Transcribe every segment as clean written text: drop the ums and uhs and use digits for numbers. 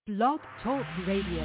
Blog Talk Radio.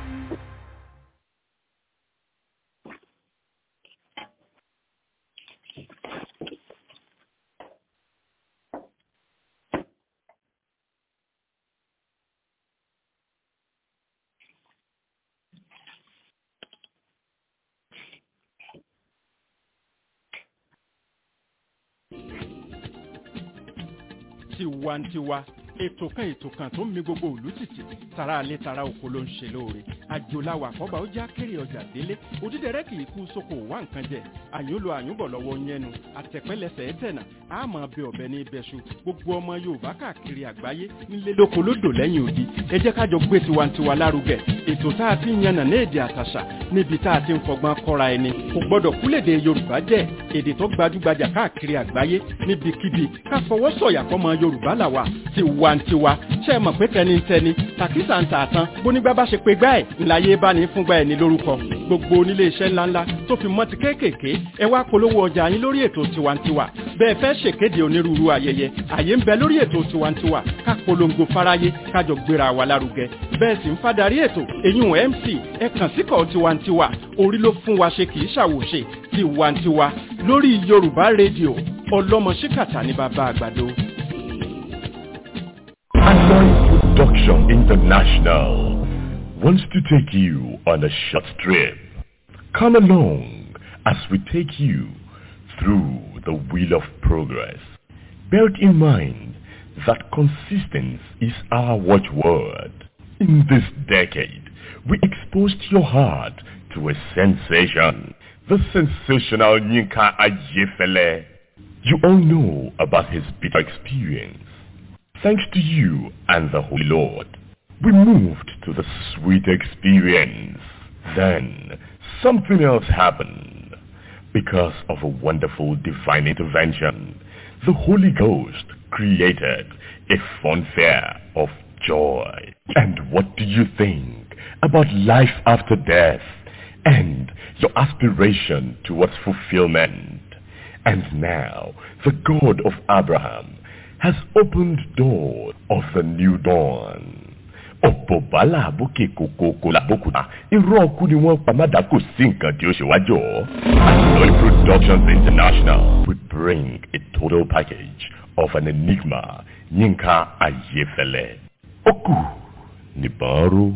Tiwantiwa ètò kan tó ń mi gbogbo ìlú tìtì tara alẹ́ tara oko ló ń ṣe lóore àjòláwà àkọ́bà ó já kéré ọjà délé òdídẹrẹ́ kì í kú sóko wá nǹkan jẹ àyùnlò àyùnbọ̀ lọ́wọ́ yẹnu àtẹ̀pẹ́lẹsẹ̀ ẹ̀tẹ̀nà àmọ́ bẹ ọ̀bẹ ní ibẹ̀ṣu gbogbo ọmọ Yorùbá káàkiri àgbáyé nílé lóko lódò lẹ́yìn odi ẹ jẹ́ kájọ gbé tiwantiwa lárugẹ ètò tá a ti ń yànnà ní èdè àtàṣà níbi tá a ti ń fọgbọ́n kọ́ra ẹni kò gbọ́dọ̀ kúlèdè Yorùbá jẹ́ èdè tó gbajúgbajà káàkiri àgbáyé níbikíbi ká fọwọ́ sọ̀yà fọmọ Yorùbá làwà tiwantiwa ṣe mọ̀ pé tẹnitẹni tàkísà ń tààtàn bónígbà bá ṣe pé gbá ẹ̀ ńláyé bá ní fúngbà ẹ̀ ní lórúkọ gbogbo onílé iṣẹ́ ńláńlá tó fi mọ́ ti kéékèèké ẹ wá polówó ọjà yín lórí ètò tiwantiwa bẹ́ẹ̀ fẹ́ ṣèkéde onírúurú ayẹyẹ àyè ń bẹ lórí ètò tiwantiwa ká polongo fáráyé kájọ gbéra wa lárugẹ bẹ́ẹ̀ sì ń fádàrí ètò èyún MC ẹ kàn síkọ̀ tiwantiwa orí ló fún wa ṣe kì í ṣàwòṣe tiwantiwa lórí Yorùbá rédíò ọlọ́mọ ṣíkàtà ní bàbá àgbàdo. Production International wants to take you on a short trip. Come along as we take you through the wheel of progress. Bear in mind that consistency is our watchword. In this decade, we exposed your heart to a sensation, the sensational Yinka Ayefele. You all know about his bitter experience. Thanks to you and the Holy Lord, we moved to the sweet experience. Then, something else happened. Because of a wonderful divine intervention, the Holy Ghost created a fun fair of joy. And what do you think about life after death and your aspiration towards fulfillment? And now, the God of Abraham has opened doors of the new dawn. Ọ̀pọ̀bálà àbókè kòkòkò làbókùtà, irọ́ ọkú ni wọ́n pàmádà kò sí nǹkan tí ó ṣe wájọ́. Annoy Productions International would bring a total package of an enigma, Yinka Ayefele. Oku Nibaro.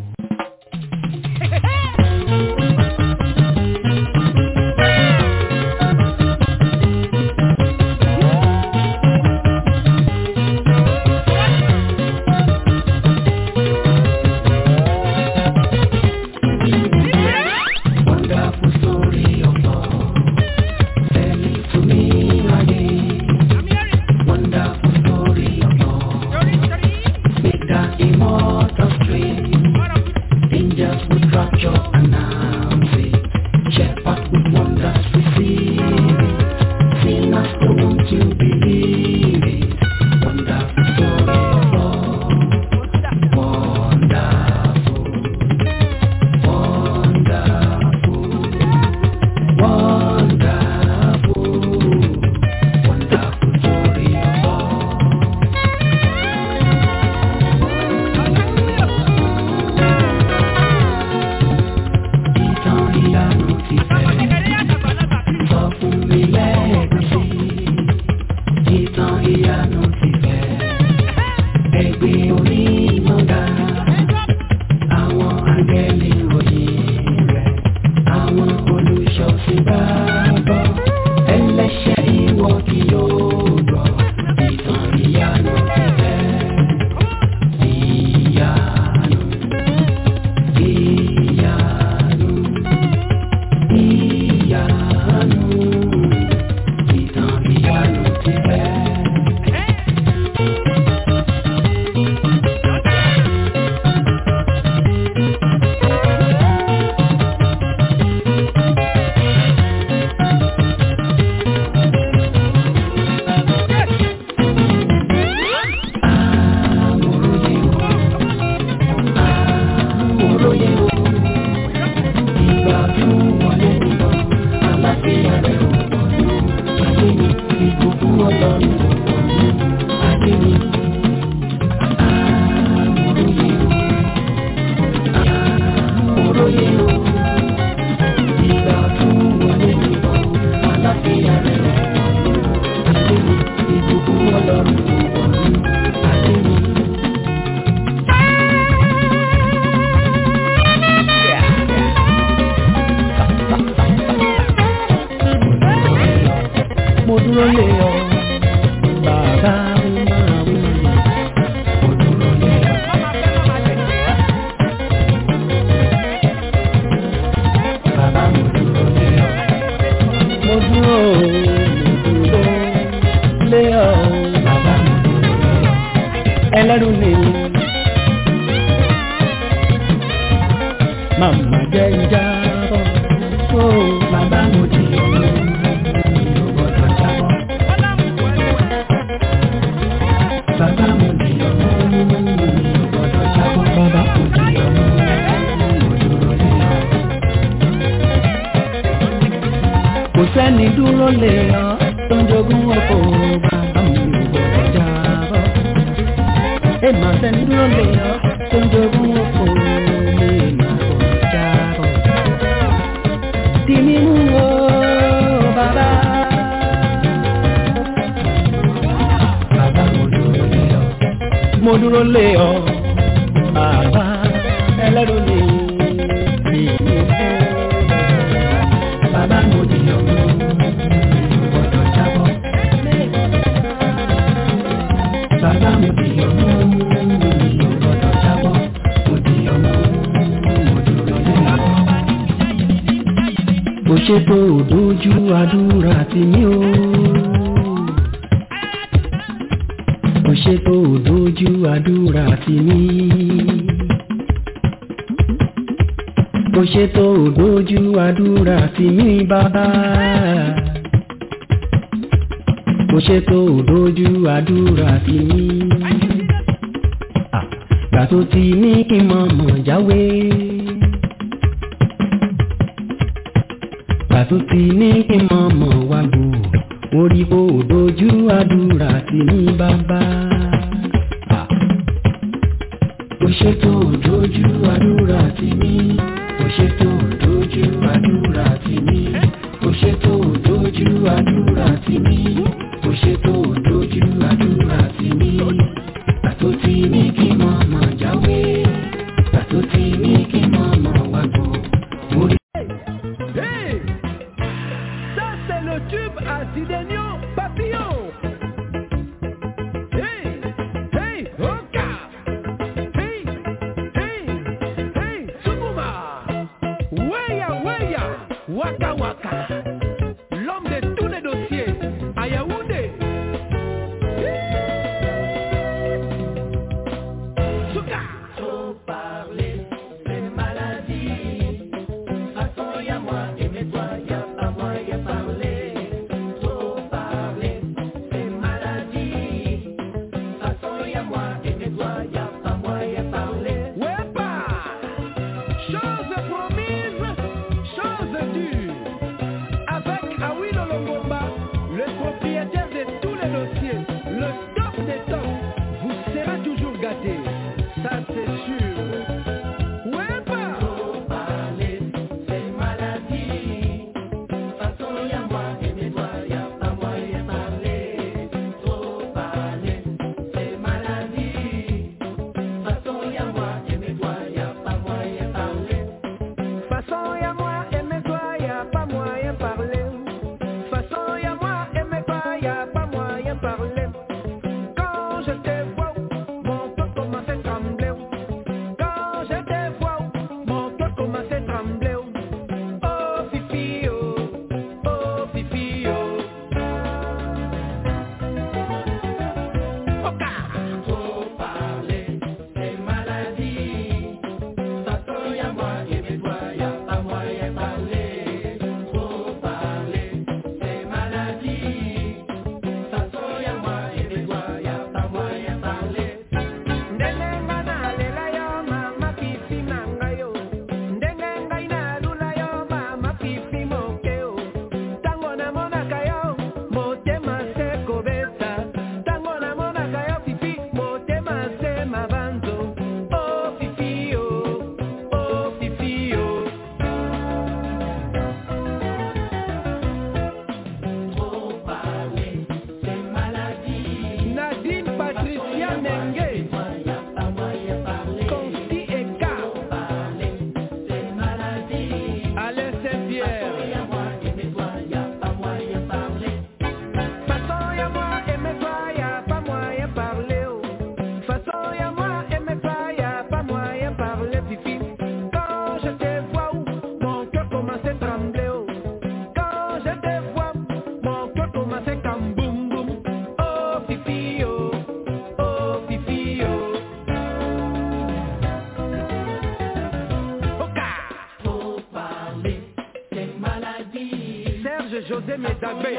dúró lé ọ bàbá máa wí mo dúró lé ọ. Bàbá mo dúró lé ọ. Mo dúró lé ọ. Bàbá mo dúró lé ọ. Ẹlẹ́rù ni mi. Màmá jẹ́ ìjábọ̀. Bàbá mo di ọmọ mi ò gbọ́dọ̀ jábọ̀. Bàbá mo di ọmọ mi ò gbọ́dọ̀ jábọ̀. Bàbá mo di ọmọ mo dúró lé ọ. Kò sẹ́ni dúró lé ọ tó ń jogún ọkọ̀. Bàbá mi ò gbọ́dọ̀ jábọ̀. Èèmà sẹ́ni dúró lé ọ tó ń jogún ọkọ̀. Bàbá mo dúró lé ọ bàbá ẹlẹ́rù ni èmi fún bàbá mo di ọmọ gbọ́dọ̀ jábọ̀ bàbá mo di ọmọ gbọ́dọ̀ jábọ̀ mo di ọmọ mo dúró lé ọ. Bó ṣe tó dojú àdúrà tì mí o. Bó ṣe tó dojú àdúrà tì mí. Bó ṣe tó dojú àdúrà tì mí bàbá. Bó ṣe tó dojú àdúrà tì mí. Gbà tó ti ní kí n mọ̀ jáwé. Pàtó ti ní kí mọ̀mọ́ wá gbò, orí kò dojú àdúrà tì ní bàbá. Kò ṣe tó dojú àdúrà tì mí, kò ṣe tó dojú àdúrà tì mí, kò ṣe tó dojú àdúrà tì mí, kò ṣe tó dojú àdúrà tì mí. Pàtó ti ní kí mọ̀mọ́ jáwé, pàtó ti ní kí mọ̀mọ́ wá gbò, orí. Tube à Sidenio Papillon. Hey, hey, Oka. Hey, hey, hey, Sukuma. Weya, weya, waka waka. L'homme de tous les dossiers à Yaoundé. Souka. Trop parler, c'est maladie. Attends, y'a moi et mais toi, y'a pas moi, y'a parler. Oh, Fifi, oh, José Médagbe,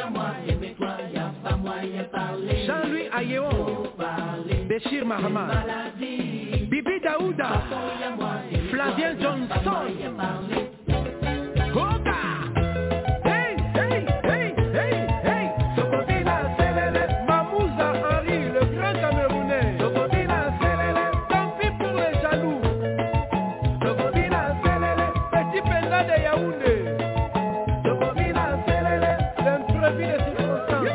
Jean-Louis Ayéon, Béchir Mahama, Bibi Daouda, Flavien Johnson, Koga, hey, hey, hey, hey, hey, Sokobina Selele, Mamouza Henri, le grand Camerounais, Sokobina Selele, tant pis pour les jaloux, Sokobina Selele, petit Penda de Yaoundé, Sokobina Selele, l'imprévu des circonstances.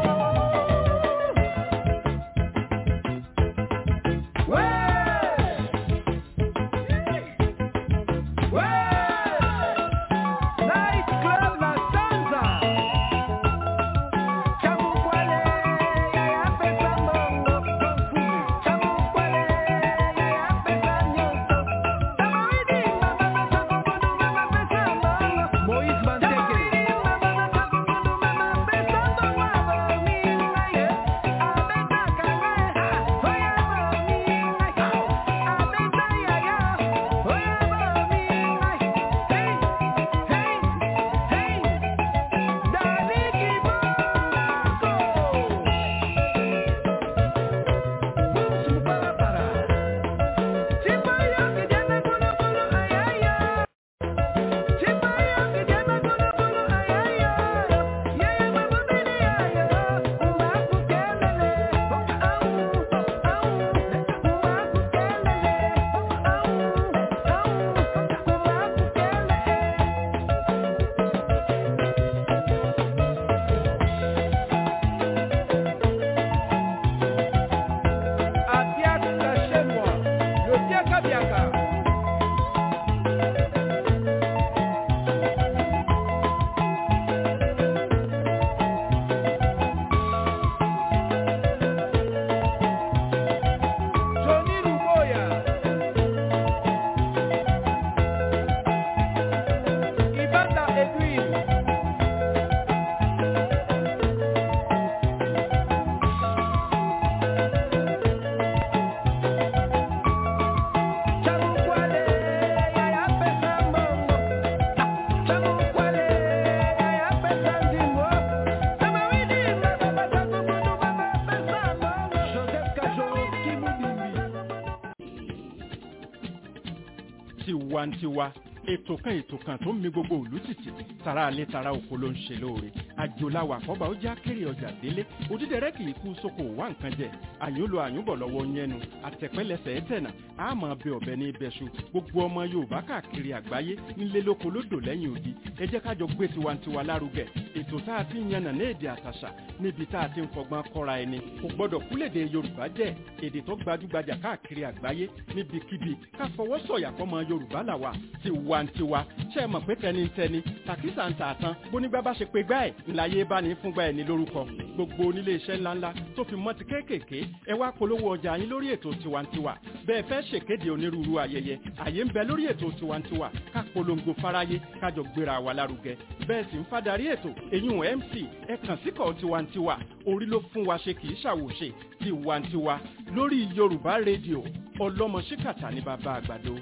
Tiwantiwa ètò kan tó ń mi gbogbo ìlú tìtì tara alẹ́ tara oko ló ń ṣe lóore àjòláwà àkọ́bà ó já kéré ọjà délé òdídẹrẹ́ kì í kú sóko wá nǹkan jẹ àyúnlò àyúnbọ̀ lọ́wọ́ yẹnu àtẹ̀pẹ́lẹsẹ̀ ẹ̀tẹ̀nà àmọ́ bẹ ọ̀bẹ ní ibẹ̀ṣu gbogbo ọmọ Yorùbá káàkiri àgbáyé nílé lóko lódò lẹ́yìn odi ẹ jẹ́ kájọ gbé tiwantiwa lárugẹ ètò tá a ti ń yànnà ní èdè àtàṣà níbi tá a ti ń fọgbọ́n kọ́ra ẹni kò gbọ́dọ̀ kúlèdè Yorùbá jẹ́ èdè tó gbajúgbajà káàkiri àgbáyé níbikíbi ká fọwọ́ sọ̀yà fọmọ Yorùbá làwà tiwantiwa ṣe mọ̀ pé tẹnitẹni tàkísà ń tààtàn bónígbà bá ṣe pé gbá ẹ̀ ńláyé bá ní fúngbà ẹ̀ ní lórúkọ gbogbo onílé iṣẹ́ ńláńlá tó fi mọ́ ti kéékèèké ẹ wá polówó ọjà yín lórí ètò tiwantiwa bẹ́ẹ̀ fẹ́ ṣèkéde onírúurú ayẹyẹ àyè ń bẹ lórí ètò tiwantiwa ká polongo fáráyé kájọ gbéra wa lárugẹ bẹ́ẹ̀ sì ń fádàrí ètò èyún MC ẹ kàn síkọ̀ tiwantiwa orí ló fún wa ṣe kì í ṣàwòṣe tiwantiwa lórí Yorùbá rédíò ọlọ́mọ ṣíkàtà ní bàbá àgbàdo.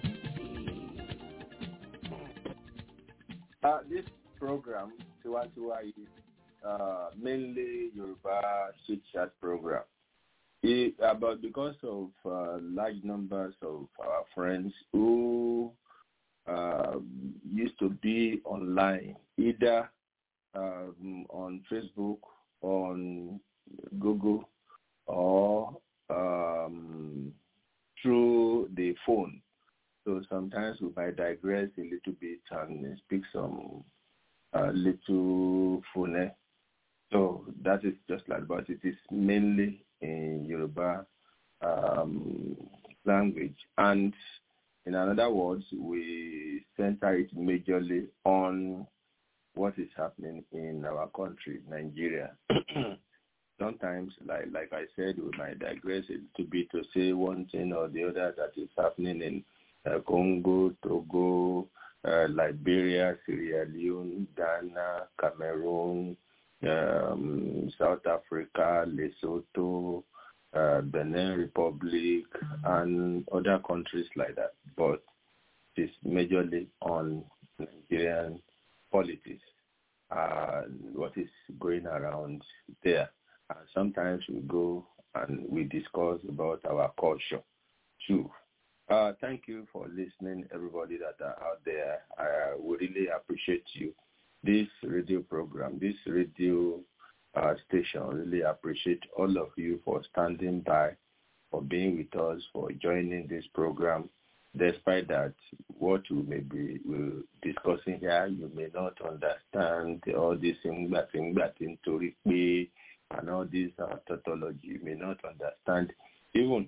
This program, Tiwantiwa, is mainly Yoruba chit-chat program. But because of large numbers of our friends who used to be online, either on Facebook, on Google, or through the phone. So sometimes we might digress a little bit and speak some little phone. So that is just like, but it is mainly in Yoruba language. And in other words, we center it majorly on what is happening in our country, Nigeria. Sometimes, like I said, we might digress a little bit to say one thing or the other that is happening in Congo, Togo, Liberia, Sierra Leone, Ghana, Cameroon, South Africa, Lesotho, Benin Republic, and other countries like that. But it's majorly on Nigerian politics. what is going around there. And sometimes we go and we discuss about our culture too. Thank you for listening, everybody that are out there. We really appreciate you. This radio program, this radio station, really appreciate all of you for standing by, for being with us, for joining this program. Despite that, what we may be discussing here, you may not understand all this thing and all this tautology. You may not understand even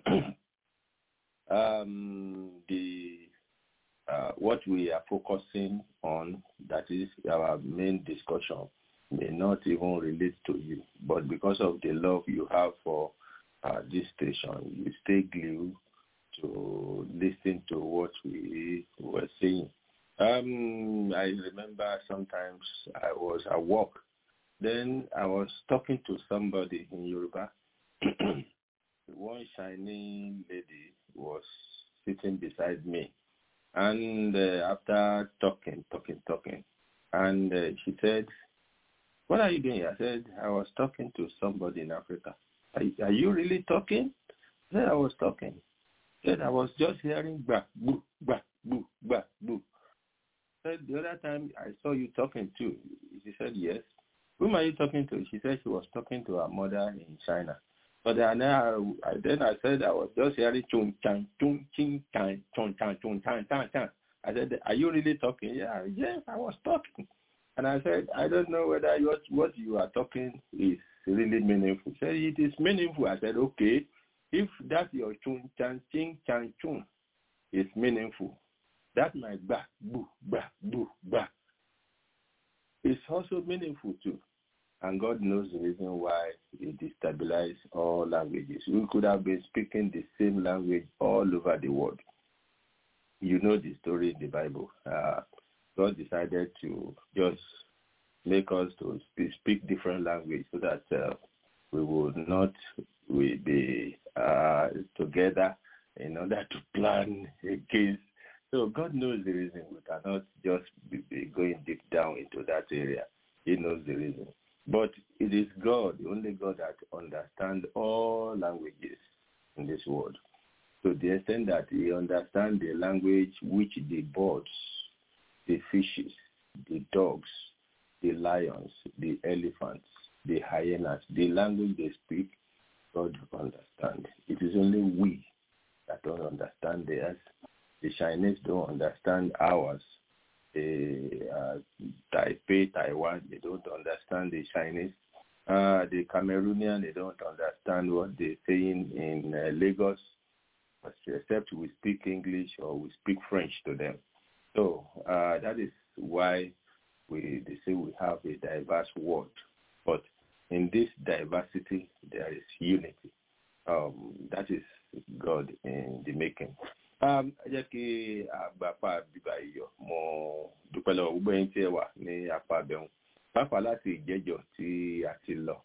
what we are focusing on, that is our main discussion, may not even relate to you. But because of the love you have for this station, you stay glued to listen to what we were saying. I remember sometimes I was at work. Then I was talking to somebody in Yoruba. One shiny lady was sitting beside me. And after talking, and she said, "What are you doing?" I said, "I was talking to somebody in Africa." Are you really talking? I said, "I was talking." I said, "I was just hearing ba, boo, ba, boo, ba, boo." I said, "The other time I saw you talking too." She said, "Yes." "Whom are you talking to?" She said she was talking to her mother in China. But then I said I was just hearing chung chang chung ching chang chung chang chung chang chang chang. I said, "Are you really talking?" "Yeah, yes, I was talking." And I said, "I don't know whether what you are talking is really meaningful." She said, "It is meaningful." I said, "Okay, if that your chung chang ching chang chung is meaningful, that my ba boo ba boo ba is also meaningful too." And God knows the reason why He destabilized all languages. We could have been speaking the same language all over the world. You know the story in the Bible. God decided to just make us to speak different language so that we would not be together in order to plan a case. So God knows the reason. We cannot just be going deep down into that area. He knows the reason. But it is God, the only God that understands all languages in this world. To the extent that He understands the language which the birds, the fishes, the dogs, the lions, the elephants, the hyenas, the language they speak, God understands. It is only we that don't understand theirs. The Chinese don't understand ours. Taipei, Taiwan, they don't understand the Chinese. The Cameroonian, they don't understand what they're saying in Lagos, except we speak English or we speak French to them. So that is why they say we have a diverse world. But in this diversity, there is unity. That is God in the making. Jẹ́ kí àgbàpá bíbá iyọ̀ mo dúpẹ́ lọ́wọ́ gbogbo ẹ̀yin tí ẹ wà ní apá abẹ́hùn pàápàá láti ìjẹ́jọ́ tí a ti lọ.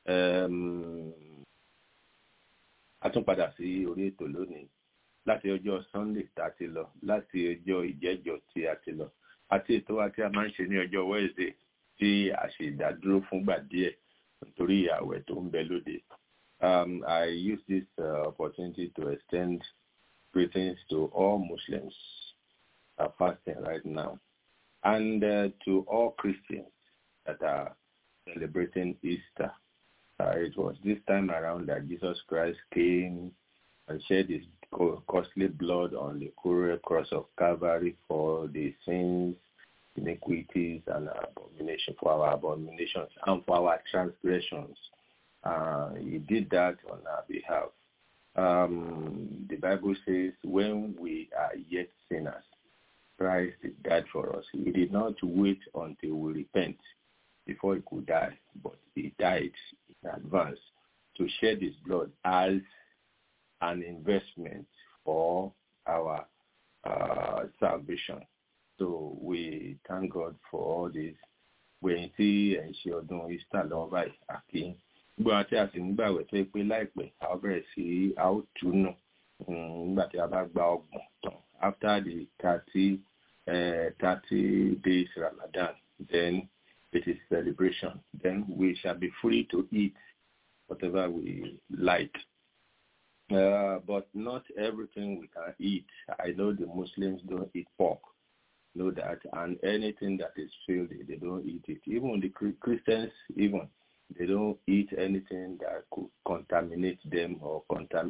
A tún padà sí orí ètò lónìí láti ọjọ́ Sunday tá a ti lọ, láti ọjọ́ ìjẹ́jọ́ tí a ti lọ, àti ètò wa tí a máa ń ṣe ní ọjọ́ Wednesday tí a ṣe ìdádúró fúngbà díẹ̀ nítorí ààwẹ̀ tó ń bẹ lóde. I use this opportunity to extend greetings to all Muslims are fasting right now, and to all Christians that are celebrating Easter. It was this time around that Jesus Christ came and shed His costly blood on the cruel cross of Calvary for the sins, iniquities, and abomination, for our abominations and for our transgressions. He did that on our behalf. The Bible says, when we are yet sinners, Christ died for us. He did not wait until we repent before He could die, but He died in advance to shed His blood as an investment for our salvation. So we thank God for all this. When tí ẹ̀ ń ṣe ọdún Easter lọ́wọ́ báyìí, àkí gbogbo àti àti nígbàwẹ̀ tó pé láìpẹ́ a bẹ̀rẹ̀ sí a ó túnú nígbà tí a bá gba ọgbọ̀n tán after the 30 days Ramadan, then it is celebration. Then we shall be free to eat whatever we like. But not everything we can eat. I know the Muslims don't eat pork. Know that, and anything that is filthy, they don't eat it. Even the Christians, even they don't eat anything that could contaminate them or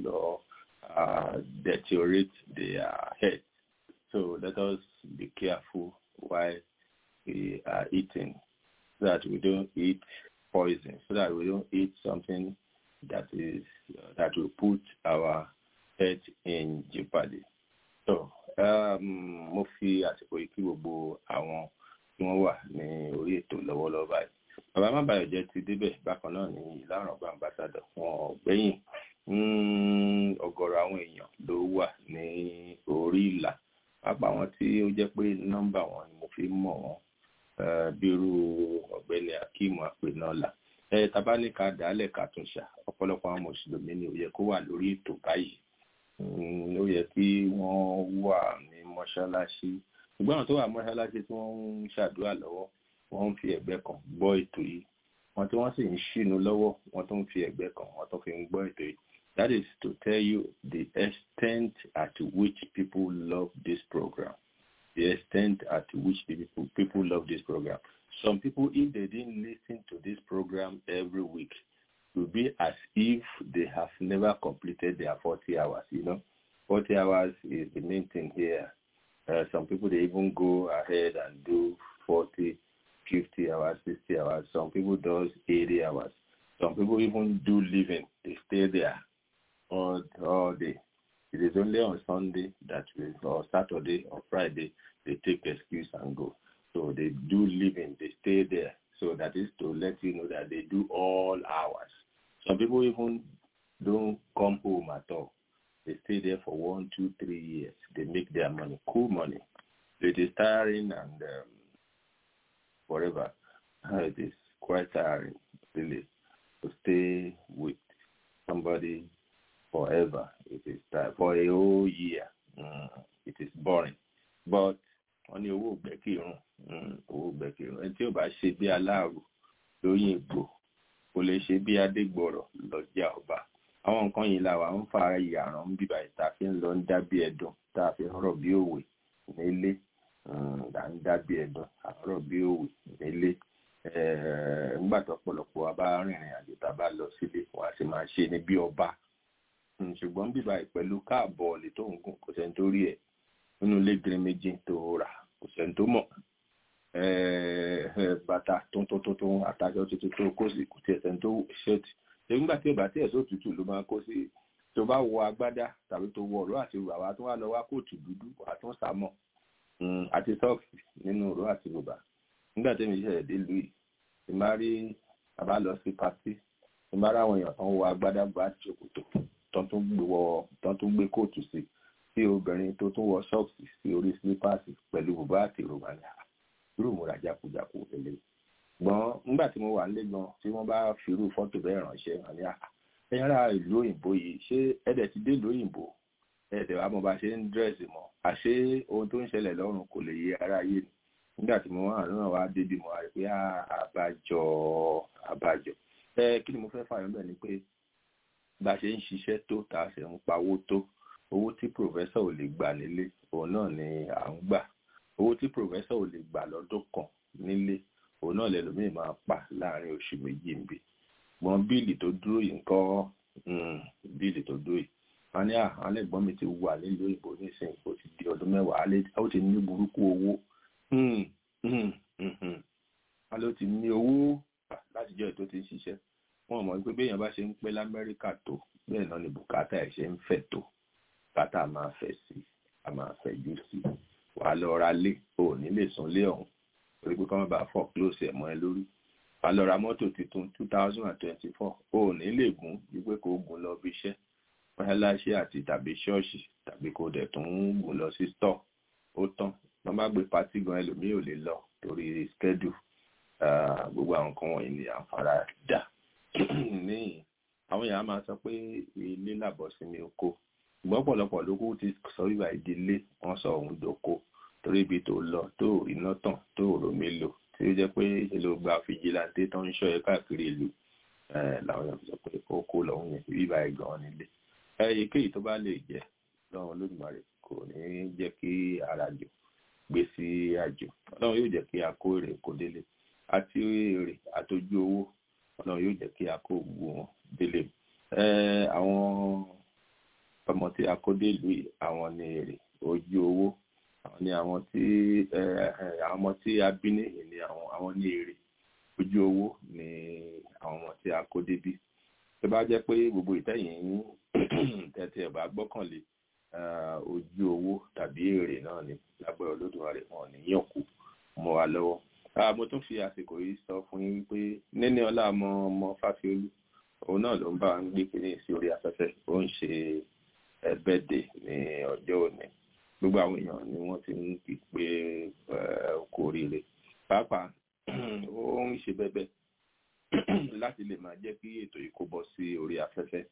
deteriorate their health. So let us be careful while we are eating, so that we don't eat poison, so that we don't eat something that will put our health in jeopardy. So mo fi àsìkò yìí kí gbogbo àwọn tí wọ́n wà ní orí ètò lọ́wọ́lọ́wọ́ báyìí. Bàbá Mábàyọ̀jẹ́ ti débẹ̀ bákan náà ní Ìlá-Ọ̀ràngún ambassador wọn ọ̀gbẹ́yìn. Ọ̀gọ̀rọ̀ àwọn èèyàn ló wà ní orí ìlà. Pápá àwọn tí ó jẹ́ pé nọ́mbà wọn ni mo fi mọ̀ wọ́n bírú ọ̀gbẹ́ni Akeem Apenola. Tabaníkà dálẹ̀ kàtúnṣà ọ̀pọ̀lọpọ̀ àwọn mùsùlùmí ni ó yẹ kó wà lórí ètò báyìí. Ó yẹ kí wọ́n wà ní mọ́ṣáláṣí. Ṣùgbọ́n àwọn tó wà mọ́ṣáláṣí tí wọ́n ń ṣàdúrà lọ́wọ́, wọ́n ń fi ẹ̀gbẹ́ kan gbọ́ ètò yìí. Wọ́n tí wọ́n sì ń ṣínú lọ́wọ́, wọ́n tó ń fi ẹ̀gbẹ́ kan, wọ́n tó fi ń gbọ́ ètò yìí. That is to tell you the extent at which people love this program. The extent at which people love this program. Some people, if they didn't listen to this program every week, it would be as if they have never completed their 40 hours, 40 hours is the main thing here. Some people, they even go ahead and do 40, 50 hours, 60 hours. Some people do 80 hours. Some people even do living. They stay there all day. It is only on Sunday or Saturday or Friday, they take excuse and go. So they do living, they stay there. So that is to let you know that they do all hours. Some people even don't come home at all. They stay there for 1, 2, 3 years. They make their money, cool money. It is tiring and forever. It is quite tiring, really, to stay with somebody forever. It is for a whole year. It is boring. But on your owó gbẹ́kìrún, ẹni tí ó bá ṣe bí aláàrù lóyìn ìgbò kò lè ṣe bí adégbọ̀rọ̀ lọ́jà ọba. Àwọn nǹkan yìí làwa ń fa ìyàrán ń bíbá ìta fi ń lọ ń dábí ẹ̀dùn tá a fi ń rọ̀ bí òwe nílé. Là ń dábí ẹ̀dùn àrọ̀ bí òwe nílé. Nígbà tó ọ̀pọ̀lọpọ̀ wa bá rìnrìn àjò tá a bá lọ sílé wọn a sì máa ṣe ní bí ọba. Ṣùgbọ́n bíbá pẹ̀lú káàbọ̀ ọ̀lẹ̀ tó ń gùn kò sẹ́ni tó rí ẹ̀. Nínú ilé green méjì tó rà kò sẹ́ni tó mọ̀. Bàtà tó àtàjọ tuntun tó kó sí kò tiẹ̀ sẹ́ni tó ṣẹ́ẹ̀tì. Nígbà tí ọba tí ẹ̀sọ́ òtútù ló máa kó sí tó bá wọ agbádá tàbí tó wọ ọ̀rọ̀ àti bàbá tó wà lọ wá kóòtù dúdú àtún sàmọ̀ àti sọ́ọ̀kì nínú ọ̀rọ̀ àti bàbá. Nígbà tí èmi ṣẹ̀ṣẹ̀ dé ìlú yìí ti máa rí bàbá lọ sí pàtí ti máa ráwọn èèyàn tó ń wọ agbádá bá ṣòkòtò tó tún gbé kóòtù sí tí obìnrin tó tún wọ sọ́ọ̀kì sí orí sílípàsì pẹ̀lú bàbá àti ìròmà ní irú múra jákujàku lélẹ̀. Gbọ́n nígbà tí mo wà nílé gan tí wọ́n bá firú fọ́tò bẹ́ẹ̀ ránṣẹ́ àní ẹ̀yìn ara ìlú òyìnbó yìí ṣé ẹ̀dẹ̀ ti dé ìlú òyìnbó ẹ̀dẹ̀ wa mo bá ṣe ń dírẹ́sì mọ́ àṣé ohun tó ń ṣẹlẹ̀ lọ́rùn kò lè yé ara yé ni. Nígbà tí mo wà náà wá débi mo wá rí pé àbájọ kí ni mo fẹ́ fààyàn bẹ́ẹ̀ ni pé bá ṣe ń ṣiṣẹ́ tó tá a ṣe ń pawó tó owó tí pòfẹ́sọ̀ ò lè gbà nílé òun náà ni à ń gbà. Owó tí pòfẹ́sọ̀ ò lè gbà lọ́dún kan nílé òun náà lẹ́lòmíì máa pa láàrin oṣù méjì ń bí. Gbọ́n bíìlì tó dúró yìí bíìlì tó dúró yìí. Wọ́n ní àwọn ẹ̀gbọ́n mi ti wà nílùú òyìnbó nísìnyí ó ti di ọdún 10 ó ti ní burúkú owó. Wọ́n ló ti ní owó láti jẹ́ tó ti ń ṣiṣẹ́. Wọ́n mọ̀ pé béèyàn bá ṣe ń pẹ́ l'Amẹ́ríkà tó bẹ́ẹ̀ náà ni bùkátà ẹ̀ ṣe ń fẹ̀ tó. Bùkátà máa fẹ̀ sí a máa fẹ̀ jù sí. Wàá lọ ra lé ò ní lè sùn lé ọ̀hún torí pé kọ́mọ́ bá fọ́ close ẹ̀ mọ́ ẹ lórí. Wàá lọ ra mọ́tò tuntun 2024 ò ní lè gùn wípé kó gùn lọ bí iṣẹ́ mọ́ṣáláṣí àti tàbí ṣọ́ọ̀ṣì tàbí kó dẹ̀ tún gùn lọ sí store ó tán. Wọ́n bá gbé pátí gan ẹlòmíì ò lè lọ torí schedule. Gbogbo àwọn nǹkan wọ̀nyí ni à ń fara dà. Ní àwọn èèyàn máa sọ pé ilé làbọ̀ sí mi oko. Ṣùgbọ́n ọ̀pọ̀lọpọ̀ lóko ti sọ ìwà ìdílé wọ́n sọ òun dòko torí ibi tó lọ tó iná tàn tó romi lò tí ó jẹ́ pé ìṣèlú gba fìjìláńtì tó ń ṣọ́ ẹ káàkiri ìlú làwọn èèyàn sọ pé ó kó lọ́hùn yẹn bíbá ẹ̀ gan nílé èyíkéyìí tó bá lè jẹ́ lọ́wọ́ Olódùmarè kò ní jẹ́ kí ara jò gbé sí àjò Ọlọ́run yóò jẹ́ kí a kó èrè kó délé àti èrè àtọ́jú owó Ọlọ́run yóò jẹ́ kí a kó gbogbo wọn délé àwọn ọmọ tí a kó délùú yìí àwọn ní èrè ojú owó àwọn ní àwọn ọmọ tí a bí ní ìní àwọn ní èrè ojú owó ní àwọn ọmọ tí a kó débí tó bá jẹ́ pé gbogbo ìtẹ̀yìn tẹ̀tẹ̀ bá gbọ́kànlé ojú owó tàbí èrè náà ni lágbára Olódùmarè wọn ní yàn kú mọ́ wa lọ́wọ́ mo tún fi àsìkò yìí sọ fún yín wípé níní ọlá ọmọ Fáfiolú òun náà ló ń bá ń gbé kínní sí orí afẹ́fẹ́ ó ń ṣe bẹ́ẹ̀dẹ̀ ní ọjọ́ òní gbogbo àwọn èèyàn ni wọ́n ti ń kí pé kú oríire pàápàá ó ń ṣe bẹ́bẹ́ láti lè máa jẹ́ kí ètò yìí kó bọ́ sí orí afẹ́fẹ́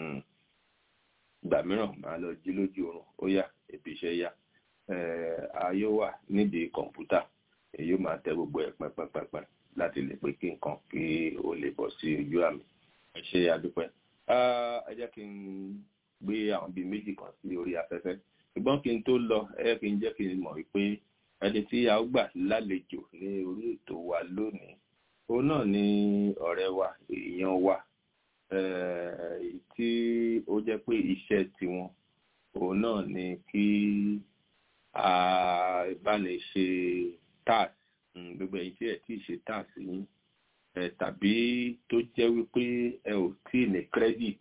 ìgbà mìíràn máa lọ jí lójú oorun ó yá ibi iṣẹ́ yá ayé wà nídìí kọ̀ǹpútà èyí ó máa tẹ gbogbo ẹ̀ pẹ́pẹ́pẹ́pẹ́ láti lè pé kí nǹkan kí ó lè bọ́ sí ojú àmì ẹ ṣé àdúpẹ́ ẹ jẹ́ kí n gbé àwọn bíi méjì kan sí orí afẹ́fẹ́ ṣùgbọ́n kí n tó lọ kí n jẹ́ kí n mọ̀ wípé ẹni tí a ó gbà lálejò ní orí ètò wa lónìí òun náà ni ọ̀rẹ́ wa èèyàn wa tí ó jẹ́ pé iṣẹ́ tiwọn òun náà ni kí báni ṣe tax gbogbo èyí tí ẹ tí ì ṣe tax yín tàbí tó jẹ́ wípé ẹ ò tí ì ní credit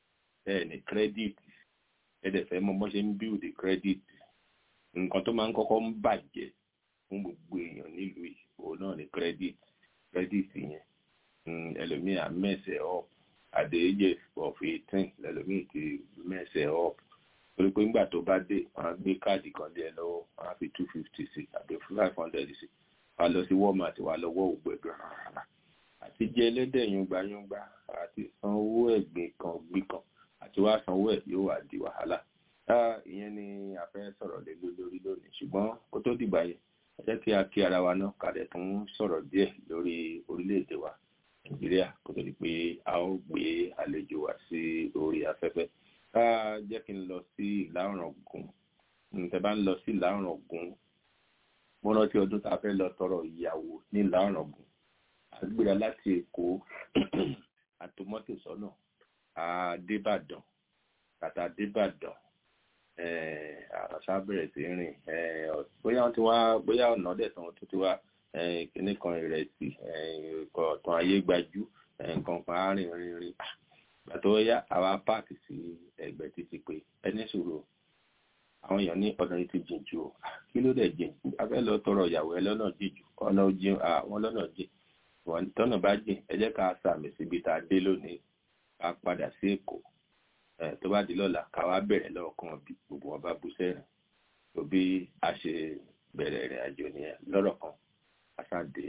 ẹ dẹ̀ fẹ́ mọ bó ṣe ń build credit nǹkan tó máa ń kọ́kọ́ ń bàjẹ́ fún gbogbo èèyàn nílùú yìí òun náà ni credit yẹn ẹlòmíì à mẹ́sẹ̀ up at the age of 18 lẹ́lòmíì ti mẹ́sẹ̀ up torí pé nígbà tó bá dé wọ́n á gbé káàdì kan dé ẹ lọ́wọ́ wọ́n á fi 250 sí àbí 500 sí wọ́n á lọ sí Walmart wọ́n á lọ wọ́ ògbẹ́dọ̀ àti jẹ ẹlẹ́dẹ̀ yúngbáyúngbá àti san owó ẹ̀gbìn kan gbé kan àti wá sanwó ẹ̀ yóò wá di wàhálà ìyẹn ni a fẹ́ sọ̀rọ̀ lé lórí lónìí ṣùgbọ́n kó tó dìgbà yẹn ẹ jẹ́ kí a kí ara wa náà kàdé tún sọ̀rọ̀ díẹ̀ lórí orílẹ̀-èdè wa Nàìjíríà kó tó di pé a ó gbé àlejò wa sí orí afẹ́fẹ́ jẹ́ kí n lọ sí Ìlà Ọ̀ràngún tẹ́ bá ń lọ sí Ìlà Ọ̀ràngún mo rántí ọdún tá a fẹ́ lọ tọrọ ìyàwó ní Ìlà Ọ̀ràngún àgbéra láti Èkó àtòmọ́tò sọ́nà àdébàdàn tàtà débàdàn àṣà bẹ̀rẹ̀ sí rìn bóyá wọ́n ti wá bóyá ọ̀nà dẹ̀tàn tó ti wá kíní kan ìrẹsì ọ̀tàn ayé gbajú nǹkan kan á rìn ìgbà tó yá àwa páàkì sí ẹgbẹ́ títí pé ẹni sùúrù àwọn èèyàn ní ọ̀nà yìí ti jìn jù ó kí ló dẹ̀ jìn a fẹ́ lọ tọrọ ìyàwó ẹ lọ́nà jìn jù ọ̀nà jìn àwọn lọ́nà jìn tọ́nà bá jìn ẹ jẹ́ ká sàmì síbi tá a dé lónìí ká padà sí Èkó tó bá di lọ́la ká wá bẹ̀rẹ̀ lọ́ọ̀kan bí gbogbo wọn bá bú sẹ́rìn tó bí a ṣe bẹ̀rẹ̀ ìrìn àjò nìyẹn lọ́rọ̀ kan aṣáde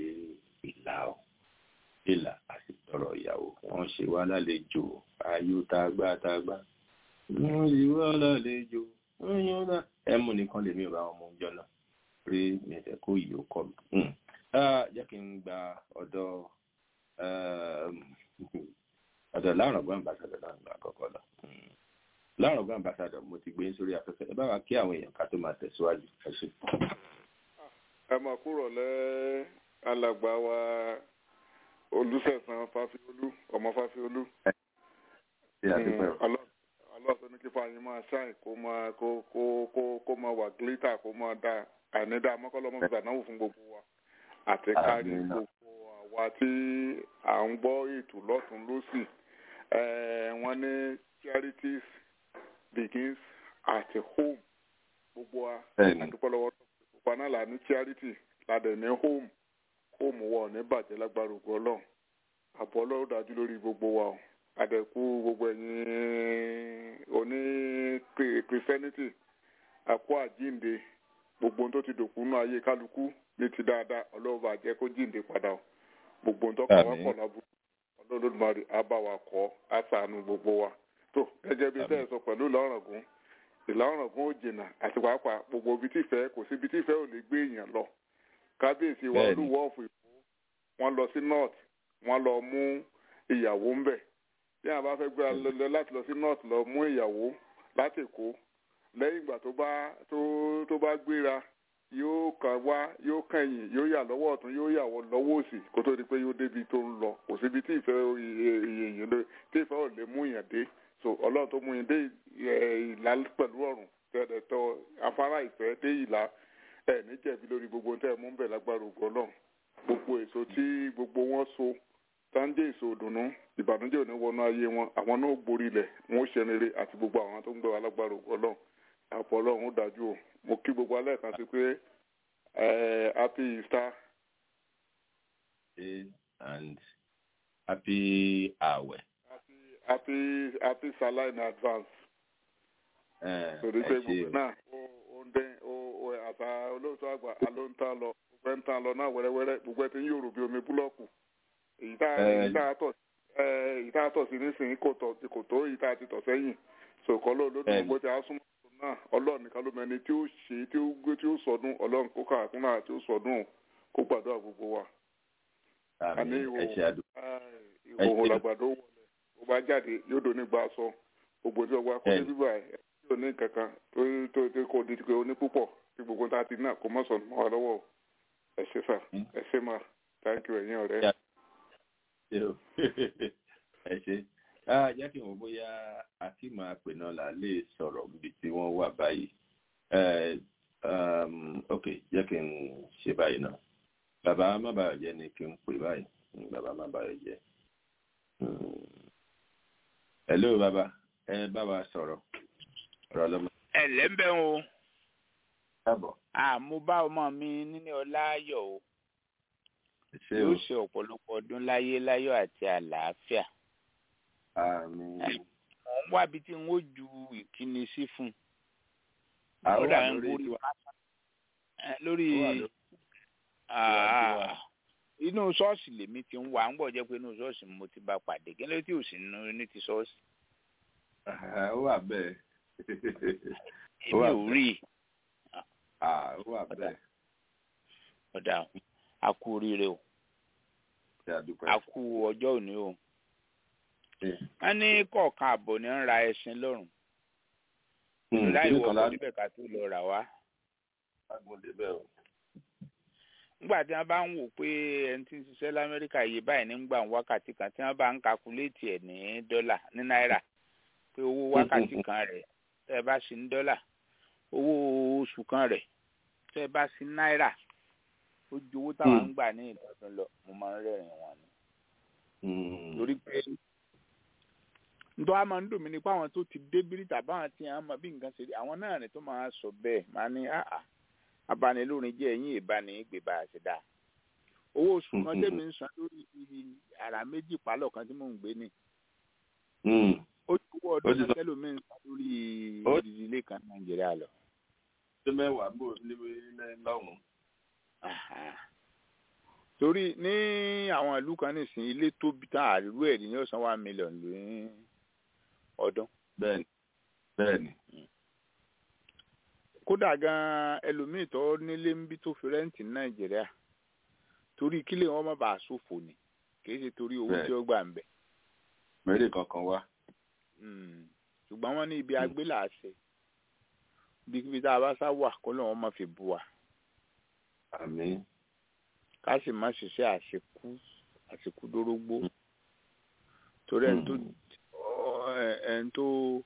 ìlà a sì tọrọ ìyàwó wọn ṣe wá lálejò ayú tágbá wọn ṣe wá lálejò wọn yàn náà ẹmu nìkan lèmi ò bá wọn mú ọjọ́ náà rí mi ẹsẹ kó yìí ó kọ mi jẹ́ kí n gba ọ̀dọ̀ Ìlà Ọ̀ràngún ambassador náà nígbà àkọ́kọ́ lọ Ìlà Ọ̀ràngún ambassador mo ti gbé sórí afẹ́fẹ́ ẹ bá wa kí àwọn èèyàn ká tó máa tẹ̀síwájú ẹ ṣé. ẹ máa kúrò lẹ́ alàgbà wa Olúṣẹ̀san Fáfiolú ọmọ Fáfiolú ọlọ́sọ ní kí fàyín máa ṣáì kó máa wà gílítà kó máa dá àìnídá mọ́kànlọ́mọ́ fi ṣàdánwò fún gbogbo wa àti kárí gbogbo àwa tí à ń gbọ́ ètò lọ́tún lọ́sì wọ́n ní charities begins at home gbogbo wa àdúpọ̀ lọ́wọ́ gbogbo náà là ní charity ládẹ̀ ní home wọ̀ ní bàjẹ́ lágbára ògo Ọlọ́run àbọ̀ Ọlọ́run dájú lórí gbogbo wa o àdẹ̀kú gbogbo ẹ̀yin oní Christianity àkó àjínde gbogbo tó ti dòkú nú ayé kálukú ní ti dáadáa Ọlọ́run bá jẹ́ kó jíǹde padà o gbogbo tó kàn wá kọ̀ lábú Olódùmarè á bá wa kọ́ á ṣàánú gbogbo wa tó gẹ́gẹ́ bí tẹ́ ẹ sọ pẹ̀lú Ìlà Ọ̀ràngún ò jìnnà àti pàápàá gbogbo ibi tífẹ́ kò sí ibi tífẹ́ ò lè gbé èèyàn lọ kábíyèsí wa Olúwo ọ̀fù Ìwó wọ́n lọ sí north wọ́n lọ mú ìyàwó ń bẹ̀ bí àwọn bá fẹ́ gbé lọ láti lọ sí north lọ mú ìyàwó láti Èkó lẹ́yìn ìgbà tó bá gbéra yóò kàn wá yóò kẹ̀yìn yóò yà lọ́wọ́ ọ̀tún yóò yà lọ́wọ́ òsì kó tó di pé yóò débi tó ń lọ kò síbi tí ìfẹ́ ò lè mú yàn dé so ọlọ́run tó mú yàn dé ìlà pẹ̀lú ọ̀run tẹ̀tọ̀ afárá ìfẹ́ dé ìlà ẹ̀ níjẹ̀bi lórí gbogbo tẹ́ ẹ mú bẹ̀ lágbára ògo Ọlọ́run gbogbo èso tí gbogbo wọn so sáńjẹ́ èso òdùnnú ìbànújẹ́ ò ní wọnú ayé wọn àwọn náà gborí ilẹ̀ wọn ó ṣe rere àti gbogbo àwọn tó ń gbé wa lágbára ògo Ọlọ́run àpò Ọlọ́run ó dájú o mo kí gbogbo alẹ́ kan sí pé happy Easter and happy Àwẹ̀. happy Salah in advance. Torí pé gbogbo náà ó ń dẹ́ àtà olóòtú àgbà ló ń tán lọ gbogbo ẹ̀ ń tán lọ náà wẹ́rẹ́wẹ́rẹ́ gbogbo ẹ̀ ti ń yòrò bí omi búlọ́ọ̀kù èyí tá a tọ̀ sí nísìnyí kò tó èyí tá a ti tọ̀ sẹ́yìn sòkò lóòótọ́ gbogbo tí a súnmọ́ náà ọlọ́run nìkan ló mẹ́ni tí ó ṣe tí ó sọdún ọlọ́run kó kàkún náà tí ó sọdún kó gbàdúrà gbogbo wa. àní ìhòòhò làgbàdo wọlé ó bá jáde yóò dò nígbà sọ gbogbo tí ọgbà kọ́lé bíbá ẹ̀ tí ò ní kankan tó kò di pé ó ní púpọ̀ tí gbogbo tá a ti náà kó mọ̀ sọ̀nù mọ́ wa lọ́wọ́ ẹ ṣé sà ẹ ṣé mà thank you ẹ̀yin ọ̀rẹ́. ẹ ṣé jẹ́ kí n wò bóyá àti máa pè náà là lè sọ̀rọ̀ níbi tí wọ́n wà báyìí ok jẹ́ kí n ṣe báyìí náà bàbá má bàa jẹ́ ni kí n pè báyìí bàbá má bàa jẹ́ hello bàbá ẹ bá wa sọ̀rọ̀ ọ̀rọ̀ lọ́mọ. ẹ lẹ́ńbẹ̀ o káàbọ̀. mo bá ọmọ mi níní ọláyọ̀ o yóò ṣe ọ̀pọ̀lọpọ̀ ọdún láyé láyọ̀ àti àlàáfíà. Àmín. mo ń wábi tí n ó ju ìkíni sí fún un. àwọn Kódà wà ń lórí lórí ó wà lórí inú ṣọ́ọ̀ṣì lèmi ti ń wà ń gbọ́ jẹ́ pé inú ṣọ́ọ̀ṣì mo ti bá pàdé kí ló tí ò sí ní ti ṣọ́ọ̀ṣì. ó wà bẹ́ẹ̀. èmi ò rí i. ó wà bẹ́ẹ̀. ọ̀dà a kú oríire o a kú ọjọ́ òní o. wọ́n ní kọ̀ọ̀kan àbọ̀ ní ń ra ẹṣin lọ́rùn. láì wọ ọkọ̀ níbẹ̀ ká tó lọ rà wá. nígbà tí wọ́n bá ń wò pé ẹni tí ń ṣiṣẹ́ lamẹ́ríkà yìí báyìí ní gbà wákàtí kan tí wọ́n bá ń kakuléètì ẹ̀ ní dọ́là ní náírà pé owó wákàtí kan rẹ̀ tẹ́ ẹ bá sí ní dọ́là owó oṣù kan rẹ̀ tẹ́ ẹ bá sí náírà ó ju owó táwọn ń gbà ní ìdọ́dún lọ mo máa ń rẹ́rìn wọn ni. torí pé nítorí àwọn máa ń dùn mí nípa àwọn tó ti dé bíríta báwọn tí wọ́n mọ bí nǹkan ṣe rí àwọn náà ni tó máa sọ bẹ́ẹ̀ máa ní abanilórin jẹ́ ẹ̀yìn ìbáni gbé bá a ṣe dáa. owó oṣù kan tẹ́mi ń san lórí àrà méjì pálọ̀ kan tí mò ń gbé ní. ó ti wọ́ ọdún kan tẹ́lómi ń san lórí ìdílé kan Nàìjíríà lọ. tó mẹ́wàá bò ní lọ́hùn. torí ní àwọn ìlú kan nísìnyí ilé tóbi tán àrírú ẹ̀ ní ọ̀sán 1 million lóyún ọdún. bẹ́ẹ̀ni. kódà gan ẹlòmíì tó nílé ń bí tó fi rẹ́ǹtì ní Nàìjíríà torí kílè wọn má bàa ṣòfò ni kì í ṣe torí owó tí ó gbà ń bẹ. mẹ́rin kankan wá. ṣùgbọ́n wọ́n ní ibi agbélà àṣẹ bí tá a bá sá wà kó lóun má fi bu wa. àmín. ká sì má ṣiṣẹ́ àṣekú dórógbó torí ẹni tó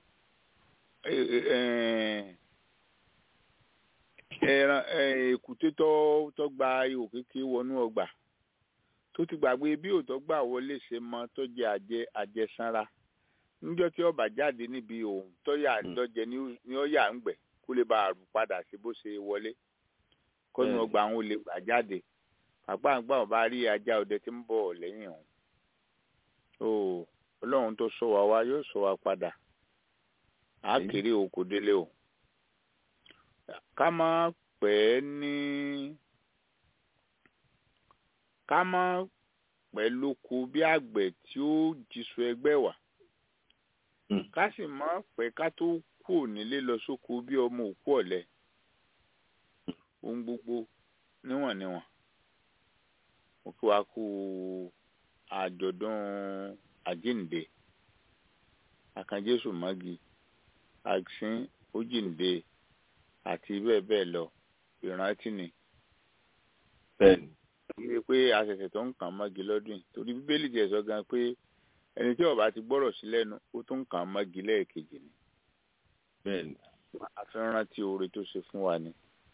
èkúté tó gba ihò kékeré wọnú ọgbà tó ti gbàgbé bí òótọ́ gbà wọlé ṣe mọ tó jẹ àjẹsára níjọ́ tí ọba jáde níbi òun tó yà lọ́jẹ ní ọ̀yà ń gbẹ̀ kó lè bá àrùn padà sí bó ṣe wọlé kọ́nù ọgbà àwọn olè gbà jáde pàpà ń gbà wọn bá rí ajá ọdẹ tí ń bọ̀ lẹ́yìn òun Ọlọ́run tó sọ wá yóò sọ wá padà á kéré o kò délé o ká má pẹ́ lóko bí àgbẹ̀ tí ó jíṣu ẹgbẹ́ wà ká sì má pẹ́ ká tó kú nílé lọ sóko bí ọmọ òkú ọ̀lẹ ohun gbogbo níwọ̀n. mo kí wa kú àjọ̀dún àjíǹde àkànjésù mọ́gi àìsín òjìǹde àti bẹ́ẹ̀ bẹ́ẹ̀ lọ ìrántí ni. bẹ́ẹ̀ni. ìwé pé àṣẹ̀ṣẹ̀ tó ń kàn mọ́gi lọ́dún yìí torí bíbélì jẹ́ sọ gan pé ẹni tí ó bá ti gbọ́rọ̀ sí lẹ́nu ó tún kàn mọ́gi lẹ́ẹ̀kejì ni. bẹ́ẹ̀ni. àfihàn rántí oore tó ṣe fún wa ni.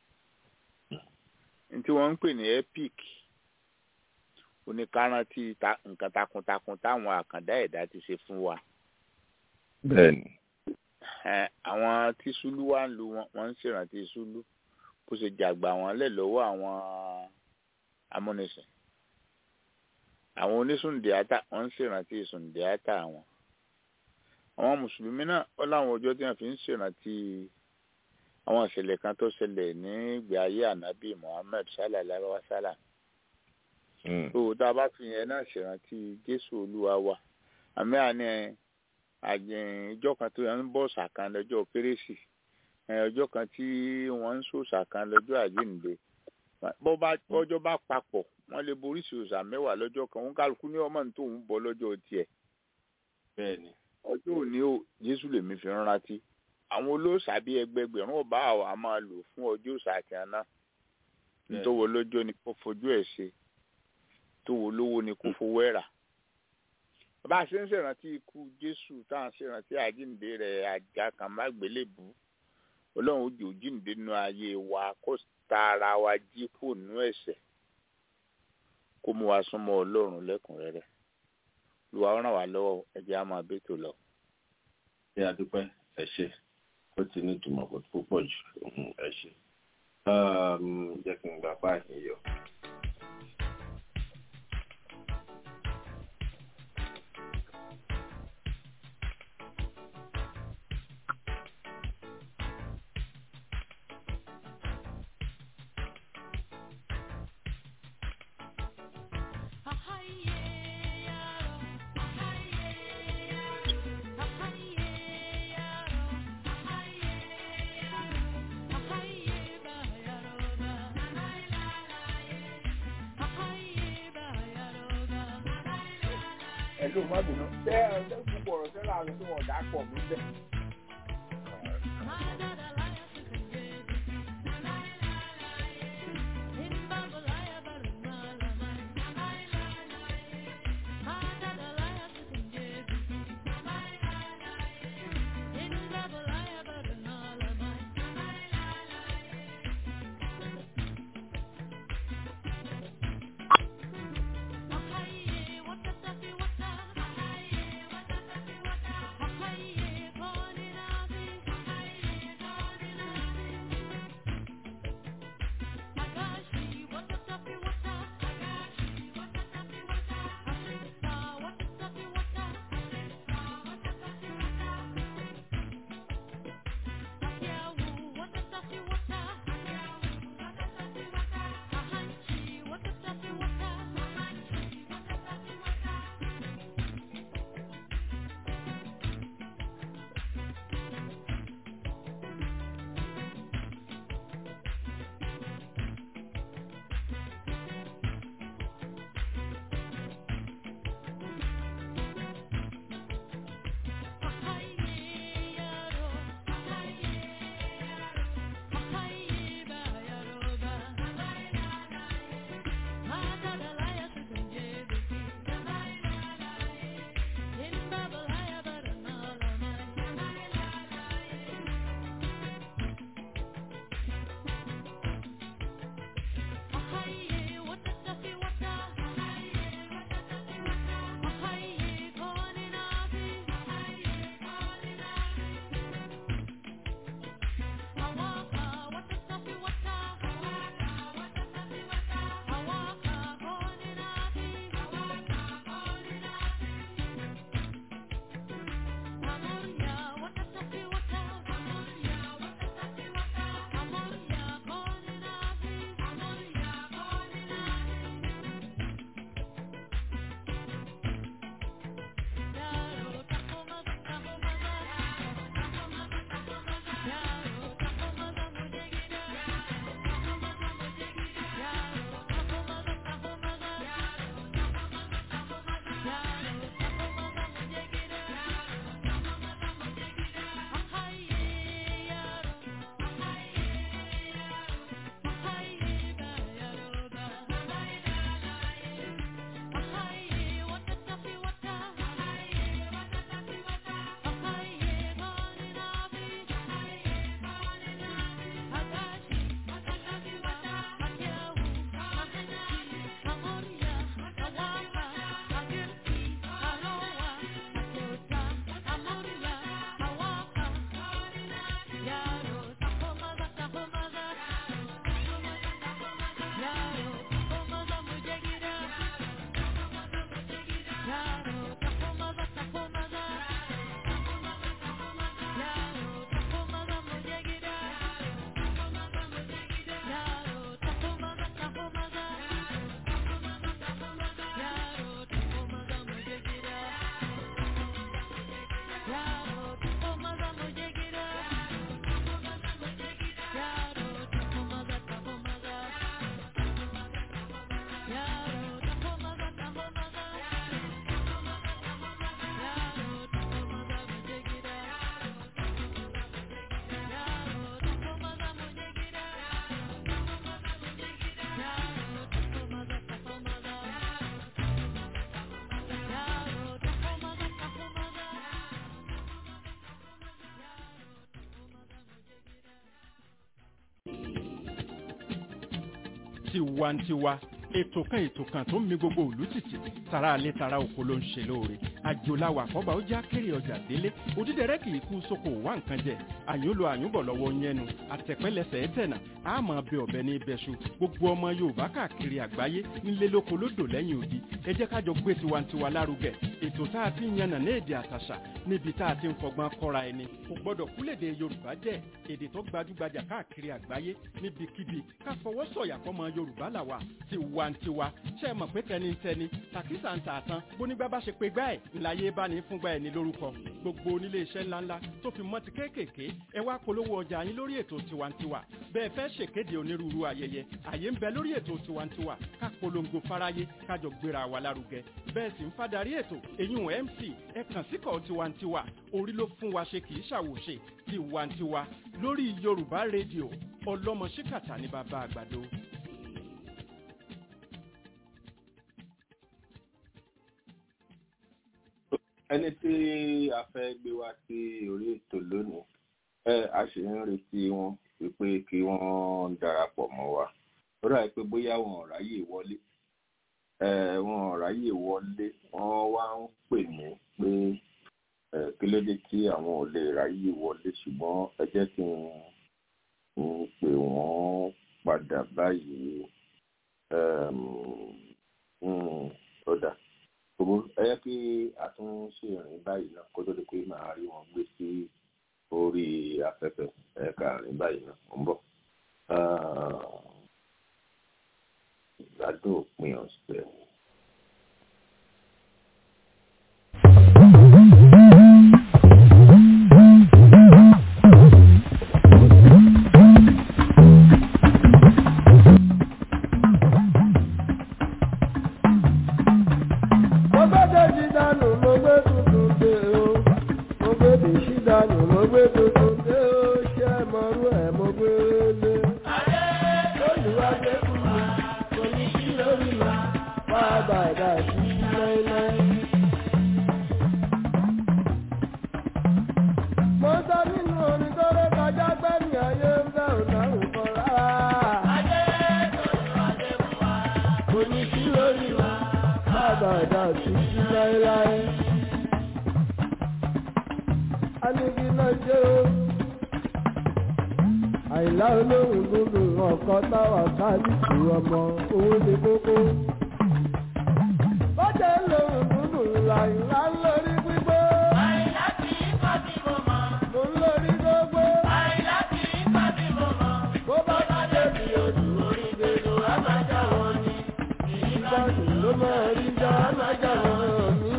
ní tí wọ́n ń pè ní epic oníkárántí nǹkan takuntakun táwọn àkàndá ẹ̀dá ti ṣe fún wa. bẹ́ẹ̀ni. àwọn tí Sùlú wà ń lu wọn ń ṣèrántí Sùlú bó ṣe jàgbà wọn lẹ̀ lọ́wọ́ àwọn amúnisìn. àwọn onísùndíátà wọn ń ṣèrántí sùndíátà wọn. àwọn mùsùlùmí náà ó láwọn ọjọ́ tí wọ́n fi ń ṣèrántí àwọn ìṣẹ̀lẹ̀ kan tó ṣẹlẹ̀ ní ìgbé ayé ànábì Muhammad sallallahu alaihi wasallam. tó tá a bá fi yẹn náà ṣèrántí Jésù Olúwa wa àmì àní ìjọ kan tó ń bọ̀ ṣàkan lọ́jọ́ kérésì ọjọ́ kan tí wọ́n ń sọ ṣàkan lọ́jọ́ àjíǹde ọjọ́ bá papọ̀ wọ́n lè borí ṣòṣà mẹ́wàá lọ́jọ́ kan wọ́n kálukú ní ọmọ tó ń bọ̀ lọ́jọ́ tiẹ̀. bẹ́ẹ̀ni. ọjọ́ òní o Jésù lèmi fi ń rántí àwọn olóòṣà bíi ẹgbẹgbẹ̀rún ọba àwa máa lò fún ọjọ́ òṣà àti àná nítòwó lọ́jọ́ ni kò fojú ẹ̀ ṣe tòwó lówó ni kò fowó ẹ̀ rà. bá a ṣe ń ṣèrántí ikú Jésù tá à ń ṣèrántí àjíǹde rẹ̀ àjà kan má gbélébùú Ọlọ́run ojú jíǹde nínú ayé wa kó tara wa jí kò nú ẹ̀ṣẹ̀ kó mú wa súnmọ́ Ọlọ́run lẹ́kùnrẹ́rẹ́ Olúwa ràn wá lọ́wọ́ ẹ jẹ́ á máa bẹ́tò lọ. ṣé a dúpẹ́ ẹ ṣé ó ti ní ìtumọ̀ púpọ̀ jù ẹ ṣé jẹ́ kí n gbà báyìí yọ. ẹ̀lú mọ́bìnú tẹ́ ẹ̀ púpọ̀ ọ̀rọ̀ sẹ́lá àwọn tí wọ́n dà pọ̀ mí bẹ́ẹ̀. What tiwantiwa ètò kan tó ń mi gbogbo ìlú tìtì tara alẹ́ tara oko ló ń ṣe lóore àjòláwà àkọ́bà ó já kéré ọjà délé òdídẹrẹ́ kì í kú sóko wá nǹkan jẹ àyúnlò àyúnbọ̀ lọ́wọ́ yẹnu àtẹ̀pẹ́lẹsẹ̀ ẹ̀tẹ̀nà àmọ́ bẹ ọ̀bẹ ní ibẹ̀ṣu gbogbo ọmọ Yorùbá káàkiri àgbáyé nílé lóko lódò lẹ́yìn odi ẹ jẹ́ kájọ gbé tiwantiwa lárugẹ ètò tá a ti ń yànnà ní èdè àtàṣà níbi tá a ti ń fọgbọ́n kọ́ra ẹni kò gbọ́dọ̀ kúlèdè Yorùbá jẹ́ èdè tó gbajúgbajà káàkiri àgbáyé níbikíbi ká fọwọ́ sọ̀yà fọmọ Yorùbá làwà tiwantiwa ṣe é mọ̀ pé tẹnitẹni tàkísà ń tà tán bónígbà bá ṣe pé gbá ẹ̀ ńláyé bá ní fúngbà ẹ̀ ní lórúkọ gbogbo onílé iṣẹ́ ńláńlá tó fi mọ́ ti kéékèèké ẹ wá polówó ọjà yín lórí ètò tiwantiwa bẹ́ẹ̀ fẹ́ ṣèkéde onírúurú ayẹyẹ àyè ń bẹ lórí ètò tiwantiwa ká polongo fáráyé kájọ gbéra wa lárugẹ bẹ́ẹ̀ sì ń fadarí ètò èyún MC ẹ kàn síkọ̀ tiwantiwa orí ló fún wa ṣe kì í ṣàwòṣe tiwantiwa lórí Yorùbá rédíò ọlọ́mọ ṣíkàtà ní bàbá àgbàdo. ẹni tí a fẹ́ gbé wá sí orí ètò lónìí a ṣe ń retí wọn wípé kí wọ́n darapọ̀ mọ́ wa ó dà pé bóyá wọn ò ráyè wọlé wọ́n wá ń pè mí pé kí ló dé tí àwọn ò lè ráyè wọlé ṣùgbọ́n ẹ jẹ́ kí n pè wọ́n padà báyìí ó dà gbogbo ẹ yẹ kí a tún ṣe ìrìn báyìí náà kó tó di pé màá rí wọn gbé sí orí afẹ́fẹ́ ẹ̀ka rìn báyìí náà ó ń bọ̀ ìgbádùn òpin ọ̀sẹ̀. Àìlá olóhùn gbogbo ọ̀kọ́ táwà káàdìsì ọmọ owó ní kókó. Bọ́jẹ̀ lóhùn gbogbo àìlá lórí gbígbó. Àìlá kì í kọ́ bí mo mọ̀. Mo ń lórí gbogbo. Àìlá kì í kọ́ bí mo mọ̀. Bó bá bá débi odò orí gbèdò àmàjà wọn ni. Ìbàdàn ló máa rí já àmàjà wọn ni.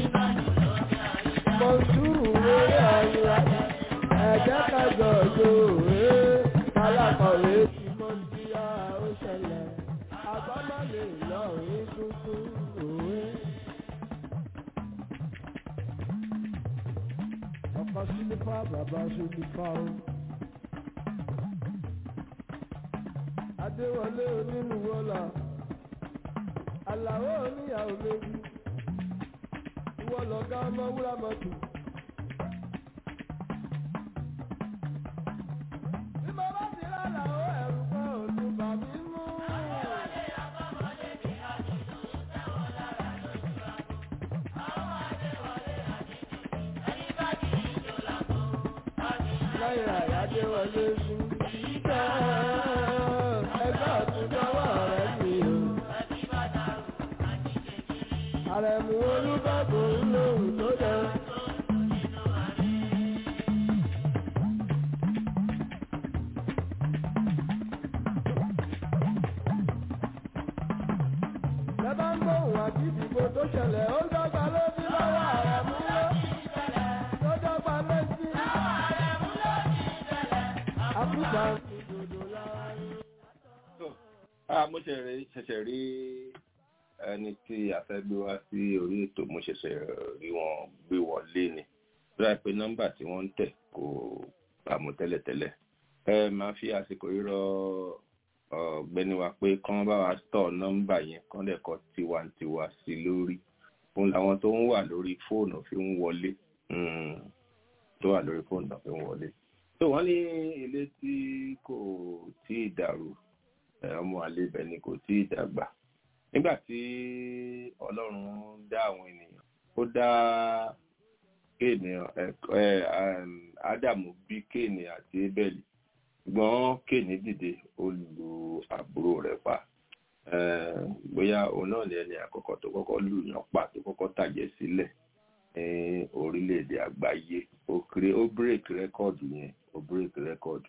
Mọ̀nsúrù lórí àyíká. Ẹ̀jẹ̀ kájọ yóò alákọ̀wé tí mo ti yá ó ṣẹlẹ̀ àbámọ́lé lọ́rin tuntun òwe. Ọkọ̀ sílífà bàbá sílífà ó. Adéwọlé onínúwọ́lá Àlàó oníyàwó méjì ìwọ lọ̀gá ọmọ wúrà mọ́tò. Adéwọlé sùn ìgbà ẹgbẹ́ ọ̀túnjọ́wọ́ rẹ̀ sí o. Àrẹ̀mú olúbàbò lóhùn tó jẹ. Lẹ́bàá ń gbóhùn àti ìdìbò tó ṣẹlẹ̀ ó dọ́gba ló bí lọ́wọ́ àrẹ̀mú ló dọ́gba lẹ́sí. Mo ṣẹ̀ṣẹ̀ rí ẹni tí a fẹ́ gbé wá sí orí ètò mo ṣẹ̀ṣẹ̀ rí wọn gbé wọlé ni lọ́wọ́ pé nọ́mbà tí wọ́n ń tẹ̀ kò bámu tẹ́lẹ̀tẹ́lẹ̀ máa fi àsìkò rírọ ọ̀gbẹ́ni wa pé kán bá wa stọ̀ nọ́mbà yẹn kán lè kọ tiwantiwa sí lórí fún àwọn tó ń wà lórí fóònù fi ń wọlé tó wọ́n ní ilé tí kò tí ì dàrú ọmọ àlè ibẹ̀ ni kò tí ì dàgbà. Nígbà tí Ọlọ́run dá àwọn ènìyàn, ó dá Ádámù bí Kéènì àti Ébẹ́lì, ṣùgbọ́n Kéènì dìde ó lu àbúrò rẹ̀ pa. Bóyá òun náà ni ẹni àkọ́kọ́ tó kọ́kọ́ lù yàn pa, tó kọ́kọ́ tàjẹ̀ sílẹ̀ ní orílẹ̀-èdè àgbáyé. Ó break record yẹn, ó break record.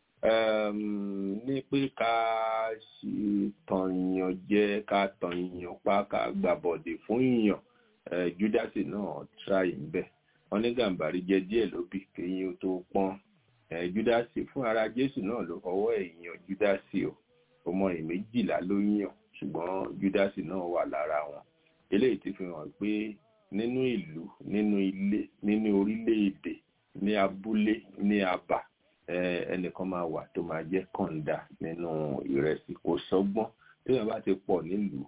Ní pé ká tọ̀yàn jẹ, ká tọ̀yàn pa, ká gbàbọ̀dè fún ìyàn. Júdásì náà try ń bẹ̀. Wọ́n ní Gàmbàrí jẹ díẹ̀ ló bí kéyìn ó tó pọ́n. Júdásì fún ara Jésù náà ló fọwọ́ èèyàn Júdásì o. Ọmọ rẹ̀ 12 ló yàn, ṣùgbọ́n Júdásì náà wà lára wọn. Eléyìí ti fi hàn pé nínú ìlú, nínú ilé, nínú orílẹ̀-èdè, ní abúlé, ní abà, ẹnìkan máa wà tó máa jẹ́ kọ̀ǹda nínú ìrẹsì. Kò sọ́gbọ́n tí wọ́n bá ti pọ̀ nílùú,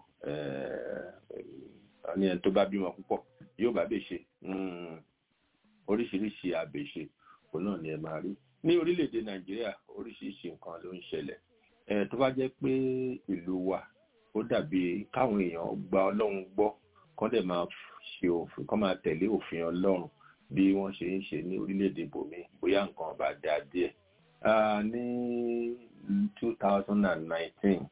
ní ẹni tó bá bímọ púpọ̀ yóò bá bèṣe. Oríṣiríṣi àbèṣe òun náà ni ẹ máa rí. Ní orílẹ̀-èdè Nàìjíríà oríṣiríṣi nǹkan ló ń ṣẹlẹ̀. Tó bá jẹ́ pé ìlú wa ó dàbí káwọn èèyàn gba Ọlọ́run gbọ́, kán dẹ̀ máa ṣe òfin, kán máa tẹ̀lé òfin Ọlọ́run bí wọ́n ṣe ń ṣe ní orílẹ̀-èdè bòmí, bóyá nǹkan bá dá díẹ̀. Ní 2019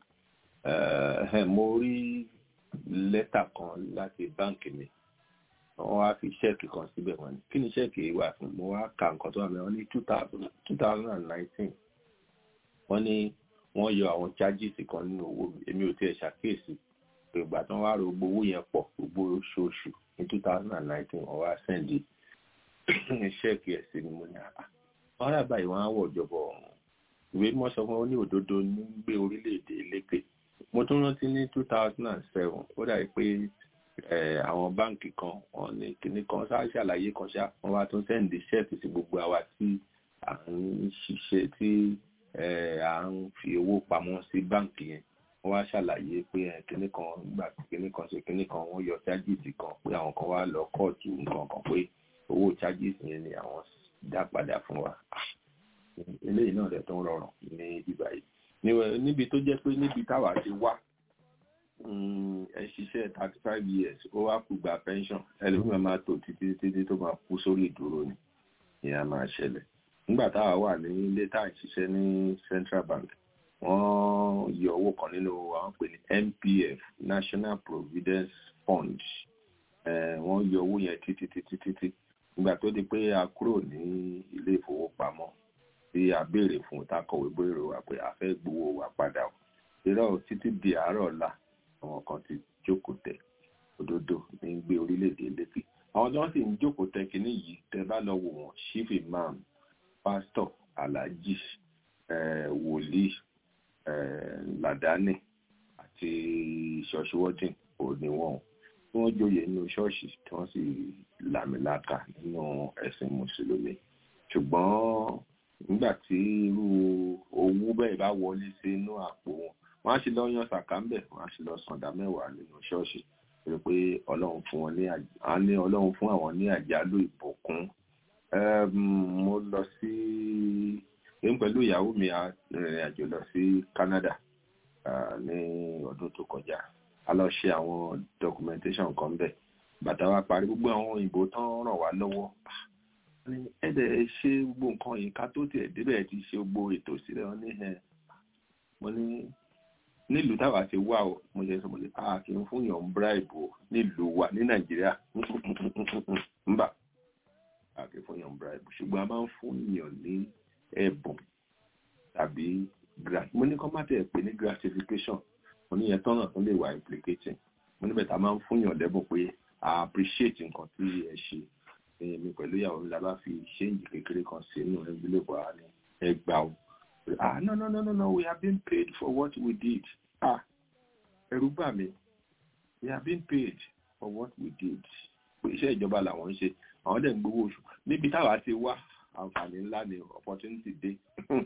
mo rí lẹ́tà kan láti báǹkì mi. Wọ́n wá fi ṣẹ́ẹ̀kì kan síbẹ̀ wọ́n ní kí ni ṣẹ́ẹ̀kì wà fún. Mo wá ka nǹkan tó wà mẹ́wọ́n ní 2019 wọ́n ní wọ́n yọ àwọn charges kan nínú owó mi. Èmi ò tiẹ̀ ṣàkíyèsí pé ìgbà tí wọ́n wá ro gbogbo owó yẹn pọ̀ gbogbo oṣooṣù ní 2019 wọ́n wá sẹ́ndì ṣẹ́ẹ̀kì ẹ̀ sí ni. Mo ní wọ́n rà báyìí wọ́n á wọ̀ jọ̀bọ̀ ọ̀hún. Ìwé mọ́ sọ fún wọn ní òdodo ní gbé orílẹ̀-èdè lékè. Mo tún rántí ní 2007 ó dàbí pé àwọn báǹkì kan wọ́n ní kinní kan ṣàlàyé kan ṣá, wọ́n wá tún sẹ́ndì ṣẹ́ẹ̀kì sí gbogbo àwa tí à ń ṣiṣẹ́ tí à ń fi owó pamọ́ sí báǹkì yẹn. Wọ́n wá ṣàlàyé pé kinní kan gbà kinní kan ṣe kinní kan, wọ́n yọ charges kan pé àwọn kan wá lọ kóòtù nǹkan kan pé owó charges yẹn ni àwọn dá padà fún wa. Eléyìí náà dẹ̀ tó ń rọrùn ní ibà yìí. Níbi tó jẹ́ pé níbi táwa ti wá ẹ ṣiṣẹ́ 35 years ó wá kú gba pension, ẹlòmíràn máa tó títí tó máa kú sórí ìdúró ni. Ìyẹn máa ṣẹlẹ̀. Nígbà táwa wà ní ilé tá à ń ṣiṣẹ́ ní Central Bank, wọ́n yọ owó kan nínú àwọn pè ní NPF, National Providence Fund. Wọ́n yọ owó yẹn títí. Nígbà tó di pé a kúrò ní ilé ìfowópamọ́ tí a béèrè fún ìtakọ̀wé béèrè wa pé a fẹ́ gbowó wa padà. Irọ́ títí di àárọ̀ ọ̀la àwọn kan ti jókòó tẹ̀ òdodo ní gbé orílẹ̀-èdè lékè. Àwọn tó ń sì ń jókòó tẹ̀ kínní yìí tẹ́ bá lọ wò wọ́n, chief imam, pastor, alhaji, wòlíì, làdáni àti ṣọ́ọ̀ṣì wọ́dìn òní wọn. Wọ́n joyè nínú ṣọ́ọ̀ṣì tí wọ́n sì làmìlaka nínú ẹ̀sìn mùsùlùmí. Ṣùgbọ́n nígbà tí irú owó bẹ́ẹ̀ bá wọlé sí inú àpò wọn, wọ́n á sì lọ yan sàká ńbẹ̀, wọ́n á sì lọ sàndá mẹ́wàá nínú ṣọ́ọ̀ṣì pé pé Ọlọ́run fún wọn ní Ọlọ́run fún àwọn ní àjálù ìbùkún. Mo lọ sí pẹ̀lú ìyàwó mi rìnrìn àjò lọ sí Canada ní ọdún tó kọjá. A lọ ṣe àwọn documentation kan bẹ̀. Bàtà wa parí gbogbo àwọn òyìnbó tán ràn wá lọ́wọ́. Ẹ̀dẹ̀ ṣe gbogbo nǹkan yìí ká tó tiẹ̀ débẹ̀ ti ṣe gbogbo ètò sílẹ̀. Wọ́n ní mo ní nílùú táwa ti wá o, mo ṣe sọ mo ní kì í fún yàn bribe o nílùú wa ní Nàìjíríà mbà kì í fún yàn bribe, ṣùgbọ́n a máa ń fún yàn ní ẹ̀bùn tàbí mo ní kọ́ má tẹ̀ pé ní gratification. Mo ní yẹn tọ́nà tó lè wà implicating. Mo ní bẹ̀tà máa ń fún yàn lẹ́bùn pé I appreciate nǹkan tí ẹ ṣe. Mi pẹ̀lú ìyàwó mi la bá fi ṣéǹjì kékeré kan sínú envelope wa ní ẹgbàá o. No, we have been paid for what we did. Ẹ̀rù bà mí. We have been paid for what we did. Pé iṣẹ́ ìjọba làwọn ń ṣe, àwọn dẹ̀ ń gbowó oṣù. Níbi táwa ti wá, àǹfààní ńlá ni opportunity dé.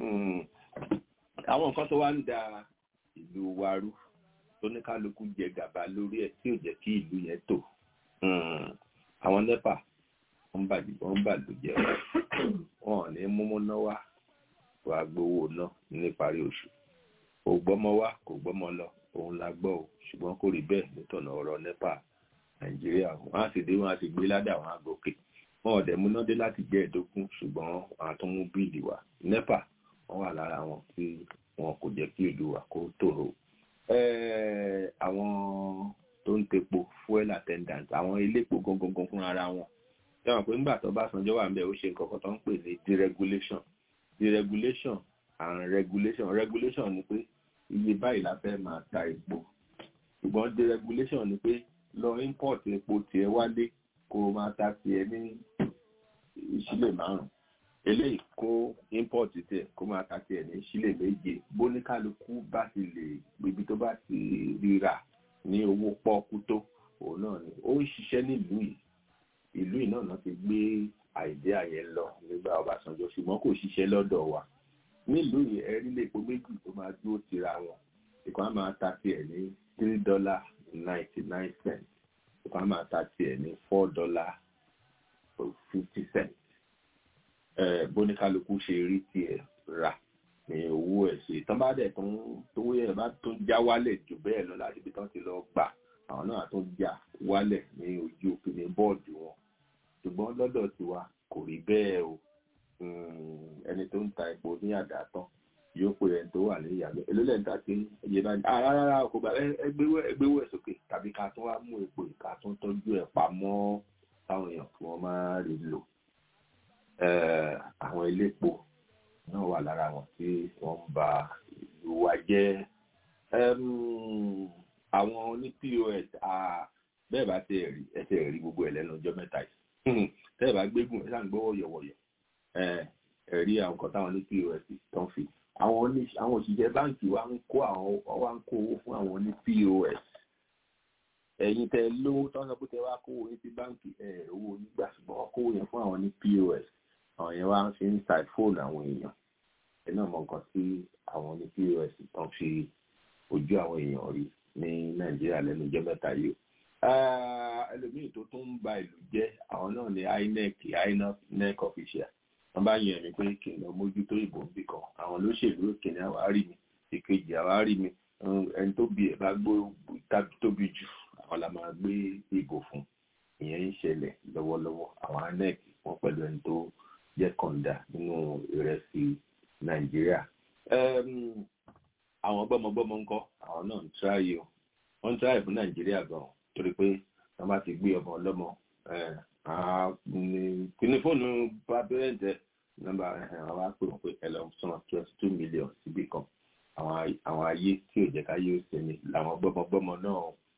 Àwọn nǹkan tó wá ń da ìlú wa rú, tó ní kálukú jẹ gàba lórí ẹ̀ tí ò jẹ́ kí ìlú yẹn tò. Àwọn NEPA wọ́n bà ló jẹ́ wọn ò ní múmú náà wá gbowó náà níparí oṣù. kò gbọ́mọ wá kò gbọ́mọ lọ òun la gbọ́ o ṣùgbọ́n kò rí bẹ́ẹ̀ nítorí ọ̀rọ̀ NEPA Nàìjíríà wọn á sì dé wọn á sì gbé ládà wọn á gòkè wọn ò dẹ̀ múná dé láti jẹ́ ẹ̀ẹ́dógún ṣùgbọ́n wọn á tún mú bíìlì wá NEPA wọn wà lára wọn tí wọn kò jẹ́ kí ìlú wa kó tòrò. Àwọn tó ń tepo fuel attendant àwọn iléepo gangan fún ara wọn yàrá pé nígbà tó bá sanjọ́ wà ń bẹ̀ ó ṣe nǹkan kan tó ń pè ní deregulation and regulation ni pé iye báyìí la fẹ́ máa ta epo ṣùgbọ́n deregulation ni pé lọ import epo tiẹ̀ wálé kó máa ta tiẹ̀ ní ìṣílẹ̀ 5 eléyìí kó import tiẹ̀ kó máa ta tiẹ̀ ní ìṣílẹ̀ 7 bóníkálukú bá ti lè ibi tó bá ti ríra ní owó pọ́ọ́kú tó òun náà ni ó ń ṣiṣẹ́ nílùú yìí ìlú yìí náà ti gbé àìdí àyẹn lọ nígbà Ọbásanjọ́ ṣùgbọ́n kò ṣiṣẹ́ lọ́dọ̀ wa nílùú yìí ẹ̀rí lè po méjì tó máa dúró tira wọn ìkan á máa ta tiẹ̀ ní $3.99 ìkan á máa ta tiẹ̀ ní $4.50 bóníkálukú ṣe rí tiẹ̀ rà ní owó ẹ̀ ṣe tán bá dẹ̀ tó yẹ bá tó já wálẹ̀ jù bẹ́ẹ̀ lọ láti ibi tán ti lọ gbà àwọn náà tó já wálẹ̀ ní ojú òfin ní bọ́ọ̀dù wọn ṣùgbọ́n lọ́dọ̀ tiwa kò rí bẹ́ẹ̀ o ẹni tó ń ta epo ní àdátán yóò pe ẹni tó wà ní ìyàgbẹ́ elólẹ̀ ń ta sí iye bá ní rárá kò gbà ẹgbẹ́wò ẹ̀ sókè tàbí ká tún wá mú epo ìka tó ń tọ́jú ẹ̀ pamọ́ táwọn èèyàn kí wọ́n máa rí lò àwọn elépo náà wà lára wọn tí wọ́n ń ba ìlú wa jẹ́ àwọn oní POS bẹ́ẹ̀ bá ẹsẹ̀ rí gbogbo ẹ̀ lẹ́nu ọjọ́ mẹ́ta yìí tẹ́ẹ̀ bá gbégùn ẹ̀ sáà ń gbọ́ wọ̀yọ̀wọ̀yọ̀ ẹ̀rí àwọn kan táwọn ní POS tán fi àwọn òṣìṣẹ́ báǹkì wa ń kó owó fún àwọn ní POS ẹ̀yin tẹ lówó tán sọ pé tẹ wá kówó ní ti báǹkì owó onígbà ṣùgbọ́n wọ́n kówó yẹn fún àwọn ní POS àwọn yẹn wá ń fi ń ṣàìfóònù àwọn èèyàn ẹ̀ náà mọ nǹkan tí àwọn ní POS tán fi ojú àwọn èèyàn rí ní Nàìjíríà lẹ́nu ọjọ́ mẹ́ta yìí ẹlòmíì tó tún ń ba ìlú jẹ́ àwọn náà ní INEC official wọ́n bá yan ẹ̀mí pé kí n lọ mójútó ìbò níbì kan àwọn olóṣèlú kìnìún àwárí mi ìkejì àwárí mi ẹni tó bí ẹ̀ bá tóbi jù àwọn la máa gbé ìbò fún ìyẹn ń ṣẹlẹ̀ lọ́wọ́lọ́wọ́ àwọn INEC wọ́n pẹ̀lú ẹni tó jẹ́ kọ̀ǹda nínú ìrẹsì Nàìjíríà àwọn gbọ́mọgbọ́mọ ńkọ́ àwọn náà ń tíráyé o wọ́n ń tíráyé fún Nàìjíríà gan-an torí pé wọ́n bá ti gbé ọmọ ọlọ́mọ kíní fóònù pàtẹ́ǹtẹ̀ nọ́mbà àwọn wá pè wọ́n pé ẹ lọ sọ́nà 22 million síbì kan àwọn ayé tí ò jẹ́ káyé ó sinmi làwọn gbọ́mọgbọ́mọ náà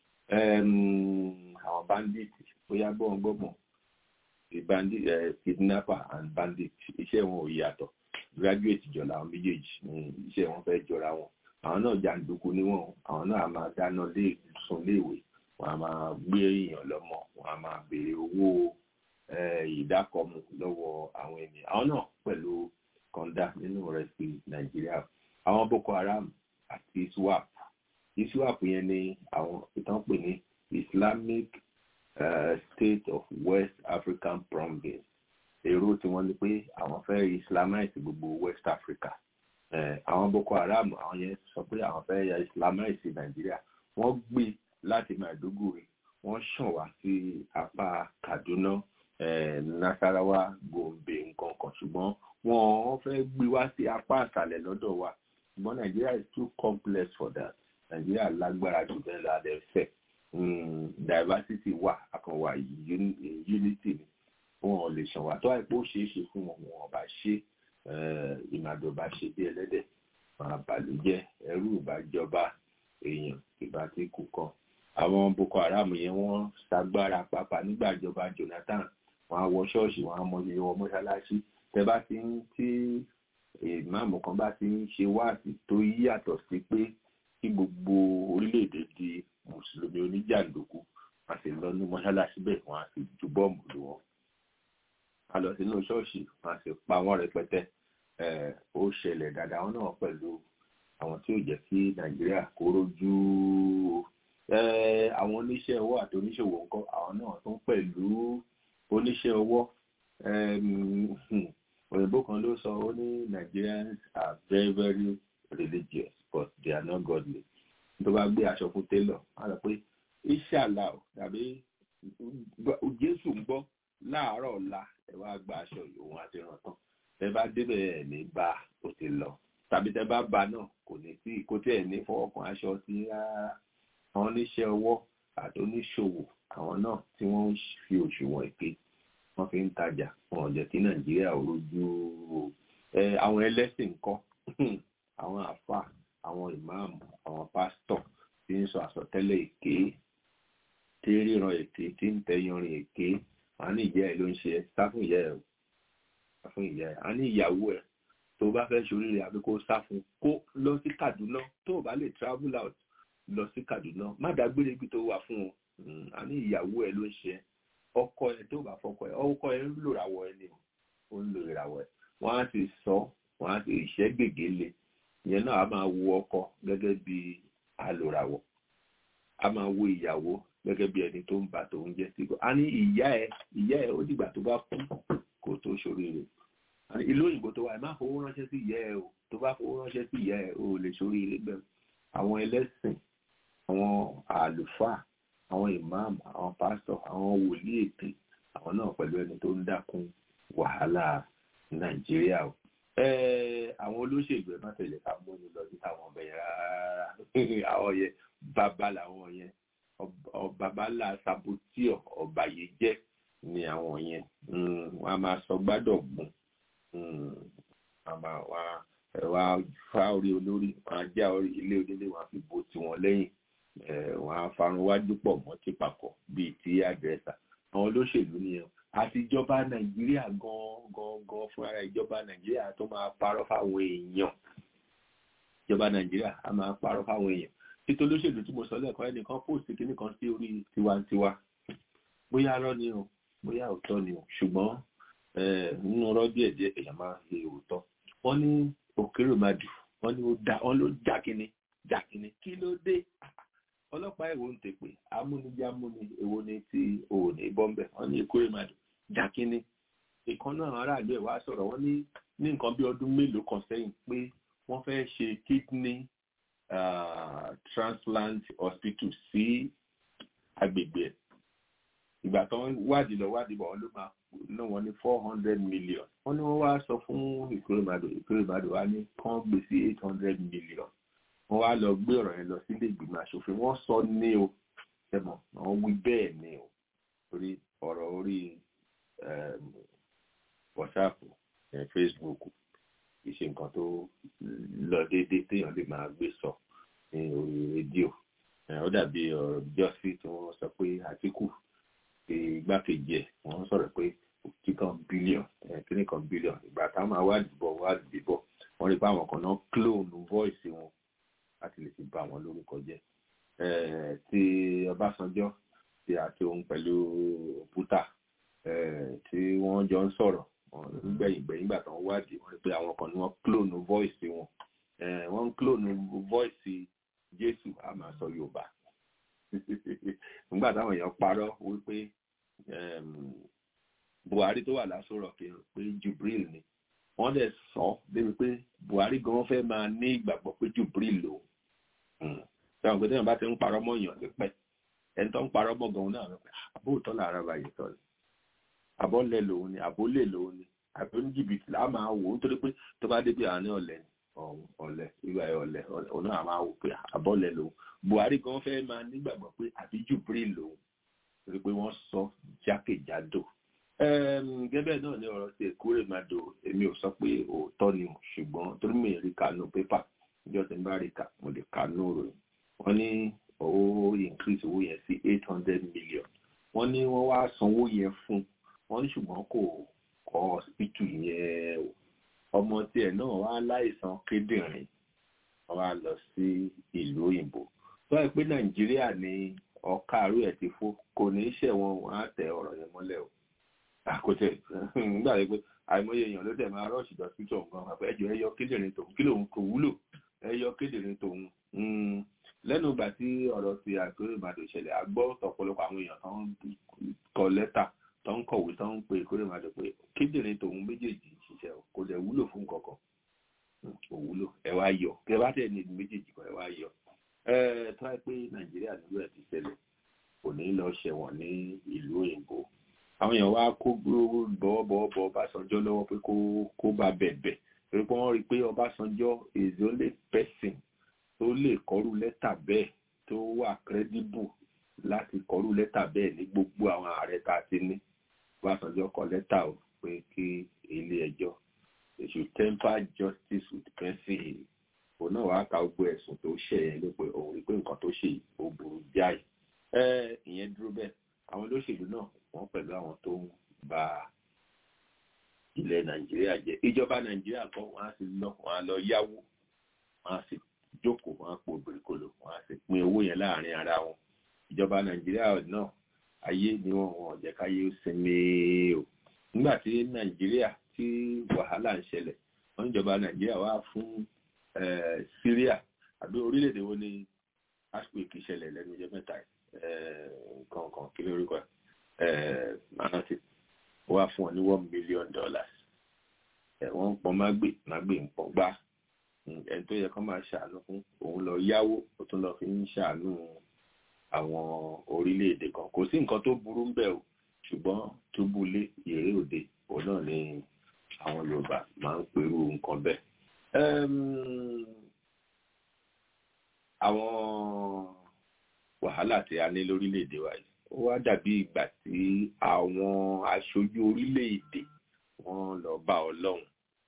àwọn bandit bóyá gbọ́mọgbọ́mọ kidnapper and bandit iṣẹ́ wọn ò yàtọ̀ graduate jọ làwọn méjèèjì iṣẹ́ wọn fẹ́ jọra wọn àwọn náà jàǹdùkú níwọ̀n àwọn náà máa dáná sun léèwé wọn a máa gbé èèyàn lọ́mọ wọn a máa béèrè owó ìdákọ̀mù lọ́wọ́ àwọn ènìyàn àwọn náà pẹ̀lú kọ̀ǹda nínú rẹ̀ sí Nàìjíríà àwọn Boko Haram àti ISWAP yẹn ni àwọn ìtàn pè ní Islamic State of West African Province èrò tí wọ́n ní pé àwọn fẹ́ Islamize gbogbo West Africa àwọn Boko Haram àwọn yẹn sọ pé àwọn fẹ́ ya Islamize Nàìjíríà wọ́n gbé láti Maiduguri wọ́n ṣàn wá sí apá Kaduna Nasarawa Gombe nǹkan kan ṣùgbọ́n wọ́n fẹ́ gbé wá sí apá àṣàlẹ̀ lọ́dọ̀ wa ṣùgbọ́n Nigeria is too complex for that Nigeria lágbára jù bẹ́ẹ̀ ládẹ́ fẹ́ diversity wà àkànwà unity ni wọn ò lè ṣàn wá tó àìpé ó ṣeé ṣe fún wọn wọn bá ṣe ìmàdò bá ṣe bí ẹlẹ́dẹ̀ máa bàlújẹ́ ẹrú ìbájọba èèyàn ìbá tí kú kan àwọn Boko Haram yẹn wọ́n ṣagbára pàápàá nígbàjọba Jonathan wọ́n á wọ ṣọ́ọ̀ṣì wọ́n á mọyì wọ mọ́ṣáláṣí tẹ bá ti ń tí ìmáàmù kan bá ti ń ṣe wáàsí tó yàtọ̀ sí pé kí gbogbo orílẹ̀-èdè di mùsùlùmí oníjàǹdùkú wọ́n sì lọ ní mọ́ṣáláṣí bẹ́ẹ̀ wọ́n á sì ju bọ́ọ̀mù lù wọ́n a lọ sínú ṣọ́ọ̀ṣì wọ́n á sì pa wọ́n rẹpẹtẹ ó ṣẹlẹ̀ dáadáa wọn náà pẹ̀lú àwọn tí ò jẹ́ kí Nàìjíríà kó rójú àwọn oníṣẹ́ ọwọ́ àti oníṣòwò nǹkan àwọn náà tún pẹ̀lú oníṣẹ́ ọwọ́ òyìnbó kan ló sọ ó ní Nigerians are very very religious but they are not godly. Tó bá gbé aṣọ fún tailor á lọ pé inshallah tàbí Jésù ń gbọ́ láàárọ̀ ọ̀la ẹ wá gba aṣọ òun àti ràn tán ẹ bá débẹ̀ ẹ̀ ní bá ó ti lọ tàbí tẹ bá ba náà kò ní sí kó tí ẹ̀ ní fọwọ́kàn aṣọ sí rárá. Àwọn oníṣẹ́ ọwọ́ àti oníṣòwò àwọn náà tí wọ́n ń fi òṣùwọ̀n èké wọ́n fi ń tajà wọn ò jẹ́ kí Nàìjíríà ó rojú àwọn ẹlẹ́sìn ńkọ́ àwọn àfà àwọn ìmáàmù àwọn pásítọ̀ tí ń sọ àsọtẹ́lẹ̀ èké tí ríran èké tí ń tẹyanrin èké a ní ìyá ẹ̀ ló ń ṣe ẹ́ sá fún ìyá ẹ̀ fún ìyá ẹ̀ a ní ìyàwó ẹ̀ tó bá fẹ́ ṣoríire àbí kó sá fún kó lọ sí Kaduna tó bá lè travel out lọ sí Kaduna má dágbére ibi tó wà fún un a ní ìyàwó ẹ̀ ló ń ṣe ẹ́ ọkọ ẹ̀ tó bá fọkọ ẹ̀ ọkọ ẹ̀ ń lò ìràwọ̀ ẹ̀ ni ó ń lò ìràwọ̀ ẹ̀ wọ́n á ti sọ wọ́n á ti ìṣẹ́ gègéle ìyẹn náà a máa wo ọkọ gẹ́gẹ́ bí alòràwọ̀ a máa wo ìyàwó gẹ́gẹ́ bí ẹni tó ń bà tó ń jẹ́ síkò a ní ìyá ẹ̀ ó dìgbà tó bá kú kó tó ṣoríire ìlú òyìnbó tó wà ẹ má fowó ránṣẹ́ sí ìyá ẹ̀ o tó bá fowó ránṣẹ́ sí ìyá ẹ̀ o lè ṣoríire bẹ́ẹ̀ àwọn ẹlẹ́sìn àwọn àlùfáà àwọn ìmáàmù àwọn pásítọ̀ àwọn wòlíì èké àwọn náà pẹ̀lú ẹni tó ń dákun wàhálà Nàìjíríà o àwọn olóṣèlú ẹ má tẹ̀lé ká mú ní lọ sí àwọn ọbẹ̀ yẹn rárá àwọn yẹn bàbá làwọn yẹn bàbá là sabotíọ̀ ọ̀bàyéjẹ́ ni àwọn yẹn wọn a máa sọ gbádọ̀ gbọ́n wọ́n á fa orí olórí wọ́n á já orí ilé onílé wọn á fi bo tiwọn lẹ́yìn wọ́n á farun wájú pọ̀ mọ́ tìpàkọ́ bíi ti àdírẹ́sà àwọn olóṣèlú nìyẹn àti ìjọba Nàìjíríà gan fún ara ìjọba Nàìjíríà tó máa parọ́ fáwọn èèyàn ìjọba Nàìjíríà á máa parọ́ fáwọn èèyàn títí olóṣèlú tí mo sọ lẹ́ẹ̀kan ẹnìkan post kíní kan sí orí Tiwantiwa bóyá arọ́ ni o bóyá òótọ́ ni o ṣùgbọ́n nínú ọ̀rọ̀ díẹ̀díẹ̀ èèyàn máa ń ṣe òótọ́ wọ́n ní Òkèrèmàdù wọ́n ló jákíní kí ló dé ọlọ́pàá èwo ń tèpè amúnijámúni èwo ni ti òní bọ́m̀bẹ̀ wọ́n ní Òkèrèmàdù jákíní ìkan náà aráàlú ẹ̀ wá sọ̀rọ̀ wọ́n ní nǹkan bí ọdún mélòó kan sẹ́yìn pé wọ́n fẹ́ ṣe kidney transplant hospital sí agbègbè ẹ̀ ìgbà tó ń wádìí bọ̀ wọ́n ló máa ná wọn ní 400 million wọ́n ní wọ́n wá sọ fún Ìkórèmàdù wá ní kán gbé sí 800 million wọ́n wá lọ gbé ọ̀rọ̀ yẹn lọ sílé ìgbìmọ̀ aṣòfin wọ́n sọ ní o ẹ̀mọ̀ wọ́n wí bẹ́ẹ̀ ní o torí ọ̀rọ̀ orí WhatsApp Facebook ìṣe nǹkan tó lọ déédéé téèyàn lè máa gbé sọ ní orí rédíò ó dàbí ọ̀rọ̀ jọ́sí tí wọ́n sọ pé Àtíkù igbákejì ẹ̀ wọ́n sọ̀rọ̀ pé kíkan bílíọ̀n ìgbà táwọn máa wá dìbò wọ́n rí pé àwọn kan náà clone voice wọn láti lè fi bà wọ́n lórúkọ jẹ́ ti Ọbásanjọ́ ti àti òun pẹ̀lú Òkúta tí wọ́n jọ ń sọ̀rọ̀ gbẹ̀yìn ìgbà tó ń wádìí wọ́n rí pé àwọn kan ní wọ́n clone voice wọn wọ́n ń clone voice Jésù a máa sọ Yorùbá nígbà táwọn èèyàn parọ́ wípé Buhari tó wà lásán rọ̀ kí pé Jubril ni wọ́n dẹ̀ sọ débi pé Buhari gan fẹ́ máa ní ìgbàgbọ́ pé Jubril lò sẹ́wọ̀n pé téèyàn bá ti ń parọ́ mọ́ èèyàn ti pẹ́ ẹni tó ń parọ́ mọ́ gan náà rẹ̀ pé àbóòtọ́ làárá báyìí sọ ni àbọ̀lẹ̀ lòun ni àbólè lòun ni àbí oníjìbìtì là á máa wò ó nítorí pé tó bá débi àárín ọ̀lẹ́ ni ọ̀lẹ́ ìgbà ọ̀lẹ́ òun náà máa wò pé àbọ̀lẹ̀ lòun Buhari gan fẹ́ máa nígbàgbọ́ pé àbí Jubril lòun torí pé wọ́n sọ jákèjádò gẹ́gẹ́ náà ní ọ̀rọ̀ ti Òkèrèmàdù èmi ò sọ pé òótọ́ ni ṣùgbọ́n torí mi rí kánú pépà níjọ́ tí n bá rí kà mo lè kánú rẹ̀ wọ́n ní owó increase owó yẹn sí 800 million wọ́n ní wọ́n wá sanwó yẹn fún wọ́n ní ṣùgbọ́n kò kọ́ hospital yẹn ọmọ tiẹ̀ náà wá láìsàn kíndìnrín wọ́n wá lọ sí ìlú òyìnbó tó ẹ pé Nàìjíríà ní ọ̀ka àrú ẹ̀ ti fó kò ní í ṣẹ̀wọ̀n wọn á tẹ ọ̀rọ̀ yẹn mọ́lẹ̀ o àkótẹ nígbà pé àìmọye èèyàn ló dẹ̀ máa rọ́ọ̀ṣì lọ sí tòun gan àpẹ ẹjọ́ ẹyọ kíndìnrín tòun kí lòun kò wúlò ẹyọ kíndìnrín tòun lẹ́nu ìgbà tí ọ̀rọ̀ ti Òkèrèmàdù ṣẹlẹ̀ àgbọ́ ọ̀pọ̀lọpọ̀ àwọn èèyàn tó ń kọ lẹ́tà tó ń kọ̀wé tó ń pe Òkèrèmàdù pé kíndìnrín tòun méjèèjì ṣiṣẹ́ kò dẹ̀ wúlò fún kankan òwúlò ẹ wá yọ kẹ bá tẹ̀ ní méjèèjì kan ẹ wá yọ tó wáyé pé nàìjíríà nílò ẹ̀ ti ṣẹlẹ̀ kò ní lọ ṣẹ̀wọ̀n ní ìlú òyìnbó àwọn èèyàn wá kó bọ́ọ̀bọ̀ Ọbásanjọ́ lọ́wọ́ pé kó bá bẹ̀bẹ̀ torí pé wọ́n rí i pé Ọbásanjọ́ is the only person tó lè kọrú lẹ́tà bẹ́ẹ̀ tó wà credible láti kọrú lẹ́tà bẹ́ẹ̀ ní gbogbo àwọn ààrẹ tá a ti ní Ọbásanjọ́ kọ lẹ́tà o pé kí ilé ẹjọ́ they should temper justice with mercy òun náà wàá ka gbogbo ẹ̀sùn tó ṣe yẹn ló pé òun rí pé nǹkan tó ṣe ó burú jáì ìyẹn dúró bẹ́ẹ̀ àwọn olóṣèlú náà wọ́n pẹ̀lú àwọn tó ń ba ilẹ̀ Nàìjíríà jẹ́ ìjọba Nàìjíríà kan wọ́n á sì lọ wọ́n á lọ yáwó wọ́n á sì jókòó wọ́n á po bìrìkòlò wọ́n á sì pín owó yẹn láàrin ara wọn ìjọba Nàìjíríà náà ayé ni wọ́n jẹ́ káyé ó sinmi o nígbà tí Nàìjíríà tí wàhálà ń ṣẹlẹ̀ wọ́n ìjọba Nàìjíríà wá fún Syria àbí orílẹ̀-èdè wo ni earthquake ṣẹlẹ̀ lẹ́nu ọjọ́ mẹ́ta nǹkan kí ló rí kọ́ manati wá fún ọ ní $1 million wọ́n ń pọn mágbè ń pọn gbá ẹni tó yẹ kó máa ṣàánú fún òun lọ yáwó ó tún lọ fi ń ṣàánú àwọn orílẹ̀-èdè kan kò sí nǹkan tó burú ń bẹ̀ o ṣùgbọ́n túbúlé ìrè òde òun náà ni àwọn Yorùbá máa ń perú nǹkan bẹ́ẹ̀. Àwọn wàhálà tí a ní lórílẹ̀-èdè wa yìí ó wá dàbí ìgbà tí àwọn aṣojú orílẹ̀-èdè wọ́n lọ bá Ọlọ́run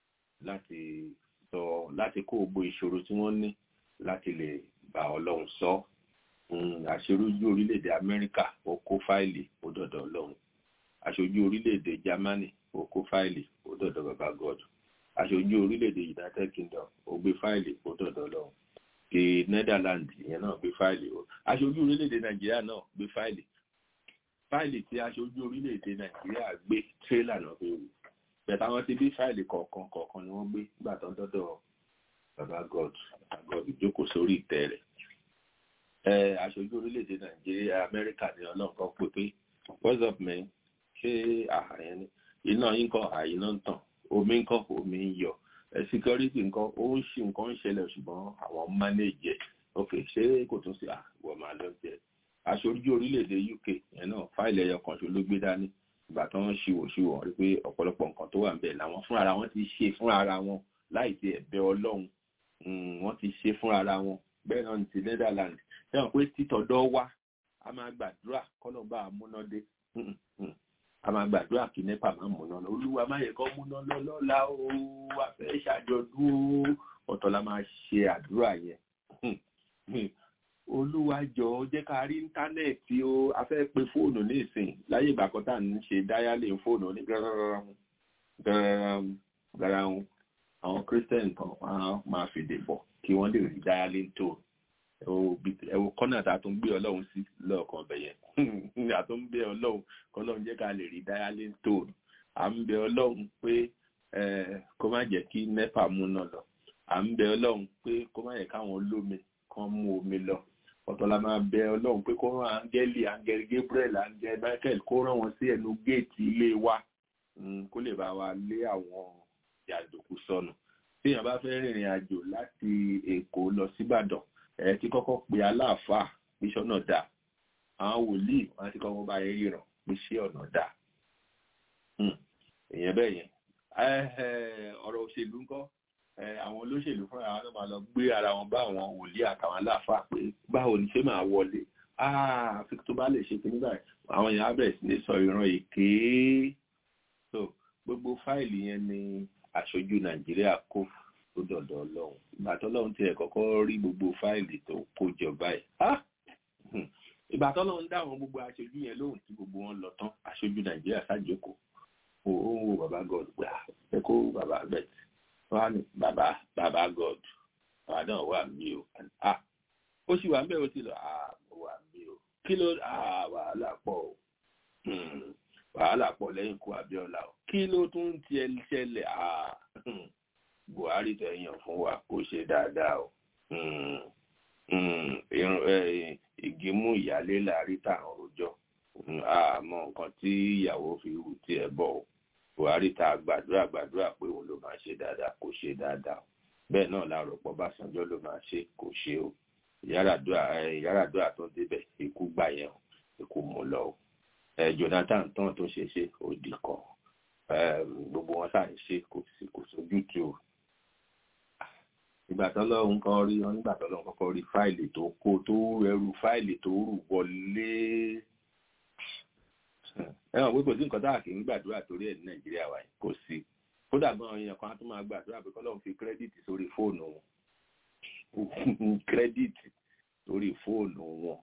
láti kó gbogbo ìṣòro tí wọ́n ní láti lè bá Ọlọ́run sọ. Aṣojú orílẹ̀-èdè Amẹ́ríkà ó kó fáìlì ó dọ̀dọ̀ Ọlọ́run. Aṣojú orílẹ̀-èdè Germany ó kó fáìlì ó dọ̀dọ̀ bàbá God. Aṣojú orílẹ̀-èdè United Kingdom ó gbé fáìlì ó dọ̀dọ̀ Ọlọ́run. Ti Netherlands ìyẹn náà gbé fáìlì o aṣojú orílẹ̀-èdè Nàìjíríà náà gbé fáìlì tí aṣojú orílẹ̀-èdè Nàìjíríà gbé tírélà náà fi wù bẹ̀tà wọn ti bí fáìlì kọ̀ọ̀kan ni wọ́n gbé nígbà tó ń dọ́dọ̀ bàbá God jókòó sórí ìtẹ́ rẹ̀ aṣojú orílẹ̀-èdè Nàìjíríà Amẹ́ríkà ní Ọlọ́run kan pè pé what's up man ṣé àhàyẹn ni iná yín kọ́ àyíná ń tàn omi ń kọ́ omi ń yọ security nǹkan ó ń ṣe nǹkan ń ṣẹlẹ̀ ṣùgbọ́n àwọn manage ẹ̀ ok ṣé kò tún sí àwọn máa lọ jẹ aṣojú orílẹ̀-èdè UK yẹn náà fáìlì ẹyọ kan ṣo ló gbé dání ìgbà tó ń ṣìwò rí pé ọ̀pọ̀lọpọ̀ nǹkan tó wà ń bẹ̀ làwọn fúnra wọn ti ṣe fúnra wọn láì ti ẹ̀bẹ̀ Ọlọ́run wọ́n ti ṣe fúnra wọn bẹ́ẹ̀ náà ní ti Netherlands sẹ́wọ̀n pé títọ́dọ̀ wá a máa gbàdúrà kọ́lọ́ba àmúnádé a máa gbàdúrà kí NEPA máa múná lọ Olúwa má yẹ kó múná lọ lọ́la o wà fẹ́ ṣàjọdún ọ̀tọ̀ la máa ṣe àdúrà yẹn Olúwa jọ̀ọ́ jẹ́ ká rí íńtánẹ́ẹ̀tì o a fẹ́ pe fóònù ní ìsìn láyé ìgbà kan tá à ń ṣe dáyálé fóònù ní gàràhùn àwọn Christian kan máa fèdè bọ̀ kí wọ́n lè rí dáyálé tó ẹwọ kọ́nà tá a tún gbé Ọlọ́run sí lọ́ọ̀kan bẹ̀yẹn a tún bẹ Ọlọ́run kọ́lọ́run jẹ́ ká lè rí dáyálé tó à ń bẹ Ọlọ́run pé kó má jẹ́ kí NEPA múná lọ à ń bẹ Ọlọ́run pé kó má yẹ káwọn olómi kan mú omi lọ ọ̀tọ̀ la máa bẹ Ọlọ́run pé kó rán áńgẹ́lì Gabriel áńgẹ́lì Michael kó rán wọn sí ẹnu géètì ilé wa kó lè bá wa lé àwọn jàǹdùkú sọnù tí èèyàn bá fẹ́ rìnrìn àjò láti Èkó lọ síbàdàn ti kọ́kọ́ pe aláàfáà pé ṣọ́nà dà àwọn wòlíì wọn ti kọ́kọ́ bá yẹn ríran pé ṣé ọ̀nà dà èèyàn bẹ́ẹ̀ yẹn ọ̀rọ̀ òṣèlú ńkọ́ àwọn olóṣèlú fúnra wọn máa lọ gbé ara wọn bá àwọn wòlíì àtàwọn aláàfáà pé báwo ni ṣé máa wọlé àfi tó bá lè ṣe pé nígbà àwọn èèyàn á bẹ̀rẹ̀ sí ní sọ ìran èké so gbogbo fáìlì yẹn ni aṣojú Nàìjíríà kó tó dọ̀dọ̀ Ọlọ́run ìgbà tó Ọlọ́run tiẹ̀ kọ́kọ́ rí gbogbo fáìlì tó kó jọ báyìí ìgbà tó Ọlọ́run dá àwọn gbogbo aṣojú yẹn lóhùn tí gbogbo wọn lọ tán aṣojú Nàìjíríà ṣàjókòó ó ń wo bàbá God gbà ẹ kó bàbá bẹ̀t wọ́n á ní bàbá God bàbá náà wà mí o ó sì wà ń bẹ̀rù sí lọ mo wà mí o kí ló wàhálà pọ̀ o wàhálà pọ̀ lẹ́yìn ikú Abíọ́lá o kí ló tún tiẹ̀ ṣẹlẹ̀ Buhari tẹ̀yàn fún wa kó ṣe dáadáa o ìgímú ìyálé láàrí táwọn rojọ́ àmọ́ nǹkan tí ìyàwó fi hù tí ẹ bọ̀ o Buhari ta gbàdúrà pé òun ló máa ṣe dáadáa kó ṣe dáadáa bẹ́ẹ̀ náà la rò pọ̀ Básanjọ́ ló máa ṣe kò ṣe o Yar'Adua tó débẹ̀ ikú gbà yẹn o ikú mú lọ o Jonathan tán tó ṣe òdì kan gbogbo wọn sáà ń ṣe kò sójú tí o ìgbà tọ́lọ́run kan rí wọn nígbà tọ́lọ́run kọ́kọ́ rí fáìlì tó kó tó ẹrù fáìlì tó rù wọlé ẹ̀wọ̀n pé kò sí nǹkan tá a kì í gbàdúrà torí ẹ̀ ní Nàìjíríà wa kò sí kódà gan èèyàn kan á tún máa gbàdúrà pé kọ́lọ́run fi kírẹ́dìtì sórí fóònù wọn kírẹ́dìtì sórí fóònù wọn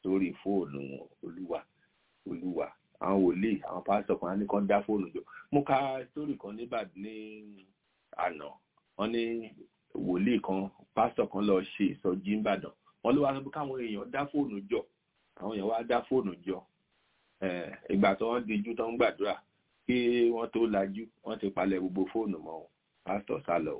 olúwa àwọn wòlíì àwọn pásítọ̀ kan á ní kán dá fóònù jọ mo ka sórí kan níbàdàn ní àná wọn ní wòlíì kan pásítọ̀ kan lọ ṣe ìsọjí ńbàdàn wọn ló wá sọ pé káwọn èèyàn dá fóònù jọ àwọn èèyàn wá dá fóònù jọ ìgbà tó wọ́n dijú tó ń gbàdúrà kí wọ́n tó lajú wọ́n ti palẹ̀ gbogbo fóònù mọ́ wọn pásítọ̀ sálọ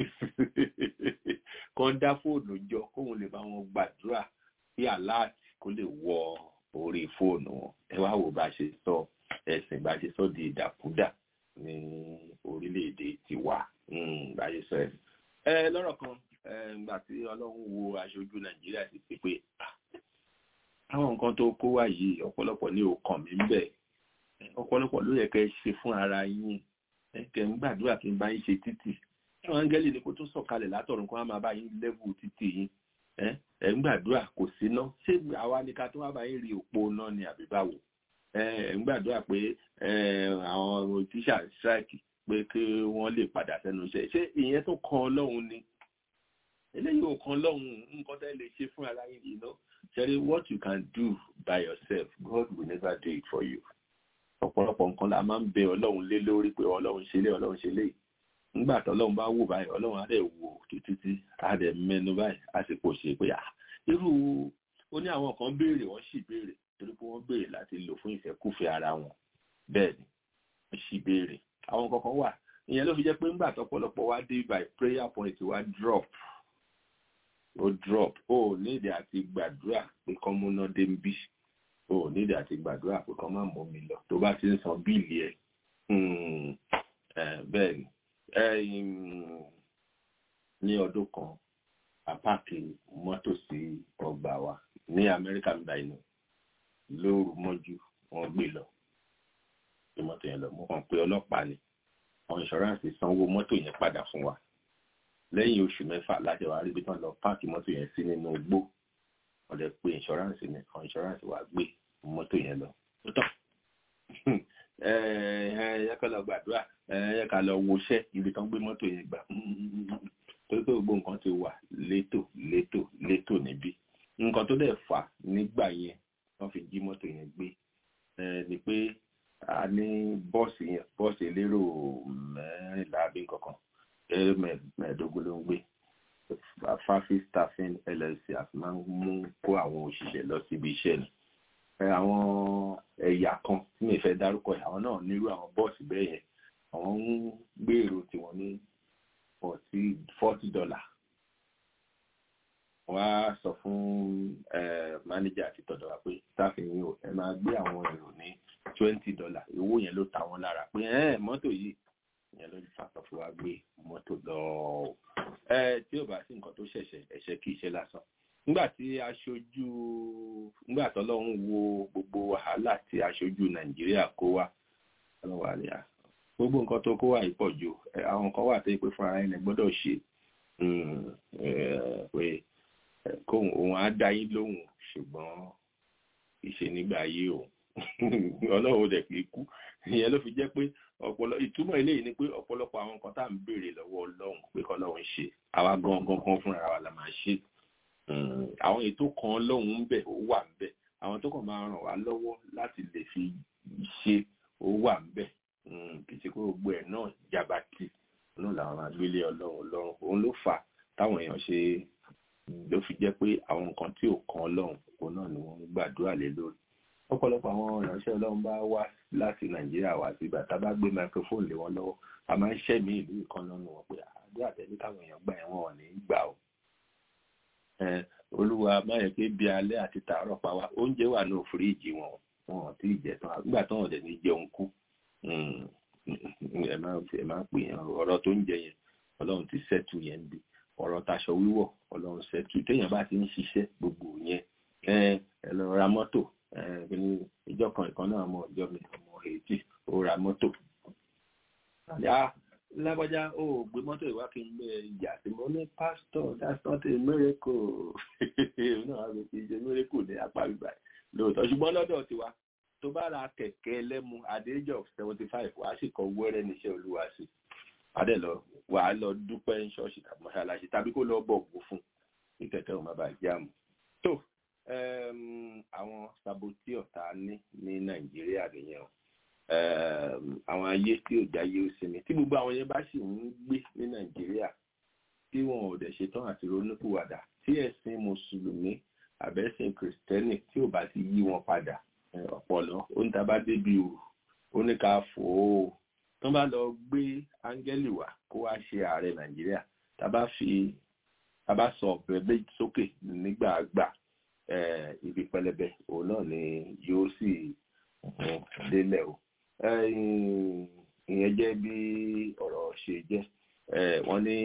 kàn dá fóònù jọ kóun lè bá wọn gbàdúrà kí aláàtì kó lè wọ orí fóònù wọn ẹ wá wò bá ṣe sọ ẹ̀sìn bá ṣe sọ di ìdàkúdà ní orílẹ̀-èdè tiwa bá ṣe sọ ẹ̀sìn lọ́rọ̀ kan ìgbà tí Ọlọ́run wo aṣojú Nàìjíríà ti pé pé àwọn nǹkan tó kó wá yìí ọ̀pọ̀lọpọ̀ ní ọkàn mi ń bẹ ọ̀pọ̀lọpọ̀ ló yẹ kẹ́ ṣe fún ara yín kẹ́ ń gbàdúrà kí n bá yín ṣe títì ẹ̀wọ̀n áńgẹ́lì ni kó tó sọ̀kalẹ̀ látọ̀run kó wá máa bá yín lẹ́bù títì yín ẹ̀ ń gbàdúrà kò sí ná ṣé àwa ni ká tó wá bá yín rí òpó náà ni àbí báwo ẹ̀ ń gbàdúrà pé àwọn tíṣà strike pé kí wọ́n lè padà sẹ́nu iṣẹ́ ṣé ìyẹn tó kan Ọlọ́run ni eléyìí ò kan Ọlọ́run nǹkan tẹ́ lè ṣe fún ara yín yìí náà Jerry, what you can do by yourself, God will never do it for you. Ọ̀pọ̀lọpọ̀ nǹkan la máa ń bẹ Ọlọ́run lé lórí pé Ọlọ́run ṣe lé Ọlọ́run ṣe lé. Nígbà tí Ọlọ́run bá wò báyìí, Ọlọ́run á dẹ̀ wò títí á dẹ̀ mẹ́nu báyìí, á sì pò ṣe pé irú ó ní àwọn kan béèrè, wọ́n sì béèrè torí pé wọ́n béèrè láti lò fún ìfẹ́kúfẹ̀ẹ́ ara wọn. Bẹ́ẹ̀ ni, wọ́n sì béèrè. Àwọn kankan wà. Ìyẹn ló fi jẹ́ pé nígbà tí ọ̀pọ̀lọpọ̀ wá dé by prayer point wá drop ó nídìí àti gbàdúrà pé kán múná dé ń bí ó nídìí àti gbàdúrà pé kán má mú mi lọ tó bá ti ń san bíìlì ẹ bẹ́ẹ̀ ni ní ọdún kan àpáàkì mọ́tò sí ọgbà wa ní Amẹ́ríkà ń bá inú lóru mọ́jú wọ́n gbé lọ tí mọ́tò yẹn lọ mo kàn pé ọlọ́pàá ni àwọn insurance sanwó mọ́tò yẹn padà fún wa lẹ́yìn oṣù mẹ́fà láti wá rí bí tán lọ páàkì mọ́tò yẹn sí nínú igbó wọ́n lè pe insurance ni àwọn insurance wá gbé mọ́tò yẹn lọ tó tán ẹ ká lọ gbàdúrà ẹ ká lọ woṣẹ́ ibi tán gbé mọ́tò yẹn gbà torí pé gbogbo nǹkan ti wà létò níbí nǹkan tó dẹ̀ fà nígbà yẹn wọ́n fi jí mọ́tò yẹn gbé ni pé a ní bọ́ọ̀sì elérò 14 àbí kankan mẹ́ẹ̀ẹ́dógún ló ń gbé Fafi Staffing LLC àti máa ń mú kó àwọn òṣìṣẹ́ lọ síbi iṣẹ́ ni àwọn ẹ̀yà kan tí mi fẹ́ dárúkọ ẹ̀ àwọn náà nírú àwọn bọ́ọ̀sì bẹ́ẹ̀ yẹn àwọn ń gbèrò tiwọn ní $40 wọ́n á sọ fún mánéjà àti tọ̀dọ̀ wa pé staffing yìí ò ẹ máa gbé àwọn èrò ní $20 owó yẹn ló ta wọn lára pé mọ́tò yìí ìyẹn ló fàtọ̀ fún wa gbé mọ́tò lọ tí ò bá sí nǹkan tó ẹ̀ṣẹ̀ kì í ṣe lásán nígbà tọ́lọ́run wo gbogbo wàhálà tí aṣojú Nàìjíríà kó wá ọlọ́wà ni gbogbo nǹkan tó kó wá yìí pọ̀ jù àwọn kan wà tó yẹ pé fún ara ẹni gbọ́dọ̀ ṣe pé kóhun òun á dá yín lóhùn ṣùgbọ́n ìṣe nígbà ayé òun Ọlọ́run dẹ̀ kì í kú ìyẹn ló fi jẹ́ pé ìtumọ̀ eléyìí ni pé ọ̀pọ̀lọpọ̀ àwọn nǹkan tá à ń béèrè lọ́wọ́ Ọlọ́run pé kọ́lọ́run ṣe àwa gangan kan fúnra wa la máa ṣe àwọn ètò kan Ọlọ́run ń bẹ ó wà ń bẹ àwọn tó kàn máa ràn wá lọ́wọ́ láti lè fi ṣe ó wà ń bẹ kì í ṣe pé gbogbo ẹ̀ náà jàbàtì náà làwọn máa gbélé Ọlọ́run òun ló fà táwọn èèyàn ṣe ló fi jẹ́ pé àwọn nǹkan tí ò kan Ọlọ́run òun náà ni wọ́n ń gbàdúrà lé lórí ọ̀pọ̀lọpọ̀ àwọn ìránṣẹ́ Ọlọ́run bá wá láti Nàìjíríà wá sí ìgbà tá bá gbé microphone lé wọn lọ́wọ́ a máa ń ṣẹ̀mí ìlú ìkan lọ́nu wọn pé àdúrà tẹ́lẹ̀ káwọn èèyàn gbà ẹ̀wọ̀n ò ní gbà ó Olúwa má yẹ pé bí alẹ́ àti tàárọ̀ pa wá oúnjẹ wà ní fíríjì wọn tí ìjẹ tán nígbà tán ọ̀dẹ̀ ní jẹun kú ẹ máa pè yẹn ọ̀rọ̀ tó ń jẹ yẹn ọlọ́run ti sẹ́tù yẹn bí ọ̀rọ̀ taṣọ wíwọ̀ ọlọ́run sẹ́tù téèyàn bá ti ń ṣiṣẹ́ gbogbo yẹn ẹ lọ ra mọ́tò ìjọ kan ìkan náà ọmọ ìjọ mi ọmọ èjì ó ra mọ́tò lágbájá ó gbé mọ́tò ìwá kí n gbé ìjà sí mo ní pastor that's not a miracle náà ló fi ṣe miracle ní apá ìgbà lóòótọ́ ṣùgbọ́n lọ́dọ̀ tiwa tó bá ra kẹ̀kẹ́ ẹlẹ́mu at the age of 75 wàá sì kọ wẹ́rẹ́ níṣẹ́ olúwa sí adé lọ wàá lọ dúpẹ́ ní ṣọ́ọ̀ṣì tàbí mọ́ṣáláṣí tàbí kó lọ bọ̀wọ̀ fún ní kẹ̀kẹ́ ò má bàa jáàmù tó àwọn sabotí ọ̀tá ní nàìjíríà nìyẹn o àwọn ayé tí ò jáyé ó sinmi tí gbogbo àwọn yẹn bá sì ń gbé ní nàìjíríà tí wọn ò dẹ̀ ṣetán àti ronúpìwàdà tí ẹ̀sìn mùsùlùmí àbẹ́sìn kìrìsìtẹ́nì tí ò bá ti yí wọn padà ọ̀pọ̀lọ́ oníta bá débi o oníka fò ó tó bá lọ gbé áńgẹ́lì wá kó wá ṣe ààrẹ nàìjíríà tá bá sọ ọ̀bẹ méjì sókè nígbàgbà ibi pẹlẹbẹ òun náà ni yóò sì délẹ̀ o ìyẹn jẹ́ bí ọ̀rọ̀ ṣe jẹ́ wọ́n ní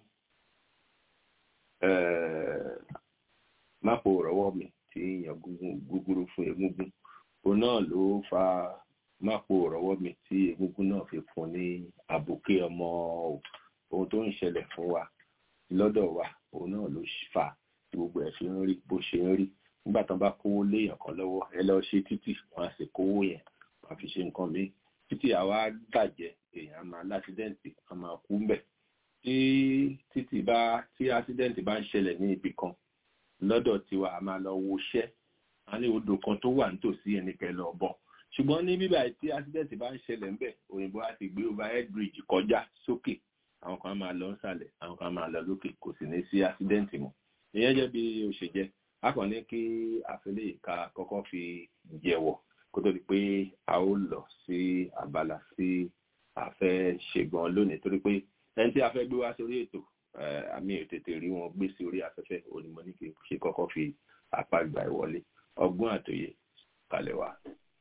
mápò rọ́wọ́ mi tí èèyàn gúgúrú fún egúngún òun náà ló fa mápò rọ́wọ́ mi tí egúngún náà fi fún ní àbùké ọmọ ohun tó ń ṣẹlẹ̀ fún wa lọ́dọ̀ wa òun náà ló fà gbogbo ẹ̀ fi ń rí bó ṣe ń rí nígbà tán bá kówó léèyàn kan lọ́wọ́ ẹ lọ ṣe títì wọ́n á sì kówó yẹn wọ́n á fi ṣe nǹkan míì títí àwa bàjẹ́ èèyàn máa lásídẹ́ǹtì a máa kú mbẹ̀ tí ásídẹ́ǹtì bá ń ṣẹlẹ̀ ní ibì kan lọ́dọ̀ tiwa a máa lọ woṣẹ́ a ní odò kan tó wà nítòsí ẹnikẹ́ lọ bọ̀ ṣùgbọ́n ní bíbá tí ásídẹ́ǹtì bá ń ṣẹlẹ̀ ńbẹ̀ òyìnbó á ti gbé overhead bridge kọjá sókè àwọn kan máa lọ nsàlẹ̀ àwọn kan máa lọ lókè kò sì ní sí ásídẹ́ǹtì mọ́ ìyẹn jẹ́ bí ó ṣe jẹ́ a kàn ní kí àfẹlẹ́ ìka kọ́kọ́ fi jẹ̀wọ̀ kó tó di pé a ó lọ sí abala sí àfẹ́ ṣègbọn lónìí torí pé ẹni tí a fẹ́ gbé wá sórí ètò àmì ètètè rí wọn gbé sí orí afẹ́fẹ́ onímọ̀ ní kí ṣe kọ́kọ́ fi apá ìgbà ìwọlé ọgbọ́n àtòyè kalẹ̀ wá.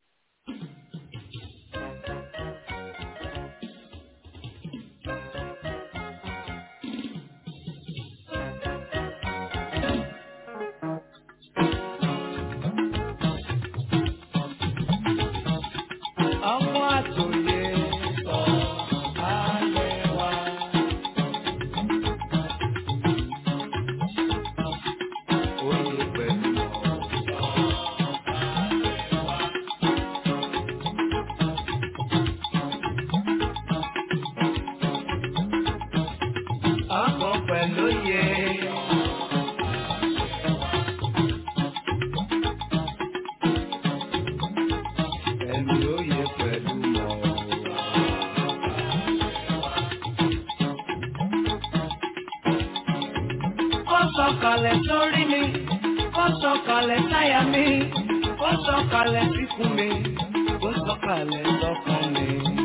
sọ̀kalẹ̀ sórí mi, ó sọ̀kalẹ̀ sáyà mi, ó sọ̀kalẹ̀ síkùn mi, ó sọ̀kalẹ̀ sọ́kàn mi.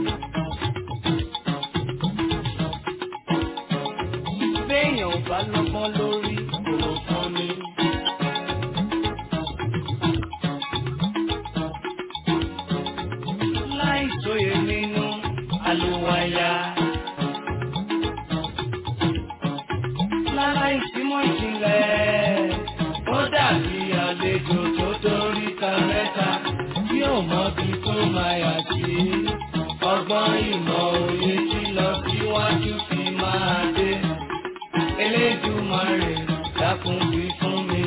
Béèyàn ò bá lọ́gbọ́n lórí kò fún mi. Láì sóye nínú àlùwàyà. Ìsímọ̀ ìjìnlẹ̀, ó dàbí àlejò tó dórí ta mẹ́ta, tí ò mọ bí tó máa yà sí. Ọgbọ́n ìmọ̀ òye tí lọ síwájú fi máa dé. Elédùmarè dákun wí fún mi.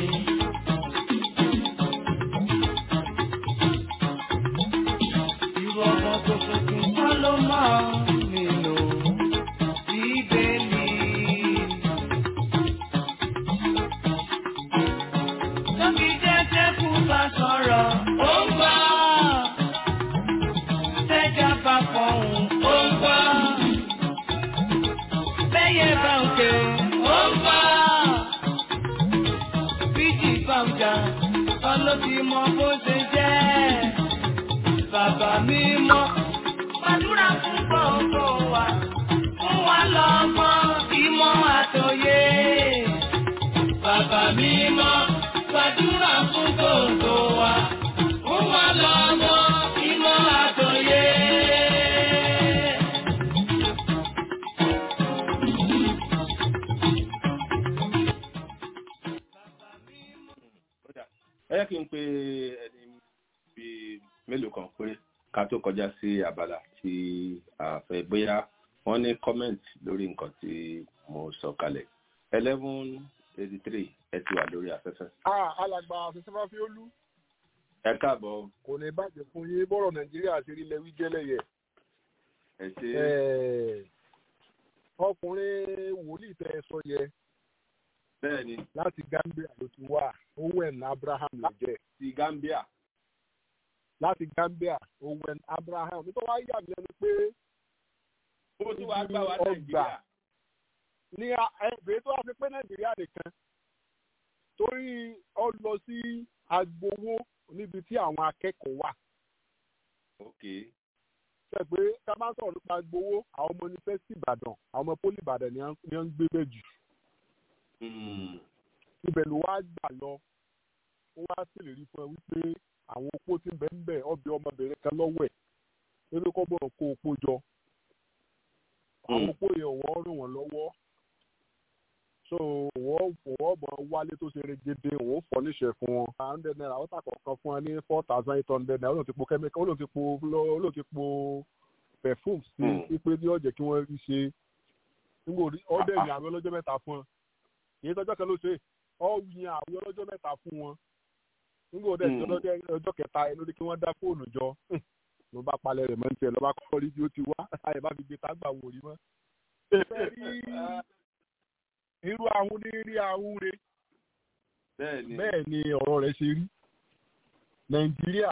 Irú ọgbọ́n tó tuntun kọ́ ló máa nílò. Sọ̀rọ̀ ó ń gbọ́, tẹ́jà bá fọ̀hún ó ń gbọ́, bẹ́yẹ bá ń ké ó ń gbọ́, bíjì bá ń jà ọlọ́bí mọ bó ṣe jẹ́. Bàbá mi mọ́ gbàdúrà fún gbogbo wa, fún wa lọ́gbọ́n ìmọ̀ àtòyé. Bàbá mi mọ́ gbàdúrà fún gbogbo wa, fún wa lọ́mọ ìmọ̀ àtòyé. ẹ kí n pe ẹni bíi mélòó kan pé ká tó kọjá sí abala tí a fẹ́ bóyá wọ́n ní comment lórí nǹkan tí mo sọ kalẹ̀ 11:83 ẹ ti wà lórí afẹ́fẹ́. alàgbà afẹ́fẹ́ fi olú. ẹ káàbọ̀. kò ní bàjẹ́ fún yín bọ́rọ̀ nàìjíríà ti rí lẹ́wí jẹ́lẹ̀yẹ. ẹ ṣe. ọkùnrin wòlíì tẹ ẹ sọ yẹ. bẹ́ẹ̀ni. láti Gambia ló ti wá Owen Abraham ló jẹ́. ti Gambia. láti Gambia Owen Abraham nítorí wàá yà mí lẹ́nu pé. ó ti wá gbà wá nàìjíríà. ní ẹgbẹ́ tó wá fi pé nàìjíríà nìkan torí ọ lọ sí agbowó níbi tí àwọn akẹ́kọ̀ọ́ wà. ṣe pé ká bá sọ̀rọ̀ nípa agbowó àwọn ọmọ yunifásitì Ìbàdàn àwọn ọmọ pólì Ìbàdàn ni wọ́n ń gbé bẹ́ẹ̀ jù. ibẹ̀ ló wá gbà lọ ó wá ṣèlérí fún ẹ wípé àwọn opó tí ń bẹ ń bẹ ọbẹ̀ ọmọbìnrin kan lọ́wọ́ ẹ̀ nínú kọ́ bọ̀ kó opó jọ. àwọn opó yẹn wọ́n ràn wọ́n lọ́wọ́ so wọ́n bọ̀ wálé tó ṣe regede wọ́n fọ́ níṣẹ́ fún wọn. £100 ó tà kọ̀ọ̀kan fún wọn ní £4,800 ó lòun ti po chemical ó lòun ti po perfume sí pípé ní ọ̀jẹ̀ kí wọ́n rí ṣe nígbà ọdẹ ìyàn àwọn ọlọ́jọ́ mẹ́ta fún wọn èyí tọ́jọ́ kan ló ṣe ọ yan àwọn ọlọ́jọ́ mẹ́ta fún wọn nígbà ọdẹ ọjọ́ kẹta ẹnu ní kí wọ́n dá fóònù jọ ló bá palẹ̀ rẹ̀ mọ́ ní tiẹ̀ ló bá kọ́ rí bí ó ti wá àyè bá fi gbé tágbà wò rí mọ́. irú ahun ní rí ahun re bẹ́ẹ̀ ni ọ̀rọ̀ rẹ̀ ṣe rí nàìjíríà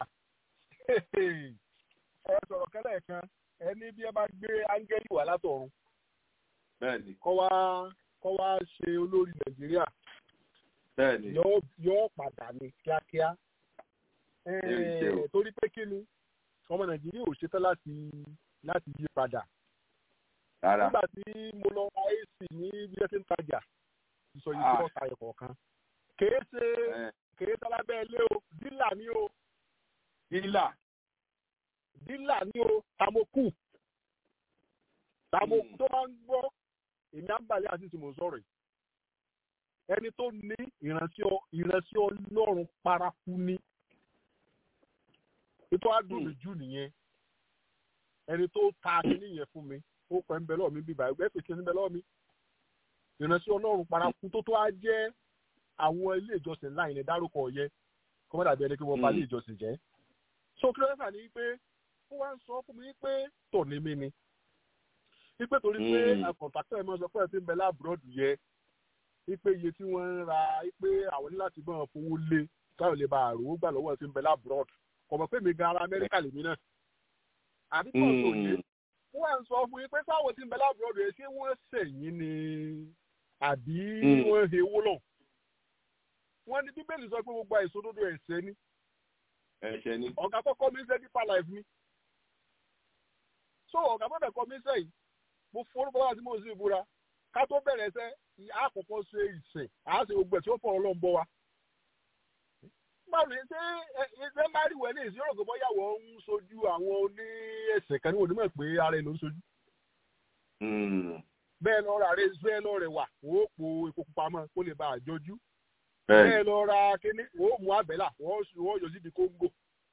ẹ sọ̀rọ̀ kẹ́lẹ́ kan ẹni bí ẹ bá gbé áńgẹ́lì wá látọ̀run kọ́ wá ṣe olórí nàìjíríà yóò padà ní kíákíá torí pé kí ni ọmọ nàìjíríà ò ṣetán láti yí padà. nígbà tí mo lọ ra AC ní bí ẹ ti ń tajà ìsọ yìí tí wọ́n ta ẹ̀kọ́ kan kèé ṣe lábẹ́ ilé o dílà ni o dílà ni o tamoku tó máa ń gbọ́ èmi àbálẹ̀ àti tí mo sọ̀rọ̀ yìí ẹni tó ní ìránṣẹ́ ọlọ́run paraku ní ètò àdùnnú jù nìyẹn ẹni tó ta kíní yẹn fún mi ó pẹ́ ń bẹ lọ́ọ̀ mi bíbá ẹgbẹ́ pèsè ń bẹ lọ́ọ̀ mi ìránṣẹ́ ọlọ́run paraku tó á jẹ́ àwọn ilé ìjọsìn ńlá yẹn dárúkọ yẹ kọ́ mọ́tàbí ẹni kí wọ́n bá ilé ìjọsìn jẹ́ so kí ló fà ní pé ó wá ń sọ fún mi pé tòní mi ni wípé torí pé àkọ̀tàkọ́ ẹ̀ máa sọ pé ẹ̀ ti ń bẹ láàbùrọ̀dù yẹ wípé iye tí wọ́n ń ra wípé àwọn ní láti gbọ́n fowó lé káyọ̀ lè ba àròwó gbà lọ́wọ́ ẹ̀ ti ń bẹ láàbùrọ̀dù kọ̀mọ̀ pé mi gan ara Amẹ́ríkà lèmi náà àbí pọ̀ tó yẹ wọ́n à ń sọ fún yín pé sáwọn tí ń bẹ láàbùrọ̀dù yẹn ṣé wọ́n ṣẹ̀yìn ni àbí wọ́n he owó lọ. wọ́n ní bíbélì sọ pé gbogbo àìsódódó ẹ̀ṣẹ̀ ni ọ̀gá kọ́kọ́ mi ṣe Deeper Life ni so ọ̀gá bọ́dẹ̀ kọ́ mi sẹ́yìn mo forúkọ láti mọ̀ sí ìbúra ká tó bẹ̀rẹ̀ ṣẹ́ àkọ́kọ́ ṣe ìsìn àá ṣe gbogbo ẹ̀ tí ó fọ̀rọ̀ lọ́n bọ́ wa. báwo ni ṣé ẹ máa rí wẹ́lẹ̀ ìṣirò kò bọ́yàwó ń sojú àwọn oní ẹ̀sẹ̀ kan ní onímọ̀ pé ara ẹ̀ ló ń sojú. bẹ́ẹ̀ lọ ra rẹ̀ bẹ́ẹ̀ lọ rẹ̀ wà ó po epo pupa mọ́ kó lè ba àjọjú. bẹ́ẹ̀ lọ ra kíní ó mú àbẹ́là wọ́n yọ síbi kóńgò.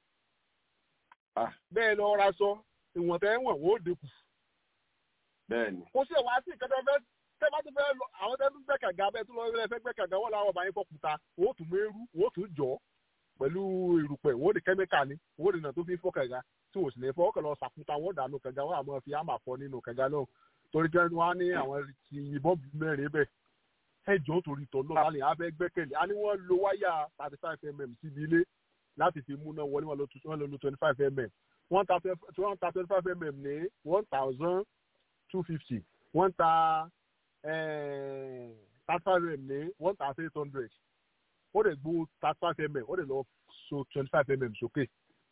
bẹ́ẹ̀ lọ ra sọ ìwọ̀n tẹ́ wọ̀n ó dínkù. kó sì wá sí ìkẹtẹ fẹ́ tẹ́ bá tún fẹ́ lọ àwọn tẹ́ tún gbẹ̀kàgà bẹ́ẹ̀ tún lọ fẹ́ gbẹ̀kàgà wọ́n làwọn ọba yín fọkùtà ó tún mẹ́rú ó tún jọ pẹ̀lú ìrùpẹ̀ wọ́n di kẹ́míkà ni wọ́n di náà tó fi fọ́ kẹ̀gà tí wọ́n sì lè fọ́ kẹ̀lọ́ sàkúta wọ́n dànù kẹ̀gà wọ́n àmọ́ fi àmà fọ́ nínú kẹ̀gà náà torí kí wọ́n á ní àwọn ti ìbọn mẹ́rin bẹ́ẹ̀ ẹjọ́ torí tọ́ náà lálẹ́ abẹ́ gbẹ́kẹ̀lé a ní wọ́n lo wáyà 35mm síbi ilé láti fi múná wọlé wọn lo 25mm wọ́n ta 25mm ní 1,250 wọ́n ta 35mm ní 1,800 ó lè gbó 35mm ó lè lọ so 25mm sókè.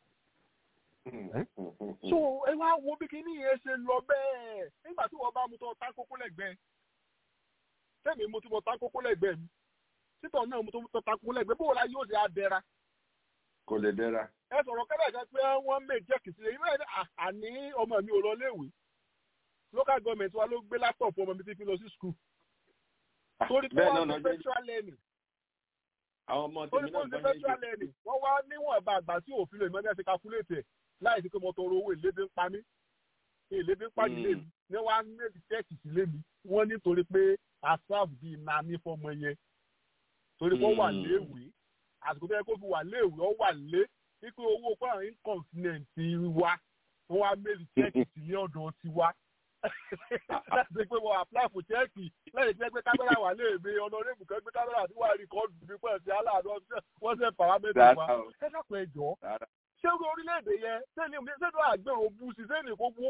so ẹ wá wo bí kíní yẹn ṣe lọ bẹ́ẹ̀ nígbà tí wọ́n bá mú tó tá kókó lẹ́gbẹ̀ẹ́ tẹ́mi mo ti mọ tá kókó lẹ́gbẹ̀ẹ́ mi títọ̀ náà mo tó tá kókó lẹ́gbẹ̀ẹ́ bó la yóò ṣe adẹ́ra. kò lè dẹ́ra. ẹ sọ̀rọ̀ kẹ́lẹ́ kan pé wọ́n mè jẹ́ kìsìlẹ̀ yìí bẹ́ẹ̀ àní ọmọ mi ò lọ léèwé local government wa ló gbé laptop ọmọ mi ti fi lọ sí school torí pé wọ́n ti special learning àwọn ọmọ ó tèmi ní kó náà ṣe gbọ́n federal lẹ́nì wọ́n wá níwọ̀nba àgbà tí òfin lè mọ́ ní ẹ̀sìn calculate ẹ̀ láì sí pé mo tọrọ owó ìlébi ń pa mí ìlébi ń pàdé lé mi ní wọ́n á ní tẹ́ẹ̀kì sí lé mi wọ́n nítorí pé asáàbù bíi nani fọmọ yẹn torí pé ó wà léèwé àsìkò tó yẹ kó fi wà léèwé ó wà lé wípé owó pé àwọn incontinent wa wọ́n wá méjì tẹ́ẹ̀kì sí ní ọ̀dọ̀ tiwa láti pé wọ́n apply for tẹ́ẹ̀kì lẹ́yìn tí wọ́n gbé kámẹ́rà wà léèwé ọ̀nàrẹ́bù kan gbé kámẹ́rà tí wọ́n á rìkọ́ọ̀dù bí pẹ̀lú sí aláàánú wọ́n ṣe paramẹ́tì wa ẹ dákun ẹ jọ̀ọ́ ṣé orílẹ̀-èdè yẹn sẹ́nu àgbèrò bú sí sẹ́nu ìkókó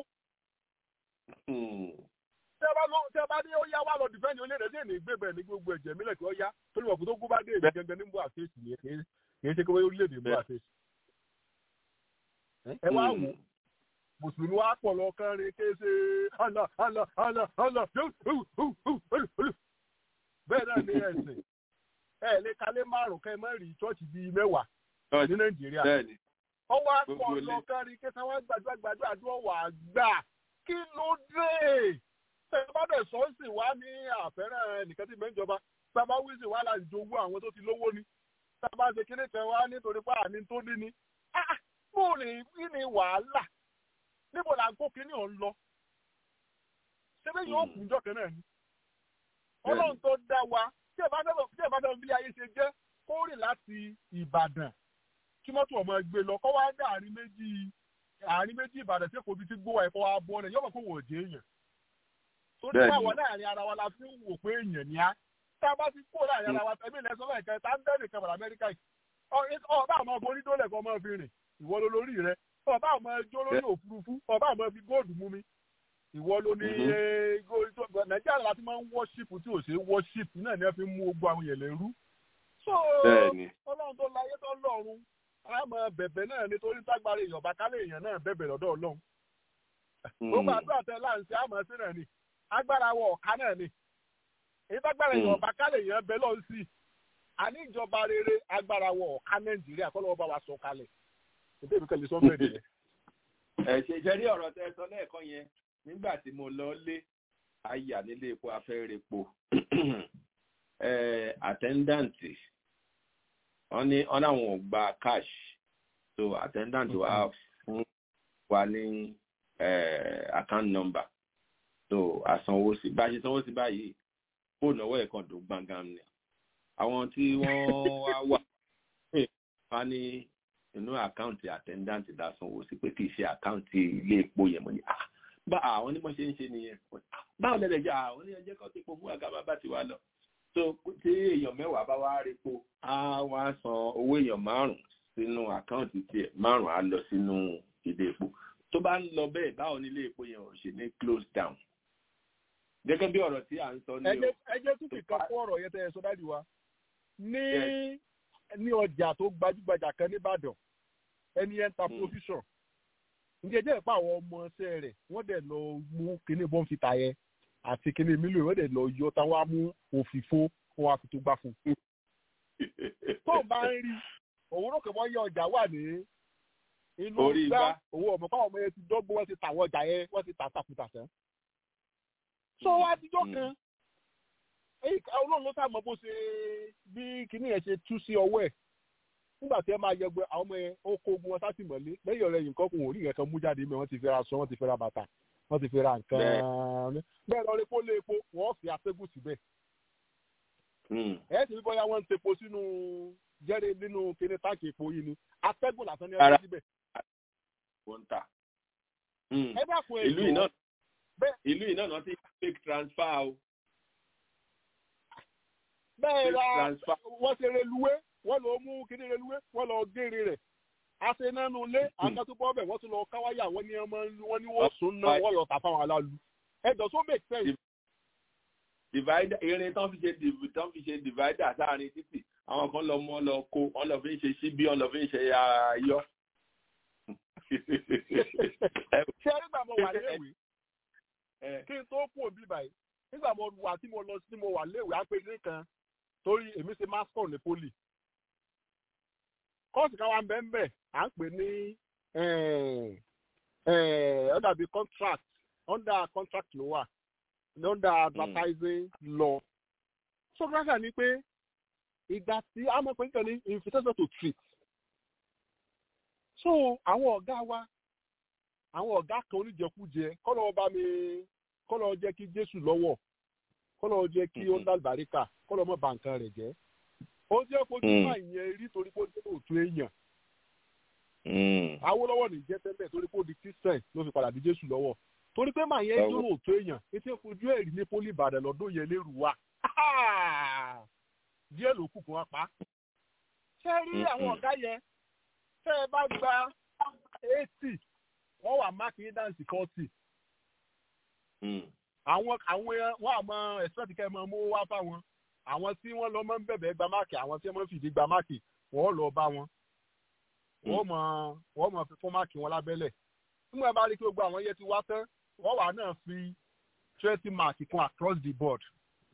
tẹ́ bá ní ó yá wá lọ dìfẹ́ǹdì orílẹ̀-èdè sí ènìyàn gbẹ̀bẹ̀ ní gbogbo ẹ̀jẹ̀ mílẹ̀ tí ó yá torí wọ̀kú tó kú bá dé èmi gẹ́gẹ́ ní mbọ́ àfẹ́sì yẹn kì í ṣe pé orílẹ̀-èdè mbọ́ àfẹ́sì. ẹ wá wò mùsùlùmí wa pọ̀ lọ kẹrin kése Allah bẹ́ẹ̀ náà ní ẹ̀sìn ẹ̀ lè kalẹ̀ márùn-ún kẹ́ mọ́ rí chọ́ọ̀chì bíi mẹ́wàá ní Nàìjíríà ọwọ́ àpọ̀ lọ kẹrin kése wọn gbàdúrà àdúrà wà gbà kí ló dé tẹ̀síwájú sọ́ọ̀sì wá ní àfẹ́rẹ́ nìkan tí mẹ́jọba sábà wíṣì wá láti jogún àwọn tó ti lówó ni sábà ṣe kéré kan wá nítorí pé àní tó ní ni bó ní kí ni wàhálà níbo là ń kó kíní ọ̀ ń lọ ṣébí yóò kún jọ́kẹ́ náà ni ọlọ́run tó dá wa tí ẹ bá fẹ́ bí ayé ṣe jẹ́ kó rìn láti Ìbàdàn kí mọ́tò ọmọ ẹgbẹ́ lọ kọ́ wá dá àárín méjì Ìbàdàn tí kò bí ti gbówó ẹ̀kọ́ wa bọ́ ọ́nà yọ̀bọ̀ kó wò ó jẹ́ èèyàn torí báwọn láàrin ara wa la fi ń wò pé èèyàn ni á tá a bá ti kó láàrin ara wa tẹ̀mí ilẹ̀ sọ́fẹ̀ ìkẹyẹ tá ń bẹ́ẹ̀ nìkan bàrà Amẹ́ríkà yìí ọba àmọ́ borí tó lẹ̀kọ́ ọmọ fi rìn ìwọ ló lórí rẹ ọba àmọ́ ẹjọ́ lórí òfurufú ọba àmọ́ fi góòdù mú mi ìwọ ló ní Nàìjíríà láti máa ń wọ́ṣípù tí ò ṣe wọ́ṣípù náà ni wọ́n fi ń mú ogbó àwọn yẹ̀lẹ̀ rú so Ọlọ́run tó láyé tó lọ́run àmọ́ bẹ̀bẹ̀ náà nítorí tágbára èèyàn bá kálẹ̀ èèyàn náà bẹ̀bẹ̀ lọ́dọ̀ Ọlọ́run gbogbo àdúrà tẹ láǹṣẹ́ àmọ́ sí náà ni agbára wọ ọ̀ká náà ni èyí tágbára èèyàn ọba kálẹ̀ èèyàn bẹ́ lọ́n sí àní ìjọba rere agbára wọ ọ̀ká Nàìjíríà kọ́ lọ́wọ́ bá wa sọ kalẹ̀ ètò ìbíkẹ́lẹ̀ sọ́fẹ̀ nìyẹn. ṣe rí ọ̀rọ̀ tẹ́ sọ lẹ́ẹ̀kan yẹn nígbà tí mo lọ lé àyà nílé epo afẹ́rẹ́po àtẹ́ndáǹtì wọ́n ní àwọn ò gba cash so àtẹ́ndáǹtì wa fún wa ní account number so àsanwó sí bá ṣe sanwó sí báyìí fóònù ọwọ́ ẹ̀kan tó gbangam ni àwọn tí wọ́n wá wá ní inú àkáǹtì àtẹ́ndáǹtì lásanwó sí pé kì í ṣe àkáǹtì ilé epo yẹn mo ní bá àwọn onímọ̀ ṣe ń ṣe nìyẹn báwo lẹ́lẹ̀ jẹ́ àwọn oníyẹn jẹ́ kó ti po fún àgàmà bá ti wá lọ so tí èèyàn mẹ́wàá bá wá rí po á wá san owó èèyàn 5 sínú àkáǹtì tiẹ̀ 5 á lọ sínú ilé epo tó bá ń lọ bẹ́ẹ̀ báwo ní ilé epo yẹn ò ṣe ní close down gẹ́gẹ́ bí ọ̀rọ̀ tí à ń sọ ní o. ẹjẹ́ tún fi kan fún ọ̀rọ̀ yẹn tẹ́ ẹ sọ dájú wa ní ọjà tó gbajúgbajà kan nìbàdàn ẹni ẹ̀ ń ta provision ǹjẹ́ jẹ́ ìpá àwọn ọmọ ọṣẹ́ rẹ̀ wọ́n dẹ̀ lọ mú kíní bọ́ǹfìtà yẹn àti kíní mílíọ̀nù wọ́n dẹ̀ lọ yọ táwọn á mú òfìfo wọn á fi tó gbá fún un. tó bá ń rí òwúrọ̀ kẹ́ wọ́n yẹ ọjà wà ní inú gbá owó ọmọ káwọn ọmọ yẹn ti dọ́gbọ́n wọ́n ti tà wọ́n ọjà yẹn wọ́n ti tà tàkùtà sẹ́. sọ wá àtijọ́ kan ọlọ́run ló sàmọ́ bó ṣe bí kíní yẹn ṣe tú sí ọwọ́ ẹ̀ nígbà tí ẹ máa yẹgbẹ àwọn ọmọ yẹn ó kó ogun wọn sátìmọ́lé lẹ́yìn ọ̀rẹ́ yìí nǹkan kò wọ́n rí nǹkan mú jáde mẹ́ wọ́n ti fi ra aṣọ wọ́n ti fi ra bàtà wọ́n ti fi ra nǹkan bẹ́ẹ̀ lọ rí kó lé epo wọ́n fi atẹ́gùn síbẹ̀. ẹ̀ ti rí bóyá wọ́n ń tepo sínú jẹ́rìí nínú kíní táǹkì epo yìí ni atẹ́gùn làtọ́ ní ẹgbẹ́ síbẹ̀. ẹ bá fún èyí ìlú iná náà ti fake transfer o. bẹ́ẹ̀ ra wọ́n ṣe reluwé wọ́n lọ mú kíní reluwé wọ́n lọ gèrè rẹ̀ àṣẹ nánú ilé akátúbọ̀ bẹ̀ wọ́n tún lọ káwáyà wọ́n ní wọ́n sùn náà wọ́n lọ tà fáwọn alálu ẹ̀dọ̀ tó make sense. divider irin tán fi ṣe divider sáàrin títì àwọn kan lọ mú ọ lọ kó ọ lọ fi ń ṣe síbí ọ lọ fi ń ṣe ayọ̀. ṣé nígbà mo wà léèwé kí n tó kú òbí báyìí nígbà mo wà tí mo lọ sí mo wà léèwé á pé ní kan torí èmi ṣe mascot ní poli kọ́ọ̀sì kan wà ń bẹ́ẹ̀ bẹ́ẹ̀ à ń pè ní under the contract under contract ló wà under advertising law so grasa ni pé ìgbà tí a mọ̀ pé nǹkan ní invitation to treat. So àwọn ọ̀gá wa àwọn ọ̀gá kan oníjẹkújẹ kọ́lọ́ jẹ́ kí Jésù lọ́wọ́ kọ́lọ́ jẹ́ kí ó dàlùbáríkà kọ́lọ́ mọ̀ bà nǹkan rẹ̀ jẹ́. Ó jẹ́ fojú máa yẹn rí torí pé ó jẹ́ òtún èèyàn. Awólọ́wọ̀ ní jẹ́ tẹ́lẹ̀ torí pé ó di Christian ló fi padà di Jésù lọ́wọ́. Torí pé màá yẹn jẹ́ òtún èèyàn etí ó fojú ẹ̀rí ní pólí Ìbàdàn lọ́dún yẹn lérú wa. Díẹ̀ ló kù kún wá pa. Ṣé rí àwọn ọ̀gá yẹn? Ṣé ẹ bá gba 80 wọ́n wà máàkì ní dáǹsì 40. Àwọn wọ́n àmọ́ ẹ̀sìpẹ̀tì kẹ́ mọ́ mú wá fáwọn. Àwọn tí wọ́n lọ mọ́ ń bẹ̀bẹ̀ gba máàkì àwọn tí wọ́n fìdí gba máàkì wọ́n lọ bá wọn. Wọ́n mọ̀ fi fún máàkì wọn lábẹ́lẹ̀. Nígbà bá rí kí gbogbo àwọn yẹn ti wá tán wọ́n wà náà fi 20 máàkì kan across the board.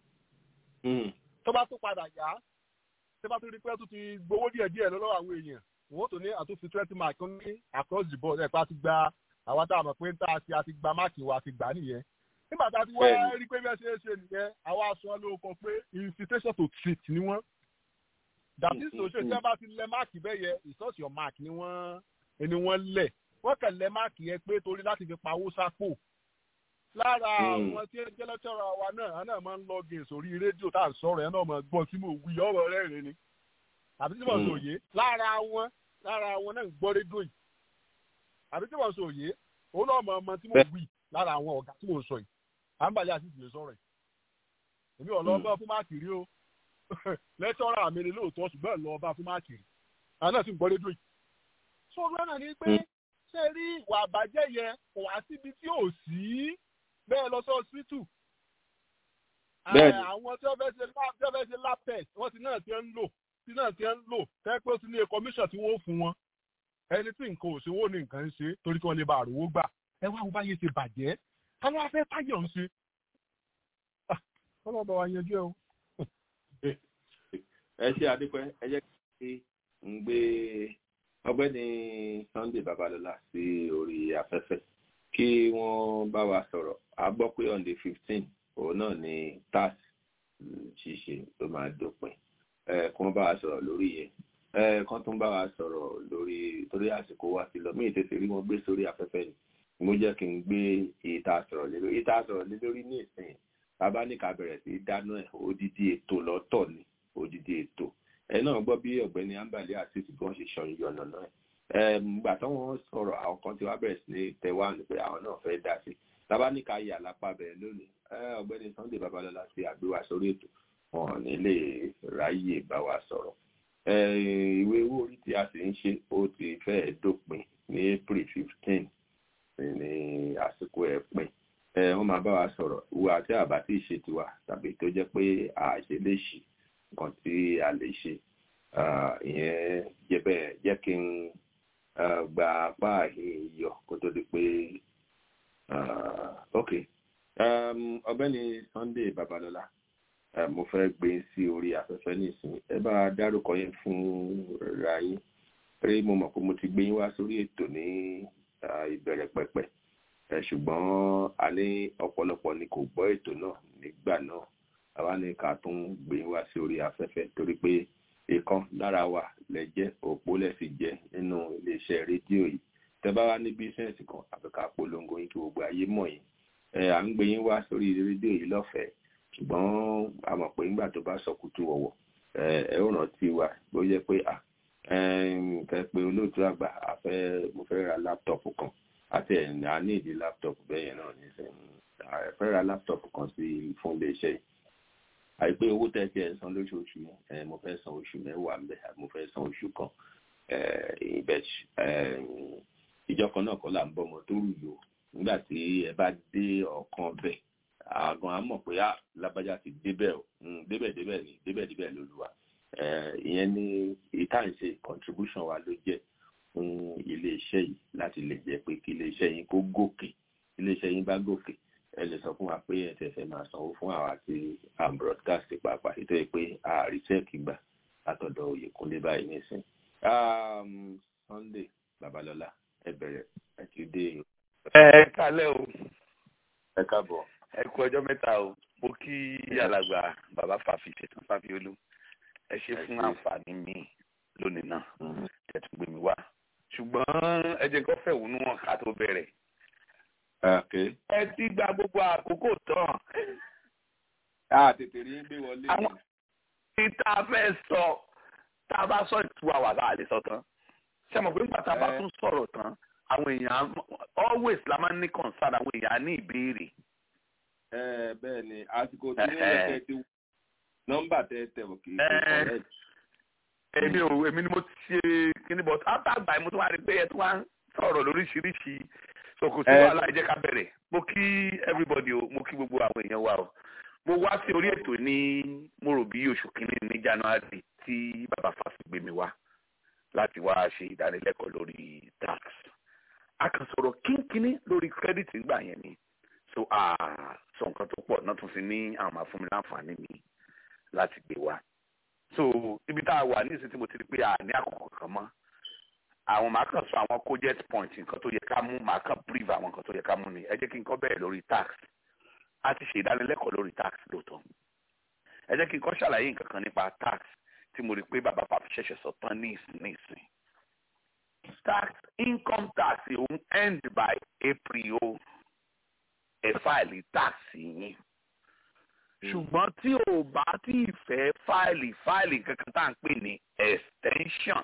Tó bá tún padà yá tó bá tún rí pé tó ti gbowó díẹ̀díẹ̀ lọ́wọ́ àwọn èèyàn wọ́n tó ní àtúnfi 20 máàkì kan ní across the board ẹ̀pá ti gba àwọn tá a mọ̀ pé ń tá a ti gba máàkì wa ti gbà nìyẹn. Nígbà tá a ti wá rí pé bí ẹ ṣe é ṣe nìyẹn àwa aṣọ ló kọ pé invitation to treat ni wọ́n. Dàbí ìṣòṣè tí wọ́n bá ti lẹ máàkì bẹ́ẹ̀ yẹ it's not your mark ni wọ́n lẹ̀. Wọ́n kàn lẹ máàkì yẹn pé torí láti fi pawó sápò. Lára àwọn tí ń jẹ́ lẹ́tọ́rọ̀ wa náà máa ń lọ́gìn sórí rédíò tá à ń sọ̀rọ̀ ẹ̀ náà máa gbọ́ tí mo wí ọ̀rọ̀ rẹ́rìn ni. Àbí tí mo sọ òye lára wọn náà ń gbọ́ rédíò yìí. Àbí tí mo sọ òye òun náà mọ ọmọ tí mo wí lára àwọn ọ̀gá tí mo sọ yìí. Àǹbàlẹ̀ àti ìdílé sọ̀rọ̀ yìí. Èmi ò lọ bá fún máàkì rí o. Lẹ́tọ́rọ̀ àmì ni lóòótọ́ ṣùgbọ́n lọ bá fún máàkì rí. Àwọn náà sì ń gbọ́ rédíò yìí. Sọ̀rọ̀ náà ni pé ṣé rí ìwà àbàjẹ́ yẹn kò wá síbi tí ò sí bẹ́ẹ̀ lọ sí hospital. Àwọn tí wọ́n fẹ́ ṣe lab test wọ́n ti náà ti ń lò tẹ́ pé ó ti ní commission tí wọ́n fún wọn. Ẹni tí nǹkan ò ṣe wọ́n ní nǹkan ń ṣe torí kí wọ́n lè bá àròwó gbà. Ẹ wá wo báyé ṣe bàjẹ́. Ká ló wá fẹ́ táyọ̀ ń ṣe. Ọlọ́ba wa yanjú ẹ o. Ẹ ṣe àdúpẹ́ ẹ jẹ́ kí n gbé ọ̀gbẹ́ni Sunday Babalọlá sí orí afẹ́fẹ́ kí wọ́n bá wa sọ̀rọ̀. A gbọ́ pé on the 15 òun náà ni tax ṣíṣe tó máa dópin. Kí wọ́n bá wa sọ̀rọ̀ lórí yẹn. Kán tún bá wa sọ̀rọ̀ lórí torí àsìkò wa ti lọ. Mí ìtẹ̀sẹ̀ rí wọn gbé sórí afẹ́fẹ́ ni. Mo jẹ́ kí n gbé ìta sọ̀rọ̀ lé lórí ní ìsìn. Bàbá ní ká bẹ̀rẹ̀ sí dáná ẹ̀ odidi ètò lọ́tọ̀ ni odidi ètò. Ẹ náà gbọ́ bí ọ̀gbẹ́ni Ambali àti ìsìnkú ṣe ṣọyìn yọ̀nà náà. Gbà tí wọ́n sọ̀rọ̀ àwọn kan tí wọ́n bẹ̀rẹ̀ sí ní tẹ̀wá ní pé àwọn náà fẹ́ dá sí. Bàbá ní ká yà lápá bẹ̀rẹ̀ lónìí. Ọ̀gbẹ́ni Sunday Babalọlá ti àgbéwá sórí ètò. Wọn ní lè ráyè bá wa sọ̀rọ̀. Ìwé owó orí tí a sì ń ṣe ó ti fẹ́ẹ̀ dópin ní April 15 ní àsìkò ẹ̀ pin. Wọ́n máa bá wa sọ̀rọ̀ ìwà àti àbá tí ìṣe tiwa tàbí tó jẹ́ pé àṣẹ lè ṣe nǹkan tí a lè ṣe. Ìyẹn jẹ́ bẹ́ẹ̀ jẹ́ kí n gba apá ìyọ̀ kó tó di pé ok. Ọ̀gbẹ́ni Sunday Babalọlá mo fẹ́ gbé sí orí afẹ́fẹ́ nísìnyí. Ẹ bá dárúkọ yẹn fún ra yín pé mo mọ̀ pé mo ti gbé yín wá sórí ètò ní ìbẹ̀rẹ̀ pẹ̀pẹ̀. Ṣùgbọ́n a ní ọ̀pọ̀lọpọ̀ ni kò gbọ́ ètò náà nígbà náà. Àwa ní ká tún gbé wá sí orí afẹ́fẹ́ torí pé ìkan lára wa lẹ jẹ́ òpó lẹ sì jẹ́ nínú iléeṣẹ́ rédíò yìí. Tẹ́ bá wá ní bísíǹsì kan àbí ká polongo yín kí gbogbo ayé mọ̀ yín. À ń gbé yín wá sórí rédíò yìí lọ́fẹ̀ẹ́. Ṣùgbọ́n a mọ̀ pé nígbà tó bá sọkútù wọ̀wọ̀ ẹ ó rántí wa bó yẹ pé kẹ́ pé olóòtú àgbà mo fẹ́ ra láptọ̀pù kan. Àti a ní ìdí láptọ̀pù bẹ́yẹn náà nísìnyí. Fẹ́ ra láptọ̀pù kan sí fún iléeṣẹ́ yìí. Àìpé owó tẹ́tí ẹ̀ san lóṣooṣù yẹn mo fẹ́ san oṣù mẹ́wàá mbẹ́ mo fẹ́ san oṣù kan. Ìjọ kan náà kọ́ là ń bọ́ ọmọ tó rù yó. Nígbà tí ẹ bá dé ọ̀kan bẹ̀ àgàn á mọ̀ pé lábájá ti débẹ̀ o débẹ̀ lóluwà. Ìyẹn ní ìta ń ṣe contribution wa ló jẹ́ fún iléeṣẹ́ yìí láti lè jẹ́ pé kí iléeṣẹ́ yín kó gòkè. Iléeṣẹ́ yín bá gòkè ẹ lè sọ fún wa pé ẹ tẹ̀fẹ̀ máa sanwó fún àwa tí à ń broadcast pàápàá nítorí pé àríṣẹ́ẹ̀kì gbà látọ̀dọ̀ Oyèkúnlé báyìí nísìn. Sunday Babalọlá ẹ bẹ̀rẹ̀ ẹ ti dé. Ẹ kálẹ̀ o. Ẹ káàbọ̀. Ẹ kú ọjọ́ mẹ́ta o. Mo kí alàgbà bàbá Fàfi ṣetán Fàfiolú. Ẹ ṣe fún àǹfààní mi lónìí náà tẹ̀tù gbé mi wá ṣùgbọ́n ẹ jẹ́ kó fẹ̀hónú hàn ká tó bẹ̀rẹ̀. ẹ ti gba gbogbo àkókò tán. tètè rí gbé wọlé. àwọn tí tá a fẹ́ sọ tá a bá sọ 2 hours a lè sọ tán ṣé mo pé nígbà tá a bá tún sọ̀rọ̀ tán àwọn èèyàn always la máa ń ní concern àwọn èèyàn ní ìbéèrè. bẹ́ẹ̀ ni àsìkò tí wọ́n lè tẹ nọ́mbà tẹ òkè correct. èmi ni mo ti ṣe kíní but after àgbà mo tún wá rí pé ẹ tún wá ń sọ̀rọ̀ lóríṣiríṣi so kò sí wàhálà ẹ jẹ́ ká bẹ̀rẹ̀ mo kí everybody o mo kí gbogbo àwọn èèyàn wa o mo wá sí orí ètò ní mo rò bí oṣù kìíní ní January tí bàbá Fásitì gbé mi wá láti wá ṣe ìdánilẹ́kọ̀ọ́ lórí tax a kàn sọ̀rọ̀ kínkínní lórí credit gbà yẹn ni so sọ nǹkan tó pọ̀ náà tún fi ní àwọn máa fún mi láǹfààní mi láti gbé wá so ibi tá a wà ní ìsìn tí mo ti rí pé a ní àkókò kan mọ́ àwọn máa kàn sọ àwọn cogent point nǹkan tó yẹ ká mú máa kàn brief àwọn nǹkan tó yẹ ká mú ni ẹ jẹ́ kí n kọ́ bẹ̀rẹ̀ lórí tax a ti ṣe ìdánilẹ́kọ̀ọ́ lórí tax lóòótọ́ ẹ jẹ́ kí n kọ́ ṣàlàyé nǹkan kan nípa tax tí mo rí pé bàbá Fáfi ṣẹ̀ṣẹ̀ sọ tán ní ìsìn tax income tax òun end by April o ẹ fáìlì tax yín ṣùgbọ́n tí o bá tí ì fẹ́ fáìlì kankan tá à ń pè ní extension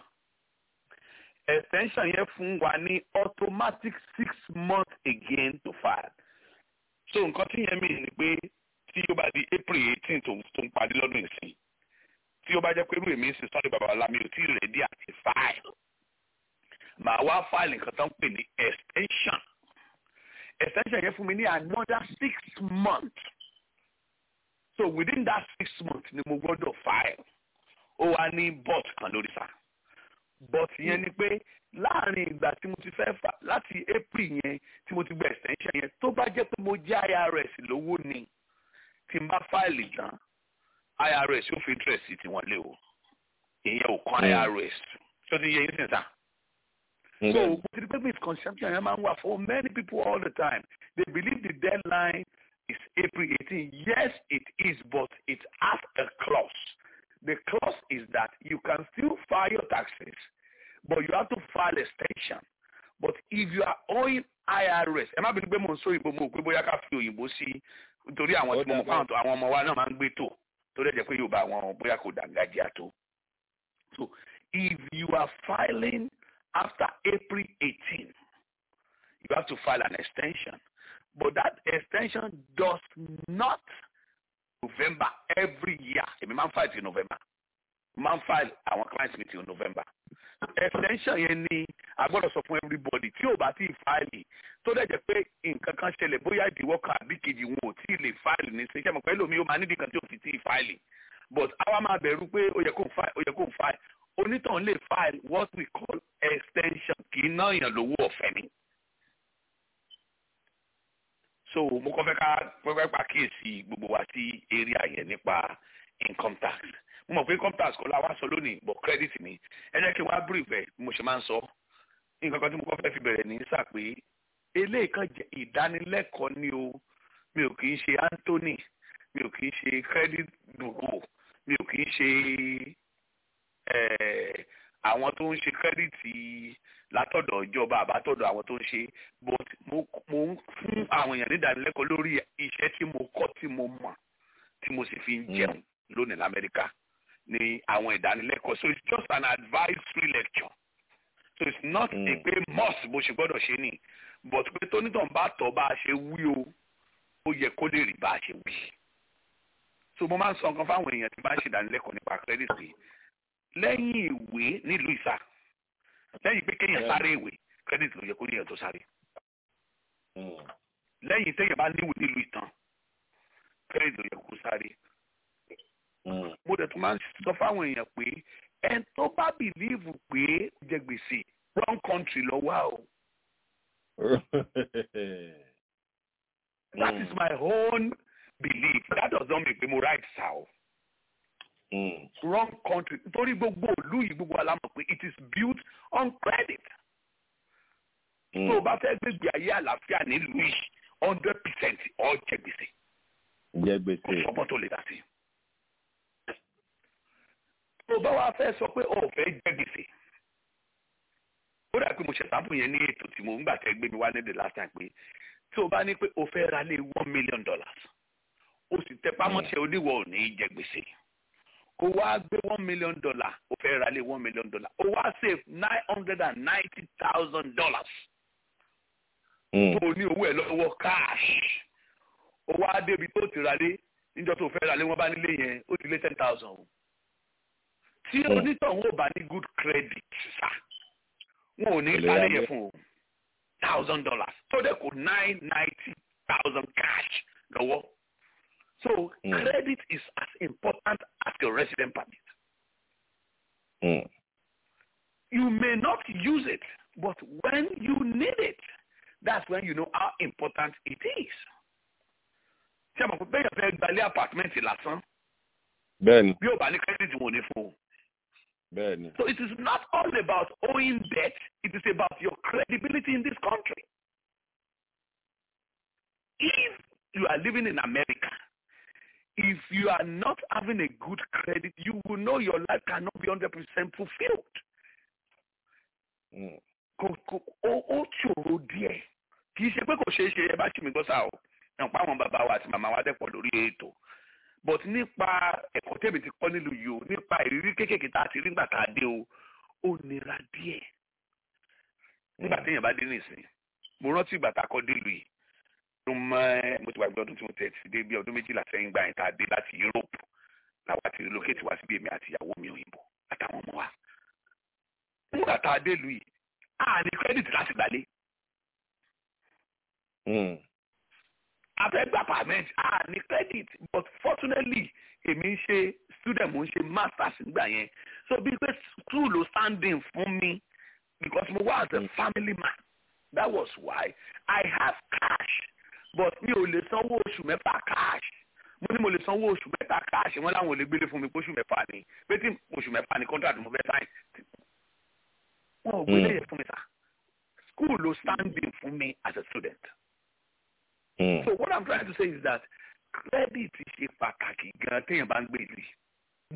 yẹn fún wa ní automatic 6 months again to file so nǹkan tí yẹn mìíràn ni pé tí ó bá di April 18 tó ń parí lọ́dún ìsìn tí ó bá jẹ́ pé irú èmi ń sin Sunday Babalọlá mi ò tí ì rẹ̀dí àti file màá wá fáìlì nǹkan tó ń pè ní extension yẹn fún mi ní another 6 months so within that 6 months ni mo gbọ́dọ̀ file ó wá ní but kan lórí sa but yẹn ni pé láàrin ìgbà tí mo ti fẹ́ fà láti April yẹn tí mo ti gba extension yẹn tó bá jẹ́ pé mo jẹ́ IRS lówó ni tí n bá fáìlì tán IRS yóò fi interest tí wọ́n lé o ìyẹn ò kan IRS tó ti yẹ yín sìn sá. So mo ti rí pé misconception yẹn máa ń wà for many people all the time they believe the deadline is April 18. Yes, it is, but it has a clause. The clause is that you can still file your taxes, but you have to file extension. But if you are owing IRS, ẹ má bínú pé mo ń sọ òyìnbó mo pé bóyá ká fi òyìnbó sí nítorí àwọn tí mo mọ̀ fáwọn tó àwọn ọmọ wa náà máa ń gbé tò tó dẹ̀ jẹ́ pé Yorùbá àwọn bóyá kò dàgbàjá tó. So if you are filing after April 18, you have to file an extension. But that extension does not November every year. Èmi máa ń file till November. Máa ń file àwọn clients mi till November. Extension yẹn ni a gbọ́dọ̀ sọ fún everybody tí ò bá ti file tó dẹ̀ jẹ́ pé nǹkan kan ṣẹlẹ̀ bóyá ìdíwọ́ kan àbí kejì wọn ò tí ì lè file ní ṣe iṣẹ́ mọ̀ pẹ̀lú omi ó máa nídìí kan tí ò fi tí ì file. But àwa máa bẹ̀rù pé ó yẹ kó file. Onítàn lè file what we call extension kì í ná èèyàn lówó ọ̀fẹ́ ni. So mo kọ́ fẹ́ pàkíyèsí gbogbo wa sí area yẹn nípa income tax. Mo mọ̀ pé income tax kọ́ la wá sọ lónìí but credit ni. Ẹ jẹ́ kí n wá brief ẹ̀ mo ṣe máa ń sọ. Nǹkan kan tí mo kọ́ fẹ́ fi bẹ̀rẹ̀ ní sà pé eléyìí kan jẹ́ ìdánilẹ́kọ̀ọ́ ni o. Mi ò kì í ṣe Anthony, mi ò kì í ṣe credit bureau, mi ò kì í ṣe àwọn tó ń ṣe credit látọ̀dọ̀ ìjọba àbátọ̀dọ̀ àwọn tó ń ṣe but mo ń fún àwọn èèyàn ní ìdánilẹ́kọ̀ọ́ lórí iṣẹ́ tí mo kọ́ tí mo mọ̀ tí mo sì fi ń jẹun lónìí lamẹ́ríkà ní àwọn ìdánilẹ́kọ̀ọ́ so it's just an advisory lecture so it's not a pé must bó ṣe gbọ́dọ̀ ṣe ni but pé tónítàn bá tọ́ bá a ṣe wí o ó yẹ kó lè rí bá a ṣe wí so mo máa ń sọ nǹkan fáwọn èèyàn tí bá ń ṣe ìdánilẹ́kọ̀ọ́ nípa credit pé lẹ́yìn ìwé nílùú ìsà lẹ́yìn pé kéèyàn sáré ìwé credit ló yẹ kó níyàn tó sáré lẹ́yìn téèyàn bá níwèé nílùú ìtàn credit ló yẹ kó sáré mo dẹ̀ tún máa ń sọ fáwọn èèyàn pé ẹni tó bá bìlíìfù pé ó jẹ gbèsè wrong country lọ wá o that is my own belief that does not mean pé mo right south. Wrong country nítorí gbogbo ìlú yìí gbogbo alámọ̀ pé it is built on credit. tó o bá fẹ́ gbégbé ayé àlàáfíà nílùú yìí 100% ọ̀ jẹ gbèsè. jẹ gbèsè. kò sọ́bọ̀ tó lè dá sí. tó tó bá wá fẹ́ sọ pé o ò fẹ́ jẹ gbèsè ó dà pé mo ṣe sáàpù yẹn ní ètò tí mo ń gbà tẹ́ gbé mi wá ní the last time pé tí o bá ní pé o fẹ́ ra lé $1 million o sì tẹ pámọ́ṣẹ́ oníwọ̀ ò ní jẹ gbèsè o wá gbé $1 million o fẹ́ ra lé $1 million o wá save $990,000 tó o ní owó ẹ̀ lọ́wọ́ cash o wá débi tó ti ra lé níjọ́ tó fẹ́ ra lé wọ́n bá nílé yẹn ó ti lé 10,000 o tí onítọ̀hún ò bá ní good credit sá wọn ò ní kálẹ̀ yẹn fún o $1,000 tó dẹ̀ kó $990,000 cash lọ́wọ́ so credit is as important as your resident permit. You may not use it, but when you need it, that's when you know how important it is. Ṣé àmọ̀ pé bẹ́ẹ̀ yẹn fẹ́ gbalẹ̀ apartment lásán? Bẹ́ẹ̀ni. Bí o bá ní credit wọn ò ní fún o. Bẹ́ẹ̀ni. So it is not all about owing debt, it is about your credibility in this country. If you are living in America, if you are not having a good credit, you will know your life cannot be 100% fulfilled. Ó ṣòro díẹ̀. Kì í ṣe pé kò ṣeé ṣe ẹ bá ṣì mí gbọ́ sáà o. Nípa àwọn bàbá wa àti màmá wa dẹ́pọ̀ lórí ètò. But nípa ẹ̀kọ́ tèmi ti kọ́ nílùú yìí o, nípa ìrírí kéékèèké tá a ti rí nígbà tá a dé o, ó nira díẹ̀. Nígbà téèyàn bá dé nìsín, mo rántí ìgbà tá a kọ́ délùú yìí. Mo ti wà gbé ọdún tí mo tẹ̀ sí dé bí ọdún 2 sẹ́yìn gbà yẹn tá a dé láti Europe làwa ti relocate wá síbi èmi àti ìyàwó mi òyìnbó àtàwọn ọmọ wa. Nígbà tá a dé ìlú yìí a ní credit láti gbalé. A fẹ́ gba apartment a ní credit but fortunately èmi ń ṣe student mo ń ṣe masters nígbà yẹn so bí pé school ló standing fún mi because mo wá as a family man that was why I have cash. But mi ò lè sanwó oṣù 6 cash. Mo ní mo lè sanwó oṣù 3 cash. Wọ́n láwọn ò lè gbélé fún mi pé oṣù 6 ni. Pé tí oṣù 6 ni contract mo fẹ́ sign. Wọ́n ò gbélé yẹn fún mi sá. School ló standing fún mi as a student. So what I'm trying to say is that credit ṣe pàtàkì gan téèyàn bá ń gbé ìlú yìí.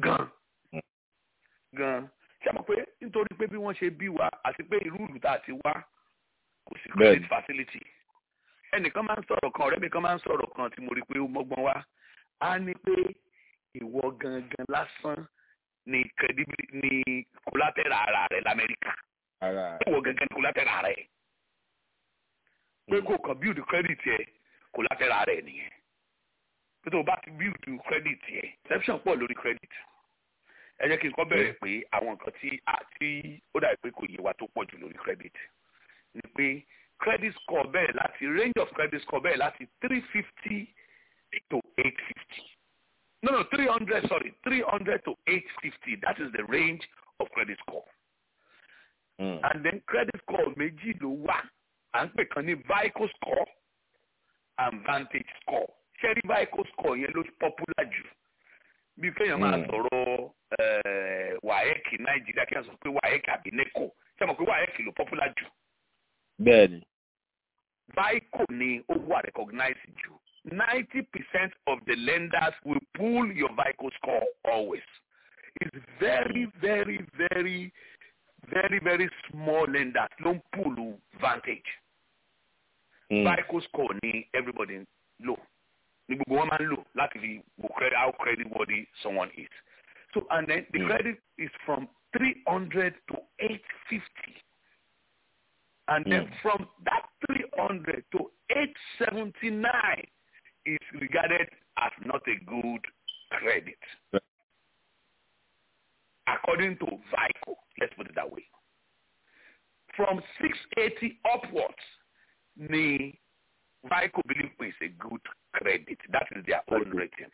Gan. Ṣé mo pé nítorí pé bí wọ́n ṣe bí wa àti pé irú ìlú tá a ti wá kò sí credit facility. Ẹnìkan máa ń sọ̀rọ̀ kan ọ̀rẹ́ mi kan máa ń sọ̀rọ̀ kan tí mo rí pé ó mọ́gbọ́n wá á ní pé ìwọ gangan lásán ni collateral ara rẹ l'Amẹ́ríkà ìwọ gangan ni collateral rẹ pé kò kàn build credit yẹ collateral rẹ nìyẹn pé tó o bá ti build credit yẹ exception pọ̀ lórí credit ẹ jẹ́ kí n kọ́ bẹ̀rẹ̀ pé àwọn nǹkan tí ó dàbí pé kò yé wa tó pọ̀ jù lórí credit ni pé credit score bẹ́ẹ̀ láti range of credit score bẹ́ẹ̀ láti 350 to 850. No, 300 to 850. That is the range of credit score. And then credit score méjì ló wà. À ń pè kan ní VICO score and Vantage score. Ṣẹ́rí VICO score yẹn ló popular jù. Bí kéèyàn máa sọ̀rọ̀ WAEC Nàìjíríà kí wọ́n sọ pé WAEC àbí NECO. Ṣé mo pé WAEC ló popular jù? Bẹ́ẹ̀ni. VICO ni ó wà recognized jù. 90% of the lenders will pull your VICO score always. It's very, very, very, very, very small lenders don't pull Vantage. VICO score ni everybody low. Ni gbogbo wọn máa ń lò láti fi wo how creditworthy someone is. So and then the credit is from 300 to 850. And then from that 300 to 879 is regarded as not a good credit. According to VICO, let's put it that way. From 680 upwards, the VICO believe is a good credit. That is their own rating.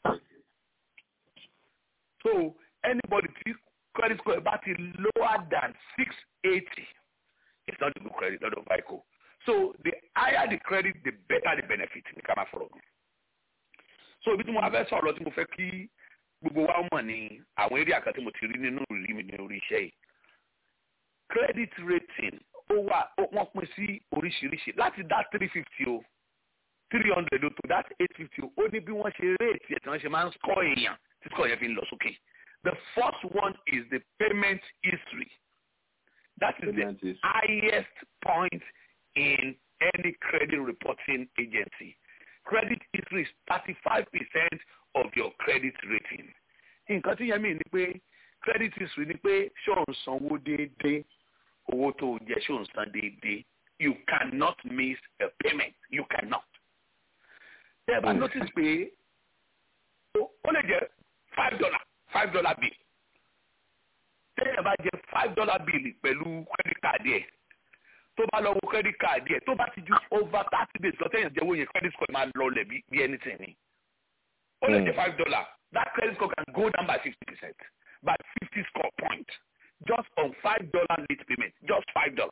So anybody credit score about it lower than 680, it's not a good credit, not a VICO. So the higher the credit, the better the benefit ní ká máa fọ̀rọ̀. So ibi tí mo fẹ́ sọ̀rọ̀ tí mo fẹ́ kí gbogbo wa mọ̀ ní àwọn area kan tí mo ti rí nínú ìrírí mi ní orí iṣẹ́ yìí. Credit rating wọ́n pín sí oríṣiríṣi láti dá 350 o 300 o to that 850 o ó ní bí wọ́n ṣe rate ẹ̀ tí wọ́n ṣe máa ń score èèyàn tí score yẹn fi ń lọ sókè. The first one is the payment history. That is the highest point in any credit reporting agency. Credit history is 35% of your credit rating. Nǹkan tí yẹn mean ni pé credit history ni pé ṣé ò ń sanwó déédéé, owó tó jẹ ṣé ò ń san déédéé. You cannot miss a payment. You cannot. Tẹ́ ẹ bá notice pé ó lè jẹ́ $5 bill. Tẹ́ ẹ bá jẹ $5 bill pẹ̀lú credit card yẹn. Tó bá lọ wo credit card yẹn, tó bá ti ju over 30 days lọ tẹ́yìn jẹ́wọ́ yẹn credit score máa lọ lẹ̀ bí anything ni. Ó lè jẹ́ $5. That credit score can go down by 50%, by 50 score point, just on $5 late payment, just $5.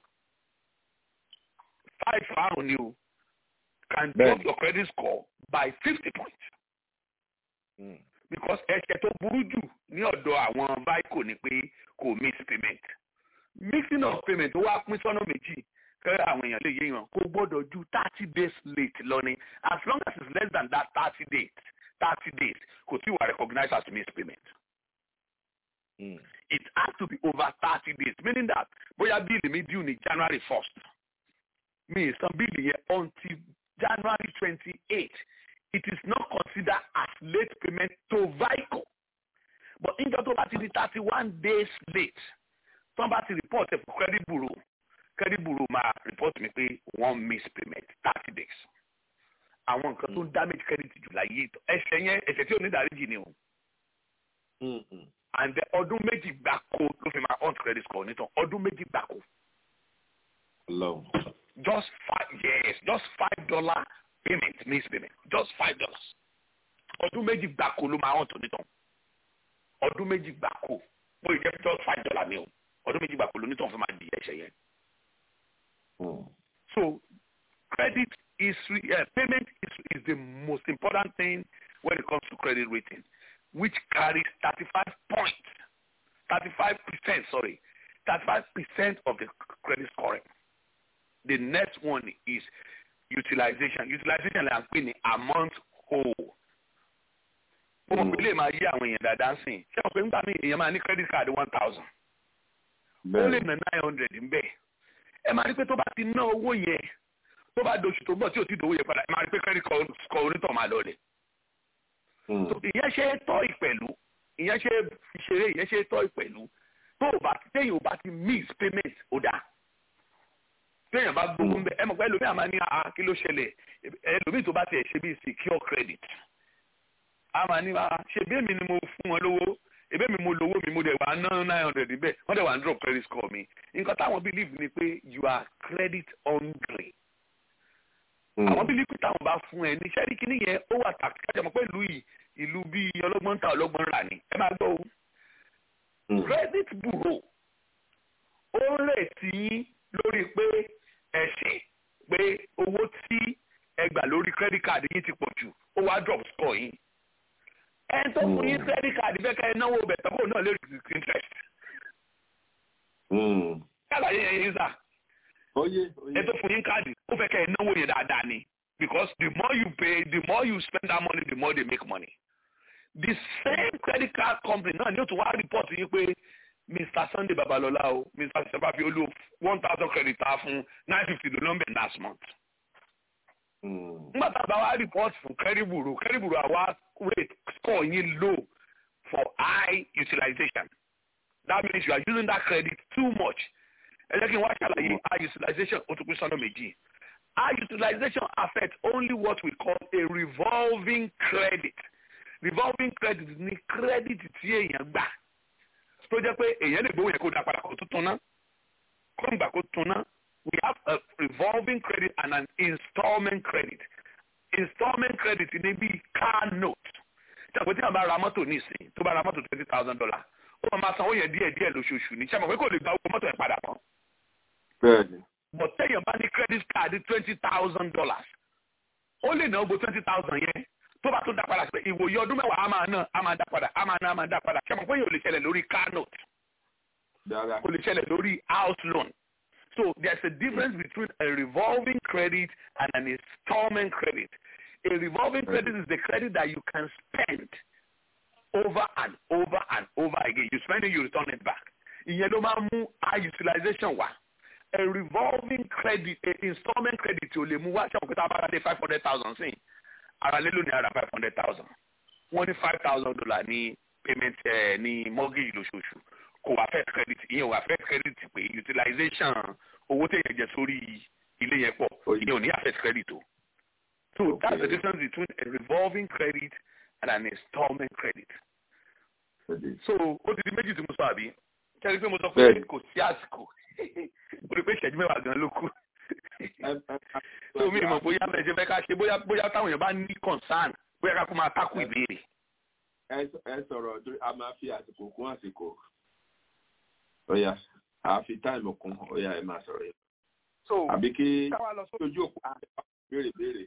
£5 can drop your credit score by 50 points. Because ẹ̀ṣẹ̀ tó burú jù ní ọ̀dọ̀ àwọn VICO ni pé kò miss payment. Mixing of payment ó wá pín sọ́nà méjì kẹ́rẹ́ àwọn èèyàn lè yé wọn kò gbọ́dọ̀ ju 30 days late lọ ni. As long as it's less than that 30 days kò tí wà recognized as missed payment. It has to be over 30 days, meaning that bóyá bíìlì mi due ní January 1st. Mi san bíìlì yẹn until January 28th. It is not considered as late payment to VICO. But in tó bá ti di 31 days late, somebody report for credit bureau máa report mi pé one miss payment 30 days. Àwọn nǹkan tó ń damage credit jù láyé ẹ̀ṣẹ̀ tí ò ní ìdáríjì ni o. And ọdún méjì gbáko ló fi máa on credit score nítorí ọdún méjì gbáko. Just $5 payment, miss payment, just $5. Ọdún méjì gbáko ló máa on tó nítorí ọdún méjì gbáko bó ìjẹ́ just $5 ni o. Ọdún méjì gbáko ló nítorí fún máa di ẹ̀ṣẹ̀ yẹn. So credit history, payment history is the most important thing when it comes to credit rating, which carries 35%, of the credit scoring. The next one is utilization. Utilization là ń pè ní amount owed. Mo mọ̀ pé lè máa yí àwọn èèyàn dáadáa sìn. Ṣé o pé nígbà míì èèyàn máa ní credit card 1,000. Ó lè ná 900 ń bẹ̀. Ẹ máa rí pé tó bá ti ná owó yẹn, tó bá doṣù tó bọ̀ tí ò ti dòwó yẹn padà, ẹ máa rí pé credit score onítọ̀ máa lọlẹ̀. Ìyẹn ṣe é tọ́ ìpẹ̀lú, ìyẹn ṣe é fi ṣeré, ìyẹn ṣe é tọ́ ìpẹ̀lú. Téèyàn ò bá ti miss payment ó dáa. Téèyàn bá gbogbo ń bẹ, ẹ mọ̀ pé ẹlòmíì àmà ní kí ló ṣẹlẹ̀, ẹlòmíì tó bá tiẹ̀ ṣe bí secure credit. Àmà ní ṣe bí èmi ni mo fún wọn lówó, ebe mi mo lówó mi mo dẹ̀ wà ná 900 níbẹ̀, wọ́n dẹ̀ wà ń drop credit score mi. Nǹkan táwọn believe ni pé you are credit hungry. Àwọn believe pé táwọn bá fún ẹ ní ṣẹ́rí kí nìyẹn ó wà tàbí kájà mọ̀ pé ìlú bíi ọlọ́gbọ́n ta ọlọ́gbọ́n rà ní. Ẹ máa gbọ́ o. Credit bureau ó retí yín lórí pé ẹ̀ṣẹ̀ pé owó tí ẹ gbà lórí credit card yín ti pọ̀ jù ó wá drop score yín. Ẹni tó fún yín credit card fẹ́ kẹ́ ẹ náwó bẹ̀ tọ́kọ̀ náà lè rí interest. Yàrá yẹn yín sà. Ẹni tó fún yín káàdì ó fẹ́ kẹ́ ẹ náwó yẹn dáadáa ni because the more you pay the more you spend that money the more they make money. The same credit card company náà ni ó tún wá report yín pé Mr. Sunday Babalola o Mr. Sebafi Olu 1,000 credit ta fún 950 ló nọ́mbẹ̀ last month. Nígbà tá a bá wá report fún credit bureau àwa rate score yín low for high utilization. That means you are using that credit too much. Ẹ jẹ́ kí n wá ṣàlàyé high utilization ó tún pín sọ́nà méjì. High utilization affects only what we call a revolving credit. Revolving credit ni credit tí èèyàn gbà. Tó jẹ́ pé èèyàn lè gbówó yẹn kó dá padà kó tún ná. Kó ń gbà kó tún ná. We have a revolving credit and an installment credit. Installment credit ni bí car note. Ṣàpè tí wọ́n bá ra mọ́tò nísìnyí tó bá ra mọ́tò $20,000. Ó máa sanwó yẹn díẹ̀ lóṣooṣù ní. Ṣàpè pé kò lè gba owó mọ́tò yẹn padà mọ́. Bẹ́ẹ̀ni. But téèyàn bá ní credit card $20,000. Ó lè ná gbogbo $20,000 yẹn. Tó bá tún dá padà pé ìwòye ọdún mẹ́wàá á máa dá padà. Ṣàpè pé yóò lè ṣẹlẹ̀ lórí car note. Kò lè ṣẹlẹ̀ lórí house loan. So there's a difference between a revolving credit and an installment credit. A revolving credit is the credit that you can spend over and over and over again. You spend it, you return it back. Ìyẹn ló máa ń mú high utilization wá. A revolving credit, a installment credit ò lè mú wá ṣàwọn pété abára lé 500,000 sí. Ara lé lónìí ara 500,000. Wọ́n ní $5,000 ní payment ní mortgage lóṣooṣù. Kò affect credit. Ìyẹn ò affect credit pé utilization owó téèyàn jẹ sórí ilé yẹn pọ̀. Ìyẹn ò ní affect credit o. So that's the difference between a revolving credit and an installment credit. So ó ti di méjì tí mo sọ àbí? Kẹ́rin pé mo sọ pé kò sí àsìkò. Mo rí pé ìṣẹ́jú mẹ́wàá gan ló kù. So mi mọ̀ bóyá mẹ́jẹ fẹ́ ká ṣe bóyá táwọn èèyàn bá ní concern bóyá ká kó máa tákù ìbéèrè. Ẹ sọ̀rọ̀ a máa fi àsìkò kún àsìkò. Ọ̀yà àfi táìmù kún ọ̀yà ẹ máa sọ̀rọ̀ yẹn. So àbí kí ojú òpó béèrè.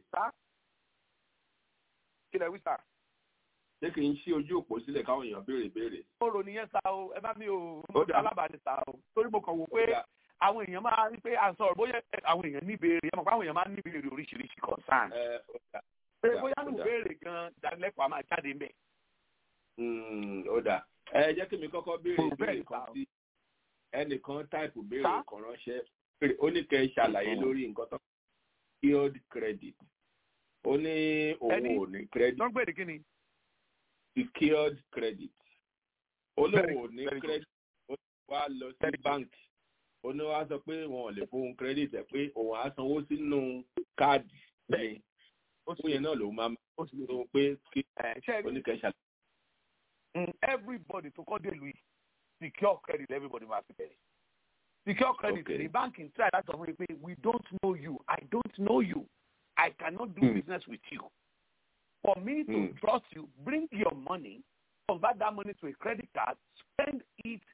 Kí lẹ wí sá? Ṣé kì í ṣí ojú òpó sílẹ̀ káwọn èèyàn béèrè? Ó rò nìyẹn sá o, ẹ bá mi ò alábàání sá o. Torí mo kàn wò pé àwọn èèyàn máa ń pé à ń sọ̀rọ̀ bóyá àwọn èèyàn ní ìbéèrè, ẹ mọ̀ pé àwọn èèyàn máa ń ní ìbéèrè oríṣiríṣi concern. Pé bóyá ní ìbéèrè gan ìdánilẹ́kọ̀ọ́ máa jáde ń bẹ̀. Ó dà. Ẹ jẹ́ kí mi kọ́kọ́ béèrè kan sí ẹnìkan táìpù béèrè kan ránṣẹ́. Ó ní kẹ́ ẹ ṣàlàyé lórí nǹkan tó secured credit. Ó ní òun ò ní credit. Don't gbèdé kí ni? Secured credit. Ó lóun ò ní credit. Ó wá lọ sí báńkì. Ó ní wá sọ pé wọn ò lè fún credit ẹ̀ pé òun á sanwó sínú káàdì. Bẹ́ẹ̀ ó yẹn náà lòun máa sọ pé kí oníkẹ́ṣà. Everybody tó kọ́ dé lu yìí secure credit everybody máa fi bẹ̀rẹ̀. Secure credit ní báńkì ń try láti sọ fún mi pé we don't know you, I don't know you. I cannot do business with you. For me to trust you, bring your money, convert that money to a credit card, spend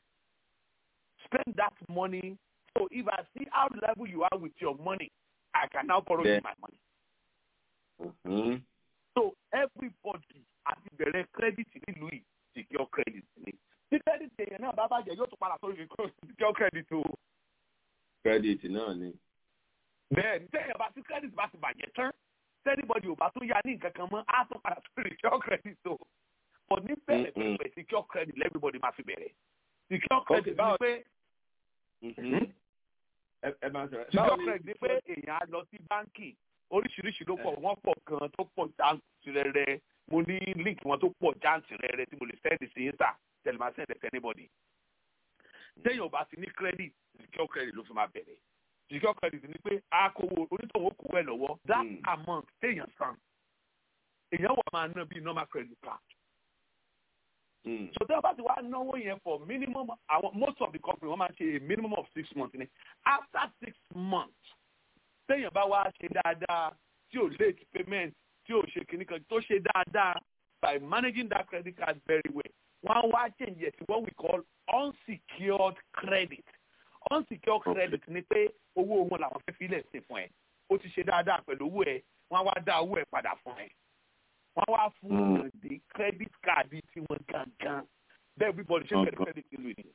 that money. So if I see how level you are with your money, I can now borrow you my money. So everybody at the credit nílùú yìí secure credit ni. Tí credit èèyàn náà bá bàjẹ́ yóò tún padà sórí secure credit o. Credit náà ni. Bẹ́ẹ̀ni tẹ́yìn bá sí credit bá ti bàjẹ́ tán anybody ò bá tó yá ní nǹkan kan mọ́ á tún padà sórí secure credit o. But ní bẹ̀rẹ̀ pẹ̀lú secure credit everybody máa fi bẹ̀rẹ̀. Secure credit ni pé secure credit ni pé èèyàn á lọ sí báńkì oríṣiríṣi ló pọ̀ wọ́n pọ̀ gan tó pọ̀ jáǹtì rẹ̀rẹ̀ mo ní link wọn tó pọ̀ jáǹtì rẹ̀rẹ̀ tí mo lè send sí yín tẹ̀lé máa send it to anybody. Téèyàn ò bá ti ní credit secure credit ló fi máa bẹ̀rẹ̀. Secure credit ni pé akówó onítọ̀wọ́ kó ẹ̀ lọ́wọ́ that amount téèyàn san èèyàn wà máa ná bíi normal credit card. So tí wọ́n bá ti wá náwó yẹn for minimum most of the company wọ́n máa ṣe a minimum of 6 months ni after 6 months téèyàn bá wá ṣe dáadáa tí ò late payment tí ò ṣe kìnnì kan tó ṣe dáadáa by managing that credit card very well wọ́n á wá change it to what we call unsecured credit. Unsecured credit ni pé owó wọn làwọn fẹ́ filẹ̀ sí fún ẹ ó ti ṣe dáadáa pẹ̀lú owó ẹ wọ́n á wá dá owó ẹ padà fún ẹ wọ́n á wá fún the credit card tí wọ́n gangan bẹ́ẹ̀ everybody ṣe fẹ́ credit ìlú yìí.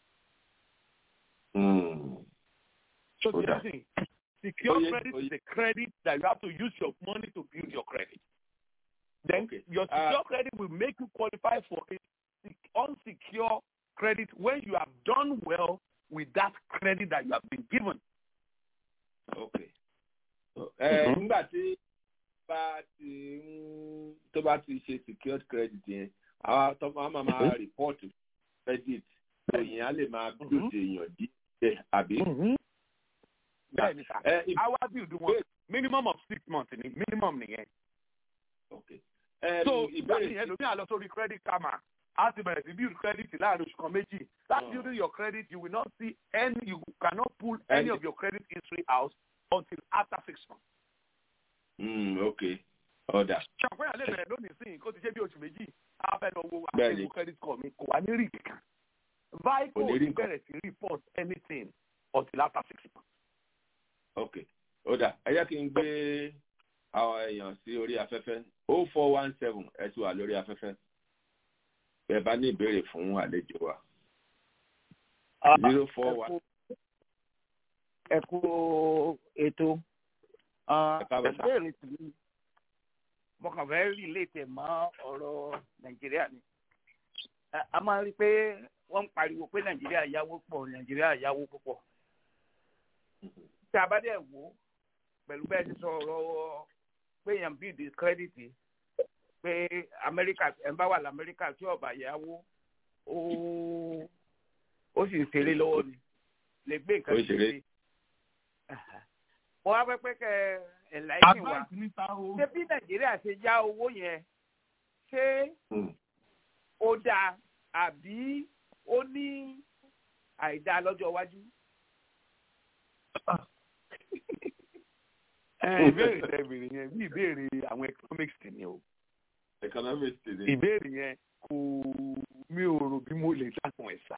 So secure credit is a credit that you have to use your money to build your credit. Then your secure credit will make you qualify for a unsecured credit when you have done well with that credit that you have been given. Okay. Nígbà tí tó bá ti ṣe secured credit yẹn, àwọn tó máa report credit èèyàn á lè máa build èèyàn díẹ̀ àbí. Bẹ́ẹ̀ni sá, our build wọn minimum of 6 months ni minimum nìyẹn. Okay. So ìbéèrè yẹn lómi àlọ́ sórí credit karma. As you build credit láàrin oṣù kan méjì, that building your credit, you will not see you cannot pull any of your credit history out until after 6 months. Okay. Order. Ṣàpẹ́yà lè bẹ̀rẹ̀ lónìí sí kó ti ṣe bí oṣù méjì, a fẹ́ lọ wo àṣẹwò credit score mi, kò wá ní rí kankan. Vico bẹ̀rẹ̀ sí report anything until after 6 months. Okay. Order. Ẹ jẹ́ kí n gbé àwọn èèyàn sí orí afẹ́fẹ́ 0417 ẹ ti wà lórí afẹ́fẹ́. Ẹ bá ní ìbéèrè fún àlejò wa. 041. Ẹ kú ètò. Ìbéèrè tí mo kàn fẹ́ rí létè mọ́ ọ̀rọ̀ Nàìjíríà ni. a máa rí i pé wọ́n ń pariwo pé nàìjíríà yáwó pọ̀ nàìjíríà yáwó púpọ̀. tí a bá dẹ̀ wò ó pẹ̀lú bẹ́ẹ̀ ti sọ̀rọ̀ pé èèyàn bí di kírẹ́dìtì pé amẹ́ríkà ẹ̀ ń bá wà lamẹ́ríkà tí ọ̀bà yáwó ó sì ń ṣeré lọ́wọ́ ni lè gbé nǹkan ṣeré. wọ́n á fẹ́ pé kẹ́ ẹ̀ láìsí wa ṣé bí nàìjíríà ṣe yá owó yẹn ṣé ó dáa àbí ó ní àìdáa lọ́jọ́ iwájú. ìbéèrè tẹ́bìrì yẹn bí ìbéèrè àwọn economics ni o. economics ni. ìbéèrè yẹn kò mi ò rò bí mo lè dáhùn ẹ̀ sá.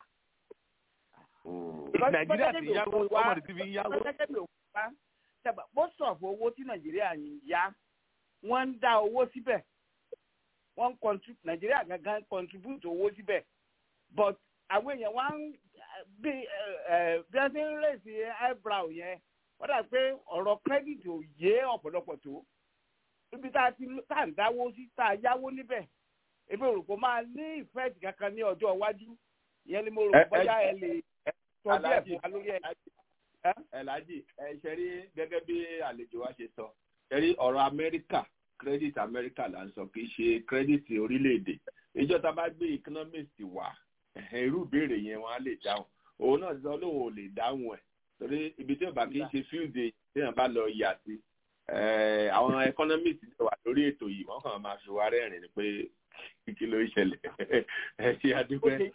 nàìjíríà ti yáwó ọmọdé ti fi yáwó. most of owó tí nàìjíríà ń yá wọ́n ń dá owó síbẹ̀ wọ́n ń nàìjíríà gangan contribute owó síbẹ̀ but àwọn èèyàn wá ń bí wọ́n ti ń rèsì eyebrow yẹn wọ́n dà pé ọ̀rọ̀ credit ò yé ọ̀pọ̀lọpọ̀ tó ibi tá à ń dáwó sí tá a yáwó níbẹ̀ ebi òrùkọ máa ní ìfẹ́ẹ̀tì kankan ní ọjọ́ iwájú ìyẹn ni mo rò bóyá ẹ lè sọ bí ẹ̀fọ́ wa lórí ẹ̀. Ẹ̀lájì ṣe rí gẹ́gẹ́ bí àlejò wa ṣe sọ ṣe rí ọ̀rọ̀ Amẹ́ríkà credit Amẹ́ríkà là ń sọ kì í ṣe credit orílẹ̀-èdè ìjọ tá a bá gbé economist wá irú ìbéèrè yẹn wọn á lè dáhùn òun náà sọ lóun ò lè dáhùn ẹ̀ torí ibi tí ó bá kí ń ṣe field day tí èèyàn bá lọ yà sí àwọn economist wà lórí ètò yìí wọ́n kàn máa fi wá rẹ́rìn ni pé kí ló ń ṣẹlẹ̀ ẹ ṣe àdúpẹ́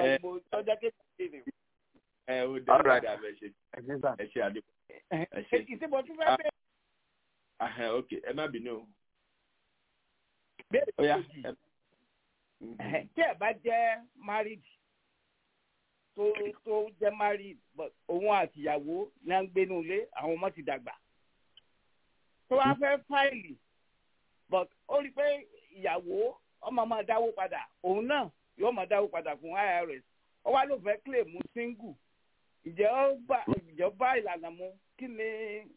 ó dáadáa bẹ ṣe ẹ ṣe àdúpẹ́ ẹ ṣe. ìṣèbọ̀ tún fẹ́ bẹ́ẹ̀. ok ẹ má bínú. bẹ́ẹ̀ lójì tí ẹ bá jẹ́ married tó jẹ́ married òun àtìyàwó náà ń gbénú ilé àwọn ọmọ ti dàgbà tó wá fẹ́ fáìlì but ó rí i pé ìyàwó ọmọ máa dáwó padà òun náà yóò máa dáwó padà fún IRS ó wá ló fẹ́ claim single ìjẹ́ ó bá ìlànà mu kí ni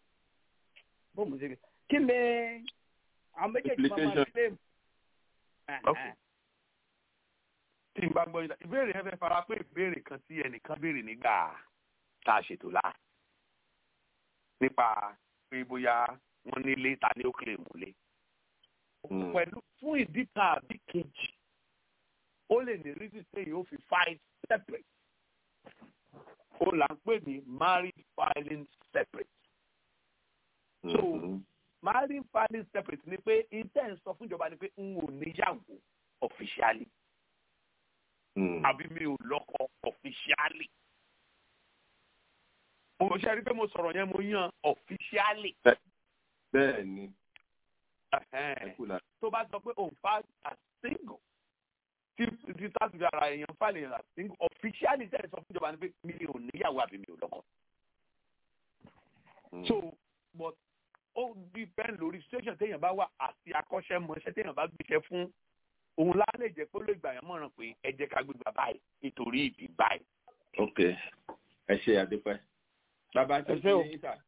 kí ni àwọn méjèèjì máa claim. tí n bá gbọ́ yín ìbéèrè yẹn fẹ́ fara pé ìbéèrè kan tí ẹnìkan béèrè nígbà tá a ṣètò láà nípa pé bóyá wọ́n nílé ta ni ó claim lé. pẹ̀lú fún ìdí kan àbí kejì ó lè ní reason pé yóò fi file separate ó là ń pè ní married filing separate. so married filing separate ni pé intent sọ fún ìjọba ni pé n ò níyàwó officially àbí mi ò lọ́kọ officially. mo ṣe rí pé mo sọ̀rọ̀ yẹn mo yan officially. bẹ́ẹ̀ ni. tó bá sọ pé òun fa as single tí táàtì ara èèyàn fàlẹ̀ yẹn as single officially tẹ̀lé sọ fún ìjọba ni pé mi ò níyàwó àbí mi ò lọ́kọ. so but ó depend lórí situation téèyàn bá wà àti akọ́ṣẹ́mọṣẹ́ téèyàn bá gbéṣẹ́ fún òun lálẹ́ jẹ́ pé ó lè gbà yẹn mọ̀ràn pé ẹ jẹ́ ká gbégbá báyìí nítorí ìdí báyìí. ok ẹ ṣe àdúpẹ́ bàbá tó ṣe yín sà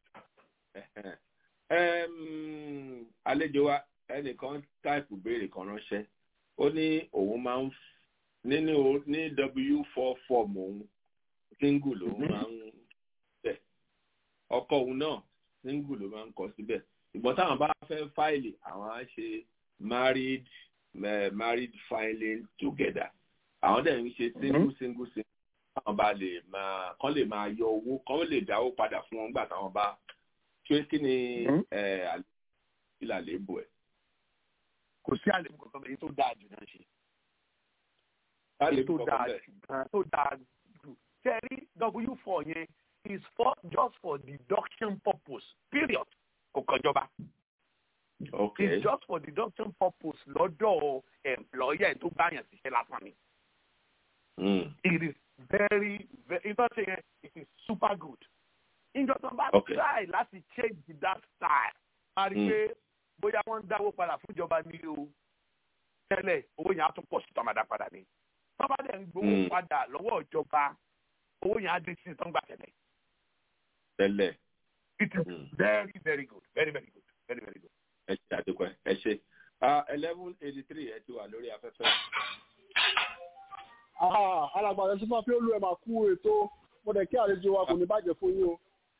àlejò wa ẹnìkan táìpù béèrè kan ránṣẹ́ ó ní òun máa ń ní W4 form òun single lòun máa ń tẹ̀ ọkọ òun náà single ló máa ń kọ síbẹ̀ ìgbọ́n táwọn bá fẹ́ fáìlì àwọn á ṣe married filing together àwọn dẹ̀ ń ṣe single àwọn bá lè máa yọ owó kán lè dáwó padà fún wọn gbà táwọn bá ṣé kí ni ìlàlébù ẹ̀. kò sí àlébù kankan èyí tó dáa jù náà ṣe. èyí tó dáa jù ṣe rí W4 yẹn is just for deduction purpose period kò kọjọba. Okay. It's just for deduction purpose lọ́dọ̀ employer tó gbàyàn síṣẹ́ lásán ni. It is very very it is super good. Ìjọba bá try láti change that style. A rí pé bóyá wọ́n ń dáwó padà fún ìjọba ní o tẹ́lẹ̀ owó yẹn á tún pọ̀ sí tọ́mọdá padà ní. Tọ́ba dẹ̀ ń gbowó padà lọ́wọ́ ìjọba owó yẹn á dín sí tọ́ngbà tẹ́lẹ̀. Tẹ́lẹ̀. It is very very good very very good very very good. Ẹ ṣe àdúpẹ́ ẹ ṣe 1183 ẹ ti wà lórí afẹ́fẹ́. alàgbàdo tí wọ́n fi olú ẹ̀ máa kú ètò mo dẹ̀ kí àlejò wa kò ní bàjẹ́ fún yín o.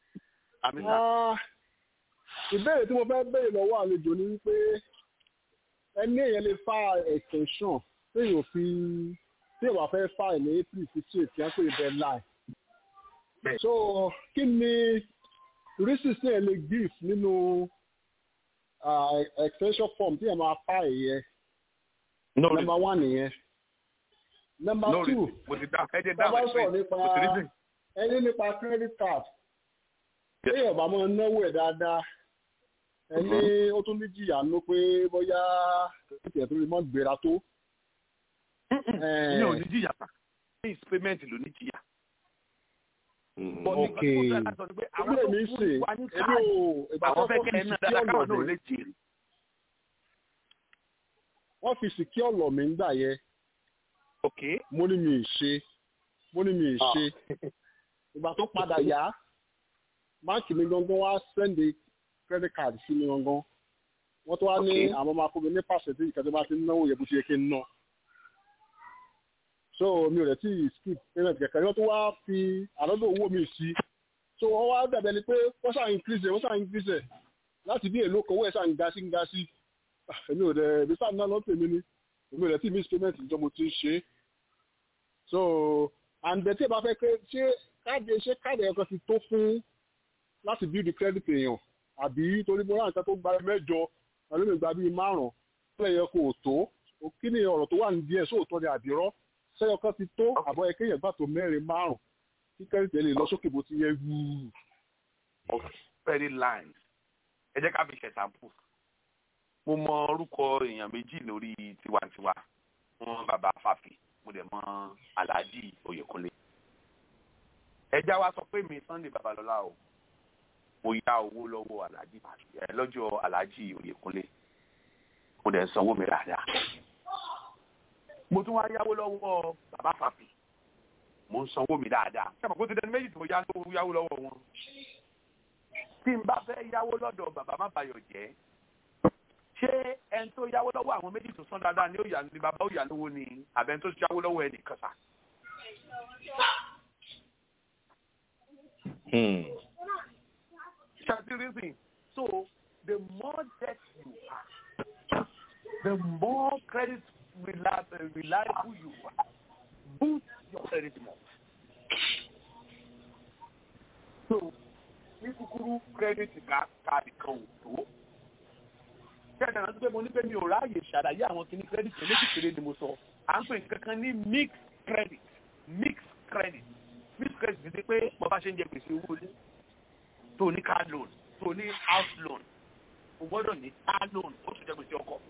Ìbéèrè tí mo fẹ́ béèrè lọ́wọ́ àlejò ni wípé ẹni èèyàn lè fa extension tí èèyàn bá fẹ́ fa ní April 58 tí wọ́n pè é deadline. So kí ni reasons tí èèyàn lè give nínú extension form tí èèyàn máa fa èèyàn? Number one nìyẹn. Number two, bàbá sọ̀rọ̀ nípa credit card. Téèyàn bá máa náwó ẹ̀ dáadáa, ẹni ó tún ní jìyà ló pé bóyá ètò ẹ̀tọ́ lè mọ́ gbéra tó. Ní ò ní jìyà pa, ní payment ló ní jìyà. Ok, ilé mi ṣe, àwọn fẹ́ kẹ́ ẹ̀ náà dáadáa káwọn náà lè jèrè. Wọ́n fi secure lọ mí nígbà yẹn. Ok. Mo ní mi ì ṣe. Ìgbà tó padà yá, báńkì mi gangan wá sẹ́ndì credit card sí mi gangan. Wọ́n tó wá ní àwọn ọmọ akóbi ní pàṣẹtì ìkàtí bá ti ń náwó yẹ bó ṣe yẹ kí n ná. So mi ò rẹ̀ tí skip payment kẹ̀kẹ́ wọ́n tó wá fi àlọ́dọ̀ owó mi sí. So wọ́n wá dàbẹ̀ ni pé wọ́n ṣáà increase ẹ̀ láti bí èlò kan owó ẹ̀ ṣáà ń ga sí. Èmi ò rẹ̀ bí sáà náà lọ́pẹ̀ mi ni. Èmi ò rẹ̀ tí miss payment ìjọ mo ti ń ṣe. So and the tí ẹ bá fẹ́ pé ṣé káàdì ẹ̀kọ́ ti tó fún láti build the credit èèyàn àbí torí mo ráǹkà tó gba 8 ẹlòmíì gba bíi 5 lẹ́yìn kò tó kí ni ọ̀rọ̀ tó wà ní díẹ̀ sóòótọ́ ni àbírọ́ sẹ́yọ kan ti tó àbọ̀ ẹ̀kẹ́ yẹn gbà tó 4 5 kí credit ẹ̀ lè lọ sókè bó ti yẹ wú. Very lines ẹ jẹ́ ká fi ṣe sample mo mọ orúkọ èèyàn méjì lórí tiwantiwa wọn bàbá Fáfi mo dẹ̀ mọ Alhaji Oyèkúnlé ẹja wa sọ pé mi Sunday Babalọlá o mo yá owó lọ́wọ́ lọ́jọ́ Alhaji Oyèkúnlé mo dẹ̀ sanwó mi dáadáa mo tún wá yáwó lọ́wọ́ bàbá Fáfi mo ń sanwó mi dáadáa sábà kó ti dẹni méjì tí mo yáwó lọ́wọ́ wọn tí n bá fẹ́ yáwó lọ́dọ̀ bàbá má bayọ̀ jẹ́ ṣé ẹni tó yáwó lọ́wọ́ àwọn méjì tó san dáadáa ni bàbá ó yá lówó ni àbẹ̀ tó yáwó lọ́wọ́ ẹnì kan sá. So the more debt you have, the more credit reliable you are, boost your credit more. So ní kúkúrú credit káàdì kan ò tó. Kẹ́ẹ̀dà náà tó pé mo ní pé mi ò ráàyè ṣàlàyé àwọn kìíní credit méjì péré ni mo sọ. À ń pè kankan ní mixed credit. Mixed credit ti pé bọ́ bá ṣe ń jẹ gbèsè owó lé. Tó ní car loan, tó ní house loan, o gbọ́dọ̀ ní car loan, ó tún jẹ gbèsè ọkọ̀.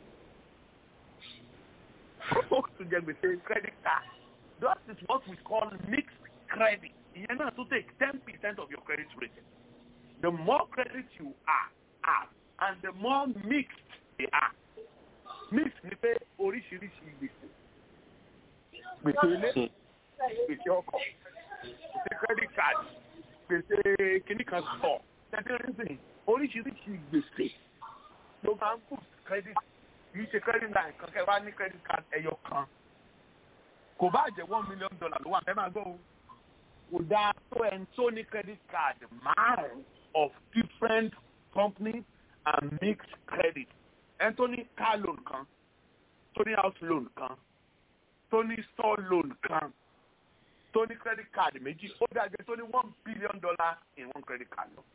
Ó tún jẹ gbèsè credit card. That is what we call mixed credit. Ìyẹn náà tó take 10% of your credit rating. The more credit you have, and the more mixed they are. Mixed ni pé oríṣiríṣi gbèsè. Gbèsè ilé, gbèsè ọkọ̀, gbèsè credit card, gbèsè kìíní kan sọ̀. Tẹ́tẹ́rẹ́sìn oríṣiríṣi gbèsè ló máa ń boost credit. Kìí ṣe credit line kan kẹ́ wá ní credit card ẹyọ kan. Kò bá jẹ́ $1 million ló wà fẹ́ máa gbọ́ o. Kò dáa tó ẹni tó ní credit card márùn-ún of different companies and mixed credit. Ẹni tó ní car loan kan, tó ní house loan kan, tó ní store loan kan, tó ní credit card méjì, ó dàgbé tó ní $1 billion in one credit card lọ.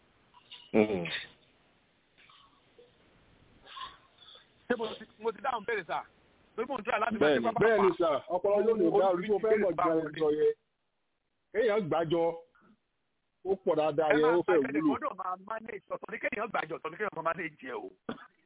Ṣé mo ti dáhùn bẹ́ẹ̀ sá? Bẹ́ẹ̀ ni sá, ọpọlọ ló lè dá orí tó fẹ́ mọ̀ jẹ́ ẹ̀jọ̀ yẹ. Kéèyàn gbàjọ ó pọ̀ dáadáa yẹ ó fẹ́ wúlò. Ẹ gbọ́dọ̀ máa manage ọ̀tọ̀ ní kéèyàn gbàjọ ọ̀tọ̀ ní kéèyàn máa manage ẹ̀ o.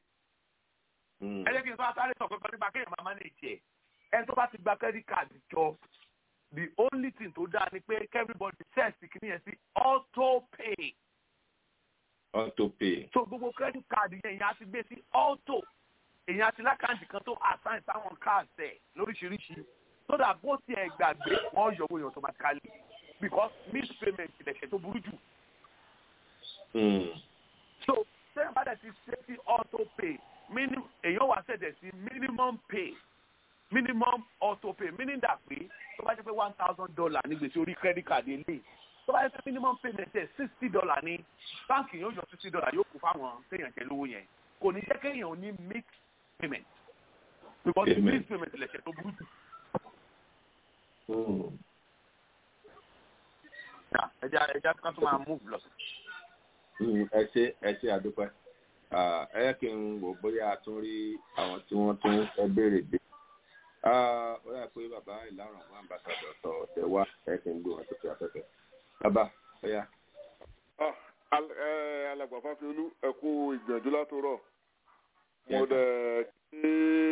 Ẹ jẹ́ kí n sọ sáré sọ pé nípa kéèyàn máa manage ẹ̀. Ẹni tó bá ti gba credit card jọ, the only thing tó dáa ni pé everybody set kìíní yẹn sí auto pay. Auto pay. So gbogbo credit card yẹn ìyẹn á ti gbé sí auto. Èyàn àti lákàntì kan tó assign sáwọn cards ẹ̀ lóríṣiríṣi so that bó tiẹ̀ gbàgbé wọ́n yọ owó yẹn automatically because missed payment ìlẹ̀ṣẹ̀ tó burú jù. So sẹ́yìn bá dẹ̀ ti ṣe sí auto pay èyàn wà ṣẹ̀dẹ̀ sí minimum pay minimum auto pay meaning that pé tó bá jẹ́ pé $1,000 ní gbèsè orí credit card eléyìí tó bá jẹ́ pé minimum payment ẹ̀ $60 ní báńkì yóò yọ $60 yóò kó fáwọn téèyàn jẹ lówó yẹn kò ní jẹ́ kéèyàn ní mixed payment because mixed payment lẹ̀ṣẹ̀ tó burú jù. ẹja kan tó máa move lọ. ẹ ṣe àdúpẹ́ ẹ kí n wò bóyá a tún rí àwọn tí wọ́n tún fẹ́ béèrè dé. ó yà pé bàbá ìlànà àwọn ambassadọ̀ sọ ọ̀tẹ̀ wá ẹ kí n gbé wọn sókè afẹ́fẹ́. bàbá ó yá. alàgbà Fáfiolú ẹ kú ìgbìyànjú látòrọ̀ mo dẹ̀ kí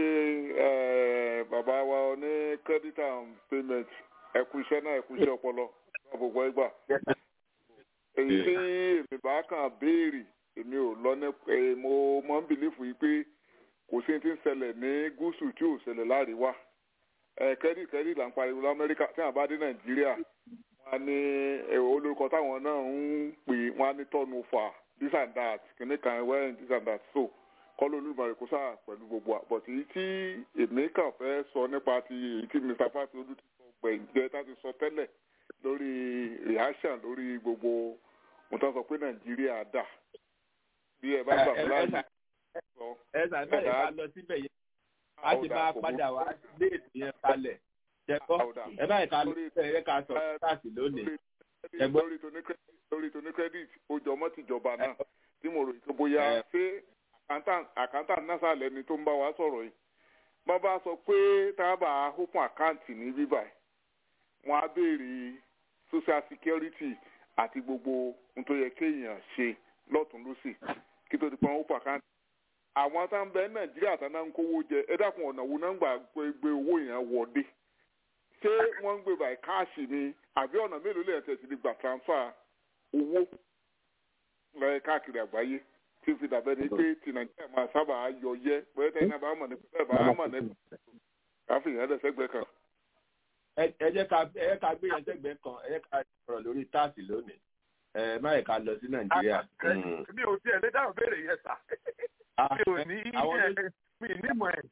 bàbá wa ní credit and payment ẹ kú iṣẹ́ náà ẹ kú iṣẹ́ ọpọlọ gbogbo ẹgbà èyí tí èmi bá kàn béèrè èmi ò lọ ní mo máa ń bìlífù yìí pé kò sí ti ń ṣẹlẹ̀ ní gúúsù tí ò ṣẹlẹ̀ láríwá kẹ́rì là ń pariwo lamẹ́ríkà tí wọ́n bá dé nàìjíríà wọ́n á ní olórúkọ táwọn náà ń pè wọ́n á ní turnover this and that kìnnì kan when this and that so kọ́lọ́ olùmọ̀rẹ́ kó sáà pẹ̀lú gbogbo àbọ̀tì yìí tí èmi kàn fẹ́ sọ nípa ti èyí tí Mr. Fáfiolú ti sọ gbẹ̀yìn jẹ́ tá ti sọ tẹ́lẹ̀ lórí reaction lórí gbogbo mo tán sọ pé nàìjíríà dà bí ẹ bá gbà fún láàyè sọ ẹ sàbẹ̀ ká lọ síbẹ̀ yẹn a ti máa padà wá déètì yẹn kalẹ̀ jẹ́kọ́ ẹ báyìí ká lọ síbẹ̀ yẹn ká sọ láti lónìí. lórí tó ní credit ó jọ mọ́ tìjọba náà tí mo rò tó bóyá ṣé accountant náà sàlẹ̀ ni tó ń bá wa sọ̀rọ̀ yìí wọ́n bá sọ pé tá a bá open account ní bíbáyìí wọ́n á béèrè social security àti gbogbo ohun tó yẹ kéèyàn ṣe lọ́tún lọ́sì kí tó di pọn ó pàkáǹtì. àwọn tá ń bẹ nàìjíríà tá náà ń kówó jẹ ẹ dákun ọ̀nà wo náà ń gbà gbé owó yẹn wọ̀dé ṣé wọ́n ń gbé by káàṣì ni àbí ọ̀nà mélòó lè tẹ̀sí ní gbà transfer owó lọ́yẹ káàkiri àgbáyé tí fi dàbẹ́ ni pé ti nàìjíríà máa sábà yọ yẹ bóyá tẹ́yìn náà bá mọ̀ nípa bá mọ̀ nípa káfíńyàn dẹ̀ sẹ́gbẹ́ kan. ẹ jẹ́ ká gbé yẹn sẹ́gbẹ́ kan ẹ jẹ́ ká sọ̀rọ̀ lórí táàsì lónìí má yẹ ká lọ sí nàìjíríà. mi ò tiẹ̀ lé dáhùn béèrè yẹn sà mi ò ní mi nímọ̀ ẹ̀.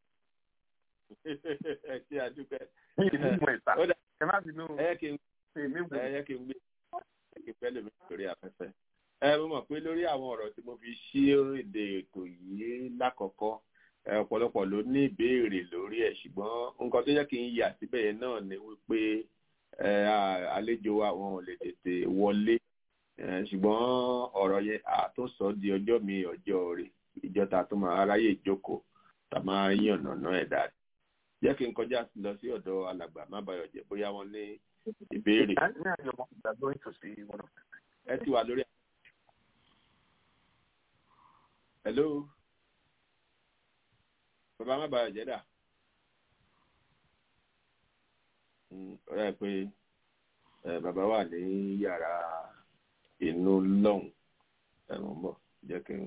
ẹ ṣe àdúpẹ́. mi nímọ̀ ẹ̀ sà ẹ má bínú. ẹ yẹ kí n gbé pẹ́ lómi lórí afẹ́fẹ́. mo mọ̀ pé lórí àwọn ọ̀rọ̀ tí mo fi ṣí èdè ètò yìí lákọ̀ọ́kọ́ ọ̀pọ̀lọpọ̀ ló ní ìbéèrè lórí ẹ̀ ṣùgbọ́n nǹkan tó yẹ kí n yà síbẹ̀ yẹn náà ni wípé àlejò wa wọn ò lè tètè wọlé ṣùgbọ́n ọ̀rọ̀ yẹn àtúnṣọ di ọjọ́ mi ọjọ́ rẹ̀ ìjọta tó máa ráyè ìjókòó tá máa yàn nàná ẹ̀ dáadáa jẹ́ kí n kọjá lọ sí ọ̀dọ̀ alàgbà Mábáyọ̀jẹ́ bóyá wọ́n ní ìbéèrè. ẹ ti wà lórí. hello bàbá Mábáyọ̀jẹ́ dà ọ̀rẹ́ pé bàbá wà ní yàrá inú lọ́hùn ẹ̀wọ̀n bọ̀ jẹ́ kí n.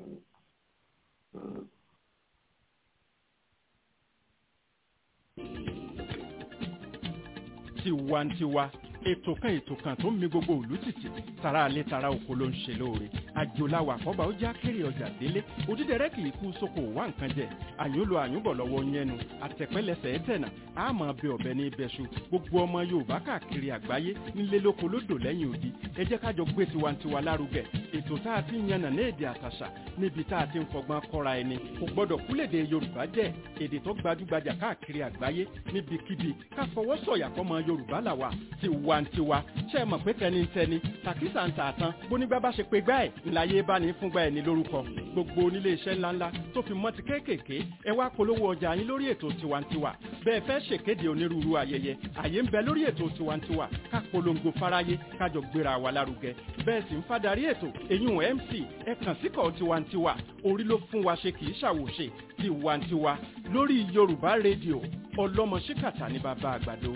tiwantiwa ètò kan tó ń mi gbogbo ìlú tìtì tara alẹ́ tara oko ló ń ṣe lóore àjòláwà àkọ́bà ó já kéré ọjà délé òdídẹrẹ́ kì í kú sóko wá nǹkan jẹ àyúnlò àyúnbọ̀ lọ́wọ́ yẹnu àtẹ̀pẹ́lẹsẹ̀ ẹ̀tẹ̀nà àmọ́ bẹ ọ̀bẹ ní ibẹ̀ṣu gbogbo ọmọ Yorùbá káàkiri àgbáyé nílé lóko lódò lẹ́yìn odi ẹ jẹ́ kájọ gbé tiwantiwa lárugẹ ètò tá a ti ń yànnà ní èdè àtàṣà níbi tá a ti ń fọgbọ́n kọ́ra ẹni kò gbọ́dọ̀ kúlèdè Yorùbá jẹ́ èdè tó gbajúgbajà káàkiri àgbáyé níbikíbi ká fọwọ́ sọ̀yà fọmọ Yorùbá làwà tiwantiwa ṣe é mọ̀ pé tẹnitẹni tàkísà ń tà tán bónígbà bá ṣe pé gbá ẹ̀ ńláyé bá ní fúngbà ẹ̀ ní lórúkọ gbogbo onílé iṣẹ́ ńláńlá tó fi mọ́ ti kéékèèké ẹ wá polówó ọjà yín lórí ètò tiwantiwa bẹ́ẹ̀ fẹ́ ṣèkéde onírúurú ayẹyẹ àyè ń bẹ lórí ètò tiwantiwa ká polongo fáráyé kájọ gbéra wa lárugẹ bẹ́ẹ̀ sì ń fadarí ètò èyún MC ẹ kàn síkọ̀ tiwantiwa orí ló fún wa ṣe kì í ṣàwòṣe tiwantiwa lórí Yorùbá rédíò ọlọ́mọ ṣíkàtà ní bàbá àgbàdo.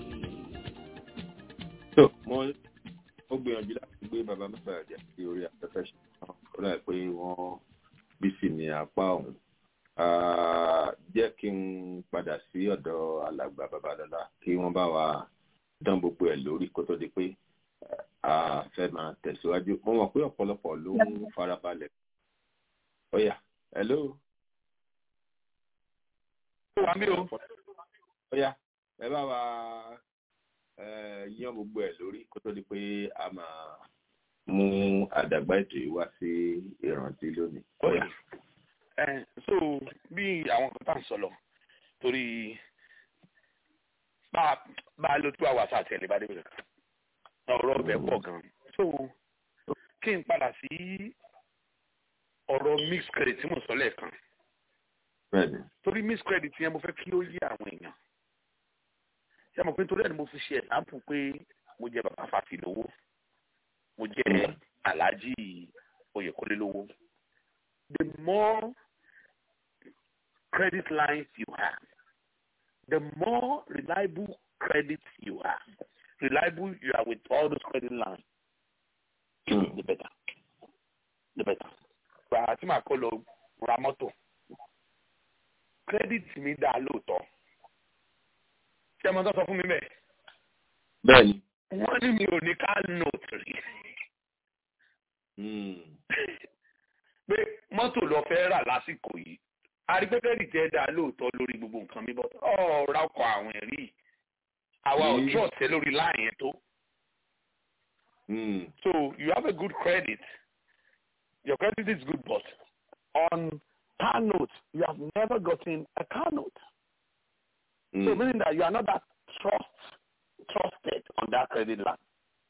ó gbìyànjú láti gbé bàbá Mábáyọ̀jẹ́ sí orí afẹ́fẹ́ ṣùgbọ́n ó dà pé wọ́n bí sì ní apá ọ̀hún. jẹ́ kí n padà sí ọ̀dọ̀ alàgbà Babalọ́lá kí wọ́n bá wa dán gbogbo ẹ̀ lórí kó tó di pé a fẹ́ máa tẹ̀síwájú. mo mọ̀ pé ọ̀pọ̀lọpọ̀ ló ń farabalẹ̀. ó yá hello. ó yá ẹ bá wa yán gbogbo ẹ̀ lórí kó tó di pé a máa mú àdàgbà ètò yìí wá sí ìrántí lónìí. ó yá so bí àwọn kan tá à ń sọ̀rọ̀ torí bá a lo 2 hours àti ẹ̀lẹ́ bá dé bẹ̀rẹ̀ ọ̀rọ̀ ọbẹ̀ pọ̀ gan-an so kí n padà sí ọ̀rọ̀ mixed credit tí mo sọ lẹ́ẹ̀kan torí mixed credit yẹn mo fẹ́ kí ó yé àwọn èèyàn ṣé mo pé torí ẹ̀ ni mo fi ṣe example pé mo jẹ bàbá Fáfi lówó mo jẹ Alhaji Oyèkọ́lé lówó the more credit lines you have the more reliable credit you are reliable you are with all those credit lines the better gbàrà tí màá kọ́ lọ ra mọ́tò credit mi dá lóòótọ́ ṣé ọmọ tó sọ fún mi bẹ́ẹ̀. bẹ́ẹ̀ni. wọ́n ní mi ò ní ká note rí. pé mọ́tò lọ fẹ́ rà lásìkò yìí arígbé credit ẹ̀ dá lóòótọ́ lórí gbogbo nǹkan mi bọ́ ọ̀ọ́ra ọkọ̀ àwọn ẹ̀rí àwa ò trust ẹ lórí láàyè yẹn tó. So you have a good credit. Your credit is good, but on car note, you have never gotten a car note. So meaning that you are not that trusted on that credit line.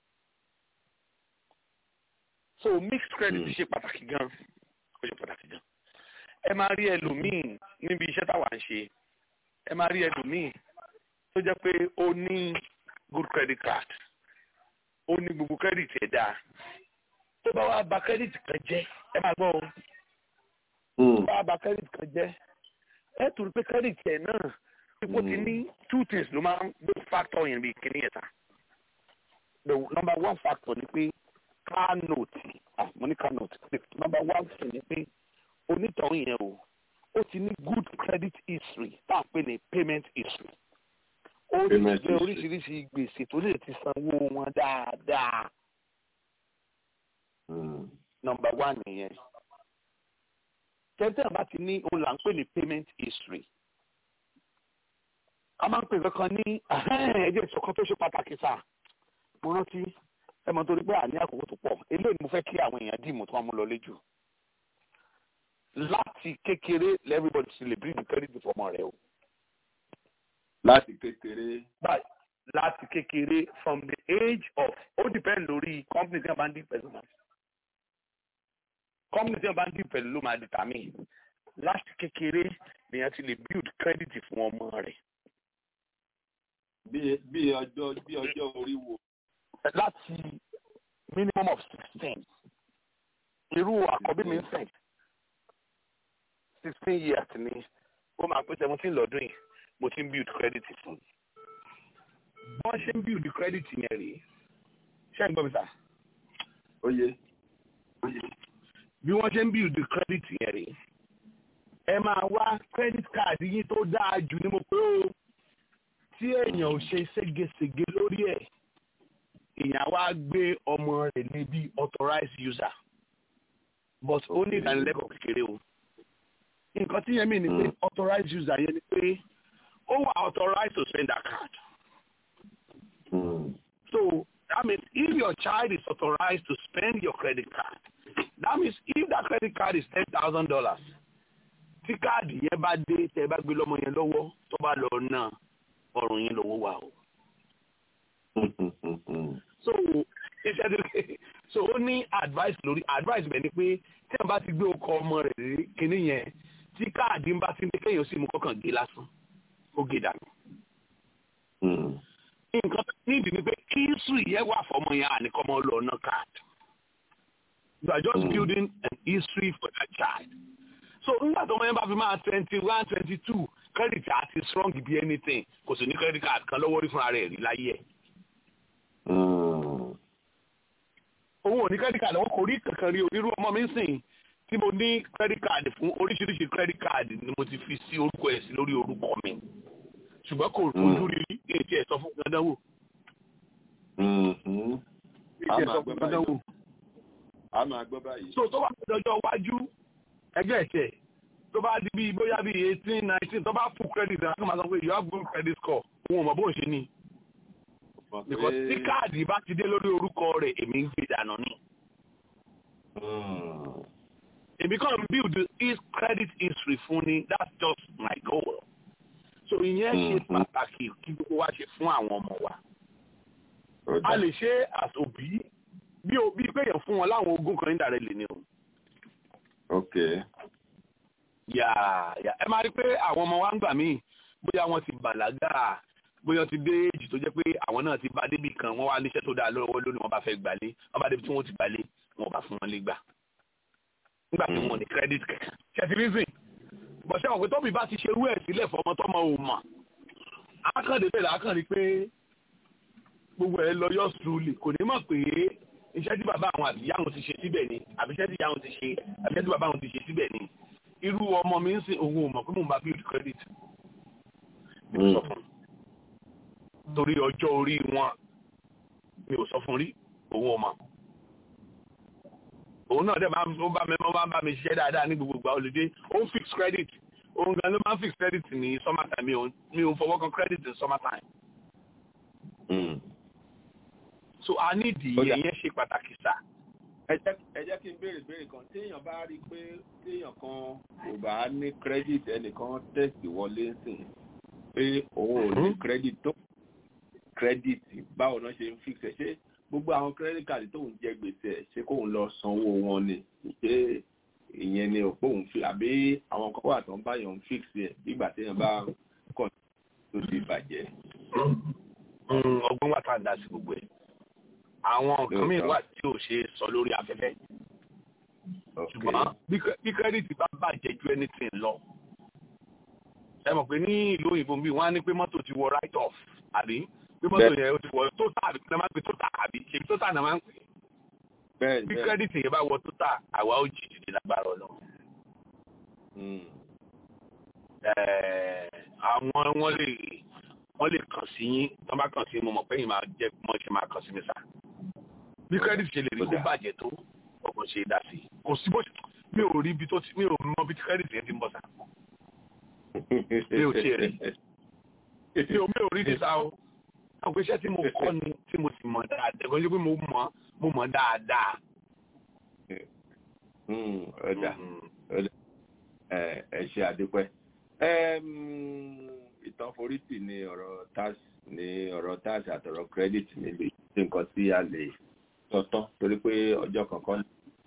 So mixed credit ṣe pàtàkì gan. Ó ṣe pàtàkì gan. Ẹ máa rí ẹlòmíì níbi iṣẹ́ táwa ń ṣe. Ẹ máa rí ẹlòmíì tó jẹ́ pé ó ní good credit card. Ó ní gbogbo credit ẹ̀ dáa. Tó bá wá bà credit kan jẹ́, ẹ máa gbọ́ o. Tó bá wá bà credit kan jẹ́, ẹ tún rí pé credit ẹ̀ náà people ti ní 2 things ló máa ń gbé factor yẹn bí kíní yẹn ta. The number 1 factor ni pé car note money car note. The number 1 thing ni pé onítọ̀hún yẹn o ó ti ní good credit history tá à ń pè ní payment history. Ó ti gbé oríṣiríṣi gbèsè tó lè ti sanwó wọn dáadáa. Number 1 nìyẹn. Tẹ́tẹ́ bá ti ní òun là ń pè ní payment history. A máa ń pè kankan ní ẹjẹ́ ìṣọ̀kan tó ṣe pàtàkì sáà. Mo rántí ẹmọ torí pé àní àkókò tó pọ̀ eléyìí ni mo fẹ́ kí àwọn èèyàn dìmú tí wọ́n mú lọ léjù. Láti kékeré everybody ti lè build credit fọmọ rẹ o. Láti kékeré. Láti kékeré from the age of ó depend lórí company tí wọ́n bá ń dín pẹ̀lú náà. Company tí wọ́n bá ń dín pẹ̀lú ló máa determine. Láti kékeré nìyẹn ti lè build credit fún ọmọ rẹ̀. Bí ọjọ́ orí wo. Láti minimum of 16. Irú àkọ́bí mi ń sìn 16 years ni ó máa pé 17 lọ́dún yìí mo ti ń build credit fún. Wọ́n ṣe ń build credit yẹn rèé. Ṣé ń gbọ́ mi sà? Oye. Bí wọ́n ṣe ń build credit yẹn rèé. Ẹ máa wá credit card yín tó dáa jù ní mo pé o. Tí èèyàn ò ṣe ségesège lórí ẹ̀ èèyàn wá gbé ọmọ rẹ̀ ní bí authorized user but ó ní ìdánilẹ́kọ̀ọ́ kékeré o. Nǹkan tí yẹn mì ní pé authorized user yẹn ni pé ó wà authorized to spend that card. So that means if your child is authorized to spend your credit card, that means if that credit card is $10,000 tí káàdì yẹn bá dé tẹ́ bá gbé lọ́mọ yẹn lọ́wọ́ tó bá lọ náà ọrùn yẹn lọ́wọ́ wà o. So ó ní advice lórí advice bẹ̀ ni pé tí wọ́n bá ti gbé ọkọ̀ ọmọ rẹ̀ rí kíní yẹn tí káàdì ń bá ti ní kéèyàn sì mú kọ́kàn gé lásán ó gé dànù. Nǹkan nídìí ni pé kí history yẹn wà fọmọ yẹn àníkọ́mọ lọ ọ̀nà card. You are just building an history for that child. So nígbà tó ọmọ yẹn bá fi máa 21, 22 credit àti strong bí anything kò sì ní credit card kan lọ́wọ́ rí fúnra rẹ̀ rí láyé ẹ̀. Owó ò ní credit card lọ́wọ́ kò rí kankan rí onírú ọmọ mi sìn tí mo ní credit card fún oríṣiríṣi credit card ni mo ti fi sí orúkọ ẹ̀ sí lórí orúkọ mi ṣùgbọ́n kò fojú rí èyí ẹ̀ sọ fún gbọdọ̀wò. A máa gbọ́ báyìí. So tó wà lọ́jọ́ iwájú ẹgbẹ́ ẹ̀ṣẹ̀ tó bá di bíi bóyá bíi 18 19 tó bá full credit ẹ̀ máa sọ pé you have good credit score òun ò mọ̀ bóun ṣe ni. because tí káàdì bá ti dé lórí orúkọ rẹ̀ èmi ń gbé dànù ni. èmi kàn build his credit history fún ni that's just my goal. so ìyẹn ṣe pàtàkì kí gbogbo wa ṣe fún àwọn ọmọ wa. a lè ṣe as òbí bí pé èèyàn fún wọn láwọn ogún kan nídàrẹ́ lè ní o. okay. ẹ máa rí pé àwọn ọmọ wa ń gbà míì bóyá wọ́n ti bàlágà bóyá ti dé èjì tó jẹ́ pé àwọn náà ti bá débì kan wọ́n wá níṣẹ́ tó dáa lọ́wọ́ lónìí wọ́n bá fẹ́ gbàlé wọ́n bá débi tí wọ́n ti gbàlé wọ́n bá fún wọn lé gbà nígbà tí wọ́n ní credit kẹ̀kẹ́ ṣẹ́tìrìsìn bọ̀ṣẹ́ wọn pé tóbi bá ti ṣerú ẹ̀ sílẹ̀ fọmọ tọmọ ò mọ̀ akàndé bẹ̀rẹ̀ akàndé pé gbogbo ẹ̀ lọ yọ sùúlì kò ní mọ̀ pé iṣẹ́ tí bàbá àwọn àti ìyá àwọn ti ṣe síbẹ̀ ni àbí iṣẹ́ tí ìyá àwọn ti ṣe àbí iṣẹ́ tí bàbá àwọn ti ṣe síbẹ̀ ni irú ọmọ mi ń sìn òun ò mọ̀ pé mò ń bá build credit torí ọjọ́ orí wọn mi ò sọ fún rí òun ò mọ̀ òun náà dẹ̀ máa ń bá mi ṣiṣẹ́ dáadáa ní gbogbo ìgbà olùdé ó ń fix credit òun gan ló máa ń fix credit ní summer time mi ò fọwọ́ kan credit ní summer time. So a ní ìdí yẹn ṣe pàtàkì sá. ẹ jẹ́ kí n béèrè kan téèyàn bá rí i pé téèyàn kan kò bá ní credit ẹnìkan tẹ̀sí wọlé sìn pé òun ò ní credit tó credit báwo náà ṣe ń fix ẹ̀ ṣé gbogbo àwọn credit card tóun jẹ gbèsè ṣé kóun lọ sanwó wọn ni ṣé ìyẹn ni òpó òun fi àbí àwọn kan wà tó ń báyọ̀ ń fix ẹ̀ nígbà téèyàn bá kàn tó ti bàjẹ́. ọgbọ́n wà tá à ń dá sí gbogbo ẹ̀ àwọn nǹkan mìíràn wà tí ò ṣe é sọ lórí afẹ́fẹ́ ṣùgbọ́n bí kírẹ́dìtì bá bàjẹ́ ju anything lọ ẹ mọ̀ pé ní ìlú òyìnbó bíi wọ́n á ní pé mọ́tò ti wọ right off àbí pé mọ́tò yẹn ó ti wọ total àbí kí ló máa ń pè total àbí ṣèbí total náà máa ń pè bí kírẹ́dìtì yẹn bá wọ total àwa ó jì jìdí lágbára lọ. àwọn wọ́n lè kàn sí yín tó bá kàn sí mo mọ̀ pé yín máa jẹ́ mọ́ ṣe máa kàn sí mi sá. bí kírẹ́dìtì ṣe lè rí kó bàjẹ́ tó ọkàn ṣe dá sí kò sí bó mi ò rí ibi tó ti mi ò mọ bí kírẹ́dìtì yẹn ti ń bọ̀ sá. mi ò tiẹ̀ rí mi ò rí ní sá o àwọn iṣẹ́ tí mo kọ́ ni tí mo sì mọ̀ dáadáa ẹ̀kọ́ ṣe pé mo mọ̀ dáadáa. ẹ ṣe àdúpẹ́ ìtàn forítì ní ọ̀rọ̀ tax àtọ̀rọ̀ credit níbi tí nǹkan tí a lè tọ́tọ́ torí pé ọjọ́ kankan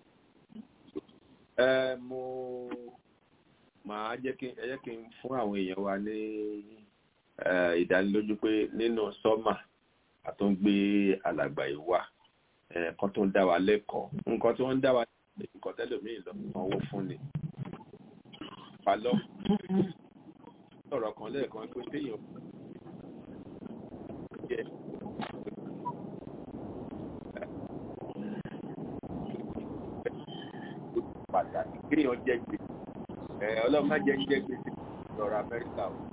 mo máa jẹ́ kí n fún àwọn èèyàn wa ní ìdánilójú pé nínú sọ́mà àtúngbé alàgbà ìwà kan tó ń dá wa lẹ́kọ̀ọ́ nǹkan tí wọ́n ń dá wa lẹ́kọ̀ọ́ nǹkan tẹ́lòmíì lọ sanwó fún ni palọ́ sọ̀rọ̀ kan lẹ́ẹ̀kan pé téèyàn jẹ́ pàtàkì kéèyàn jẹ́ gbèsè ọlọ́run má jẹ́ gbèsè lọ́rọ̀ Amẹ́ríkà o.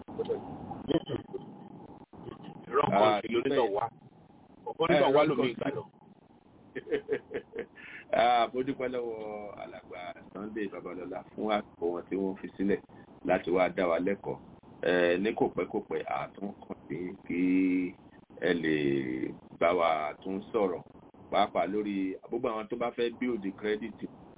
ìrọ́pọ̀ ìlú onítọ̀ wá lómi ìgbà lọ. mo dúpẹ́ lọ́wọ́ alàgbà Sunday Babalọ́lá fún àpò wọn tí wọ́n fi sílẹ̀ láti wá dá wa lẹ́kọ̀ọ́ ní kò pẹ́ àtúnkàn sí kí ẹ lè bá wa tún sọ̀rọ̀ pàápàá lórí gbogbo àwọn tó bá fẹ́ build credit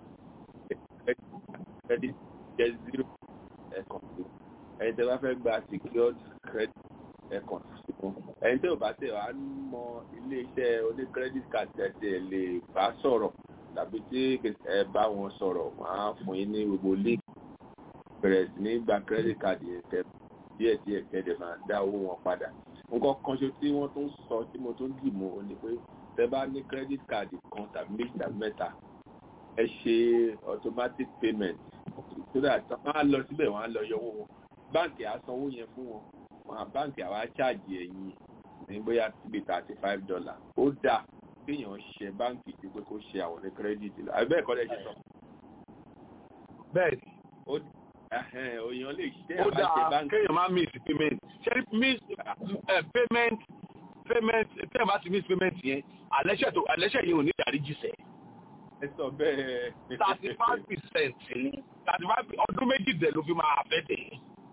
jẹ́ 0 ẹ̀kan sí ẹni tẹ́ bá fẹ́ gba secured credit ẹ̀kan sí wọn ẹni tẹ́ ò bá tẹ̀ wá mọ ilé iṣẹ́ oní credit card tẹ̀ lè bá sọ̀rọ̀ tàbí tí ẹ bá wọn sọ̀rọ̀ wọ́n á fún yín ní gbogbo link bẹ̀rẹ̀ sí ní gba credit card yẹn tẹ díẹ̀díẹ̀ tẹ́lẹ̀ máa dá owó wọn padà nǹkan kan ṣe tí wọ́n tún sọ tí mo tún dì mọ́ ni pé tẹ́ bá ní credit card kan tàbí méjì tàbí mẹ́ta ẹ ṣe automatic payment so that wọ́n á lọ síbẹ̀ wọ́n á lọ yọ owó wọn báǹkì á sanwó yẹn fún wọn báǹkì àwa cháàjì ẹ̀yìn ní bóyá síbi $35 ó dáa kéèyàn ṣe báǹkì ju pé kó ṣe àwọn ní credit lọ àbí bẹ́ẹ̀ kọ́ lẹ́ ṣe sọ. bẹ́ẹ̀ òyìn lè ṣe ó dáa kéèyàn máa miss payment ṣe miss payment tí ẹ bá ti miss payment yẹn àlẹ́ṣẹ̀ yìí ò ní ìdáríjì sẹ́ ẹ sọ bẹ́ẹ̀. 35% ní 35 ọdún méjì ló fi máa fẹ́ dé.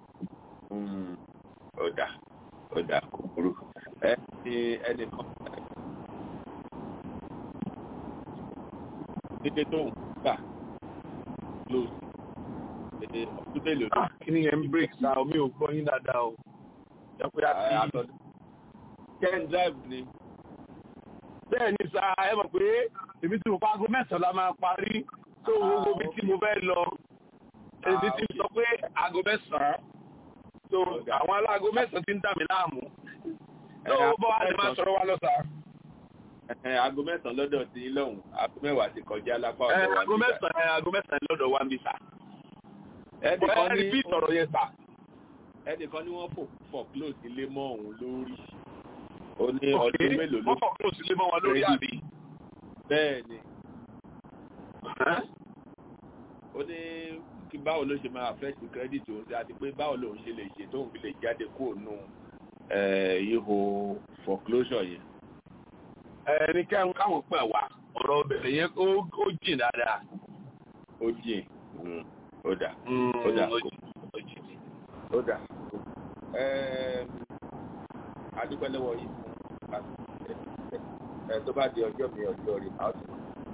Ọ̀dà kò burú. Ẹ ní ẹnìkan níbi tó ń gbà close ọdún mélòó ló. Kí ni ẹ̀ ń break sa omi ò gbọ́ yín dáadáa o. Jọ́pẹ́ àti Ken drive ni. Bẹ́ẹ̀ ni sa ẹ mọ̀ pé èmi tí mo pa aago 9 la máa parí tó gbogbo ibi tí mo fẹ́ lọ. Èmi ti sọ pé aago 9 so àwọn aláago 9 ti ń dà mí láàmú. Tó bọ́ a lè máa sọ̀rọ̀ wa lọ́sà. Aago 9 lọ́dọ̀ sí lọ́hùn, aago 10 ti kọjá lápá ọ̀dọ̀ wa. Aago 9 lọ́dọ̀ wa ń bí sà. Ẹnìkan ní bí ìtọ̀rọ̀ yẹn sà. Ẹnìkan ní wọ́n fọ̀ close ilé mọ́ òun lórí. Ó ní ọdún mélòó ló. Wọ́n fọ̀ close ilé mọ́ wọn lórí àbí. Bẹ́ẹ̀ ni. Ó ní kí báwo ló ṣe máa affect credit òun sí àti pé báwo lòun ṣe lè ṣe tóun fi lè jáde kúrò nù ihò foreclosure yẹn. Ní káwọn pẹ̀ wá ọ̀rọ̀ obìnrin yẹn ó jìn dáadáa. Ó jìn ó dà ó dà. Adúpẹ́ lọ́wọ́ yìí fún tó bá di ọjọ́ mi ọjọ́ rí house.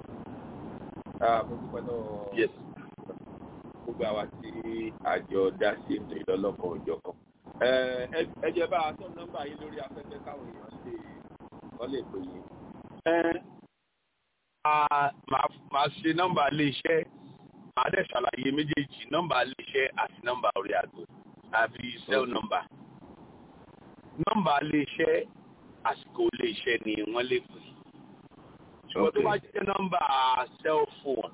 Mo dúpẹ́ lọ́wọ́ gbogbo àwa tí àjọ dá sí ètò ìlọ́lọ́kan òjọ̀ kan. Ẹ jẹ́ bá a tọ́ nọ́mbà yín lórí afẹ́fẹ́ káwọn èèyàn lè pè yín. Màá ṣe nọ́mbà ilé-iṣẹ́, màá dẹ̀ ṣàlàyé méjèèjì, nọ́mbà ilé-iṣẹ́ àti nọ́mbà orí àgbo àbí cell number. Nọ́mbà ilé-iṣẹ́ àsìkò ilé-iṣẹ́ ni wọ́n lè pè. Ṣùgbọ́n tó bá jẹ́ nọ́mbà cell phone,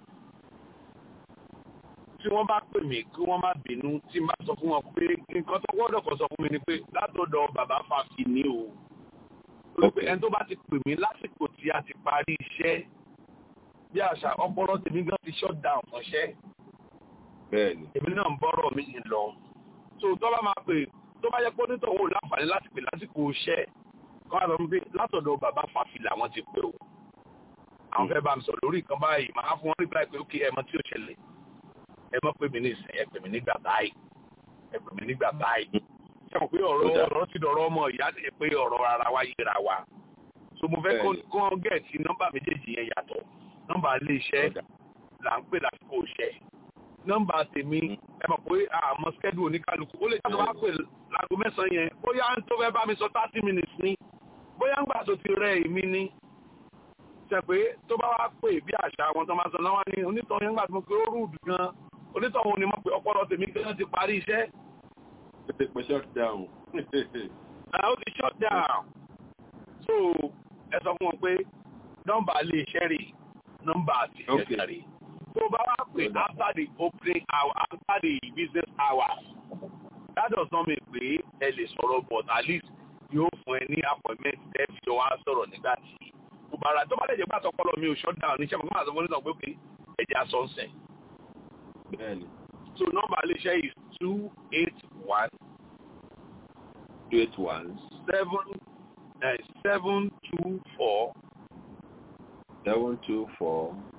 tí wọ́n bá pè mí kí wọ́n má bínú tí n bá sọ fún wọn pé nǹkan tó gbọ́dọ̀ kọ́ sọ fún mi ni pé látọ̀dọ̀ bàbá Fáfi ni o. Ẹni tó bá ti pè mí lásìkò tí a ti parí iṣẹ́ bí àṣà ọpọlọ tèmi gan ti shut down fúnṣẹ́. Bẹ́ẹ̀ni. Èmi náà ń bọ́rọ̀ mi lọ. So tó bá máa pè tó bá yẹ pé onítọ̀hún ò láǹfààní láti pè lásìkò iṣẹ́ kọ́ àlọ́ mi pé látọ̀dọ̀ bàbá Fáfi làwọn ti pè o. Àwọn fẹ́ bá mi sọ lórí nǹkan báyìí màá fún wọn rí báyìí pé ó kí ẹ mọ tí ó ṣẹlẹ̀. Ẹ mọ̀ pé mi ní ìsìn ẹ pè mí nígbà báyìí ẹ pè mí nígbà báyìí ṣe mọ̀ pé ọ̀rọ̀ ti dọ̀rọ̀ ọmọ ìyá ti pé ọ̀rọ̀ ara wa yíra wa so mo fẹ́ kó gẹ̀ẹ́tì nọ́mbà méjèèjì yẹn yàtọ̀ nọ́mbà ilé-iṣẹ́ là ń pè lásìkò iṣẹ́ nọ́mbà tèmi ẹ mọ̀ pé àmọ́ schedule oníkálukú ó lè jẹ́ wá pè láago 9 yẹn bóyá tó fẹ́ bá mi sọ 30 minutes ní bóyá ń gbà tó ti rẹ èmi ní ṣe pé tó bá wá pè bí àṣà àwọn tó máa sọ náà wá ní onítọ̀hún yẹn gbà tó mọ̀ pé ó rúùdù gan onítọ̀hún ni mọ̀ pé ọpọlọ tèmi gan ti parí iṣẹ́. Ó ti pè shut down. Ó ti shut down. So ẹ sọ fún wọn pé nọ́mbà ilé iṣẹ́ rè nọ́mbà àti iṣẹ́ rè. Tó bá wá pè after the opening hour after the business hours that does not mean pé ẹ lè sọ̀rọ̀ but at least yóò fún ẹ ní appointment tẹ́ fi jọ wá sọ̀rọ̀ nígbà tí kò bára tó bá lè jẹ́ pé àtọkọlọ mi ò shut down ní sẹ́mi kó máa sọ fún onítọ̀ pé ẹ̀jẹ̀ àsọ̀nsẹ̀. Bẹ́ẹ̀ni. So nọ́mbà ilé iṣẹ́ is 281 724 42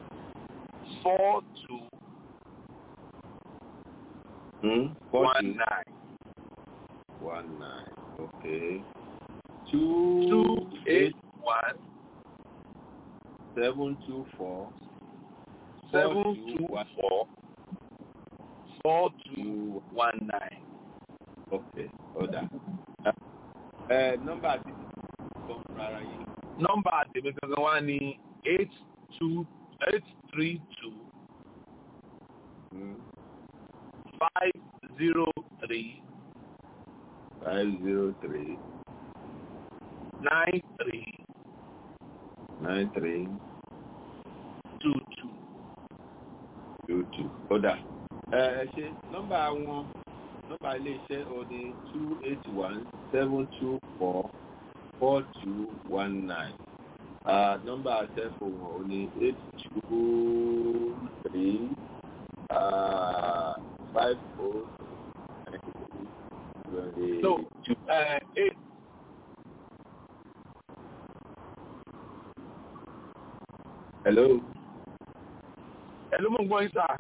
19. Okay. 281 724 4219. Okay, hold on. Nọ́mbà àti ìfọ̀n ara yìí. Nọ́mbà àtẹ̀mí gangan wá ní 832 503 503 93 22. Hold on. Ṣe nọ́mbà wọn nọ́mbà ilé iṣẹ́ òní 281-724-4219. Nọ́mbà tẹ́fù wọn òní 823 50. No, 8. Hello. ẹ ló mọ̀ gbọ́ yín sà.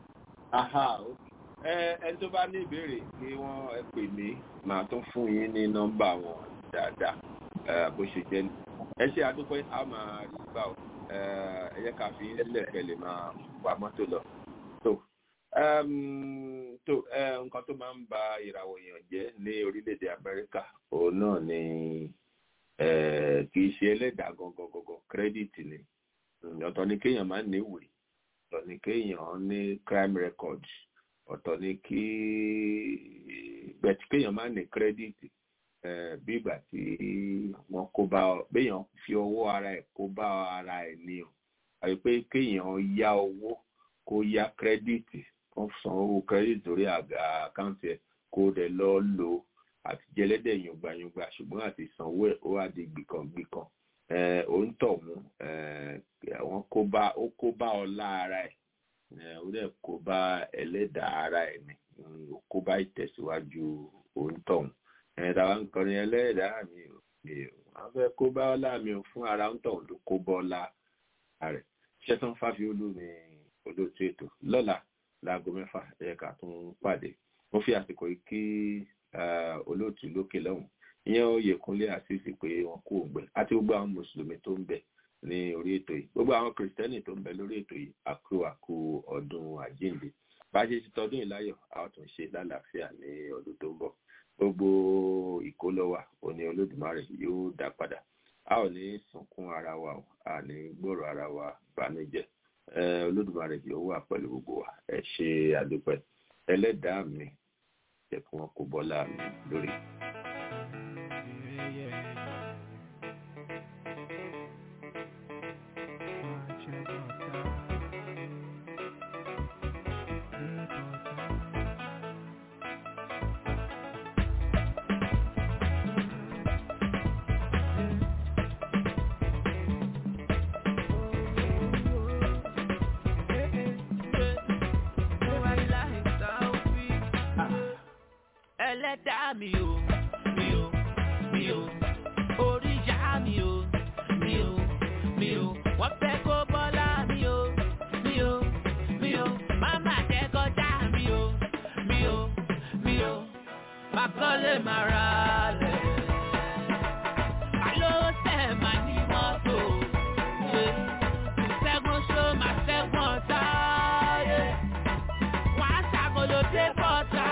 Ẹni tó bá ní ìbéèrè kí wọ́n ẹ pè mí màá tún fún yín ní nọ́mbà wọn dáadáa bó ṣe jẹ́. Ẹ ṣe àdúpẹ́ a máa rí gbà ó ẹ yẹ ká fi sílẹ̀ kẹ́lẹ̀ máa wà mọ́tò lọ. Nǹkan tó máa ń ba ìràwọ̀ èèyàn jẹ́ ní orílẹ̀-èdè Amẹ́ríkà òun náà ni kì í ṣe ẹlẹ́dàá gangan kírẹ́dìtì ni. Ọ̀tọ̀ ni kéèyàn máa ní ìwé, ọ̀tọ̀ ni kéèyàn ní crime record, ọ̀tọ̀ ni kéèyàn máa ní kírẹ́dìtì bí ìgbà tí wọ́n kó bá béèyàn fi ọwọ́ ara ẹ̀ kó bá ara ẹ̀ ní o àbí pé kéèyàn yá owó kó yá kírẹ́dìtì kan san owó kírẹ́dìtì lórí àkáǹtì ẹ̀ kó dẹ̀ lọ lò àti jẹlẹ́dẹ̀ yùngbàyùngbà ṣùgbọ́n àti sanwó ẹ̀ ó wá di gbìkàngbìkàn òǹtọ̀hún ó kó bá ọlá ara ẹ̀ ó dẹ̀ kó bá ẹlẹ́dàá ara ẹ̀ ni ó kó bá ìtẹ̀síwájú òǹtọ̀hún tàwa ń kọrin ẹlẹ́dàá mi ò wọ́n fẹ́ kó bá ọlá mi ò fún ara òǹtọ̀hún ló kó bọ́ ọlá rẹ̀ Ṣẹ́tàn Fáfiolú ni olóòtú ètò lọ́la láago 6 ẹ̀ka tún pàdé mo fi àsìkò yìí kí olóòtú lókè lọ́hùn ìyẹn Oyèkúnlé Àṣìṣì pé wọ́n kú òǹgbẹ àti gbogbo àwọn mùsùlùmí tó ń bẹ ní orí ètò yìí gbogbo àwọn kìrìsìtẹ́nì tó ń bẹ lórí ètò yìí àkú ọdún àjíǹde bá a ṣe ti tọdún yìí láyọ̀ a ó tún ṣe lálàáfíà ní ọdún tó ń bọ̀ gbogbo ìkólọ́wà òní Olódùmarè yóò dá padà a ò ní sunkún ara wa o a ní gbòòrò ara wa bànújẹ́ Olódùmarè yóò wà pẹ̀lú gbogbo wa ẹ ṣe àdúpẹ́ ẹlẹ́dàá mi jẹ́ kí wọ́n kó bọ́lá mi lórí. Ẹlẹ́dàá mi o, oríṣà mi o, wọ́n fẹ́ kó bọ́lá mi o, máma jẹ́ kọjá mi o, má kọ́lé má ra lẹ̀, àló tẹ̀ má ní mọ́tò, ṣẹ́gun ṣó má ṣẹ́gun ọ̀tá, wọ́n á ṣàkóló dé bọ́tà.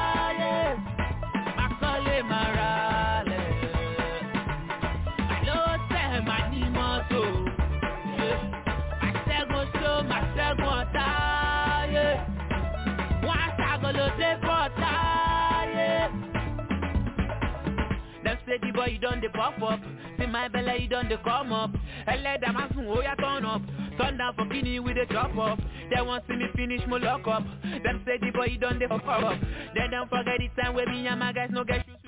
The boy you done the pop up, see my belly you done the come up. Ẹlẹ́dàá máa sùn ó yá turn up, turn down for Guinea with the chop up. They want see me finish my lock up. Them say the boy you done the fuck up. They don't forget the time where me and my guys no get shoes.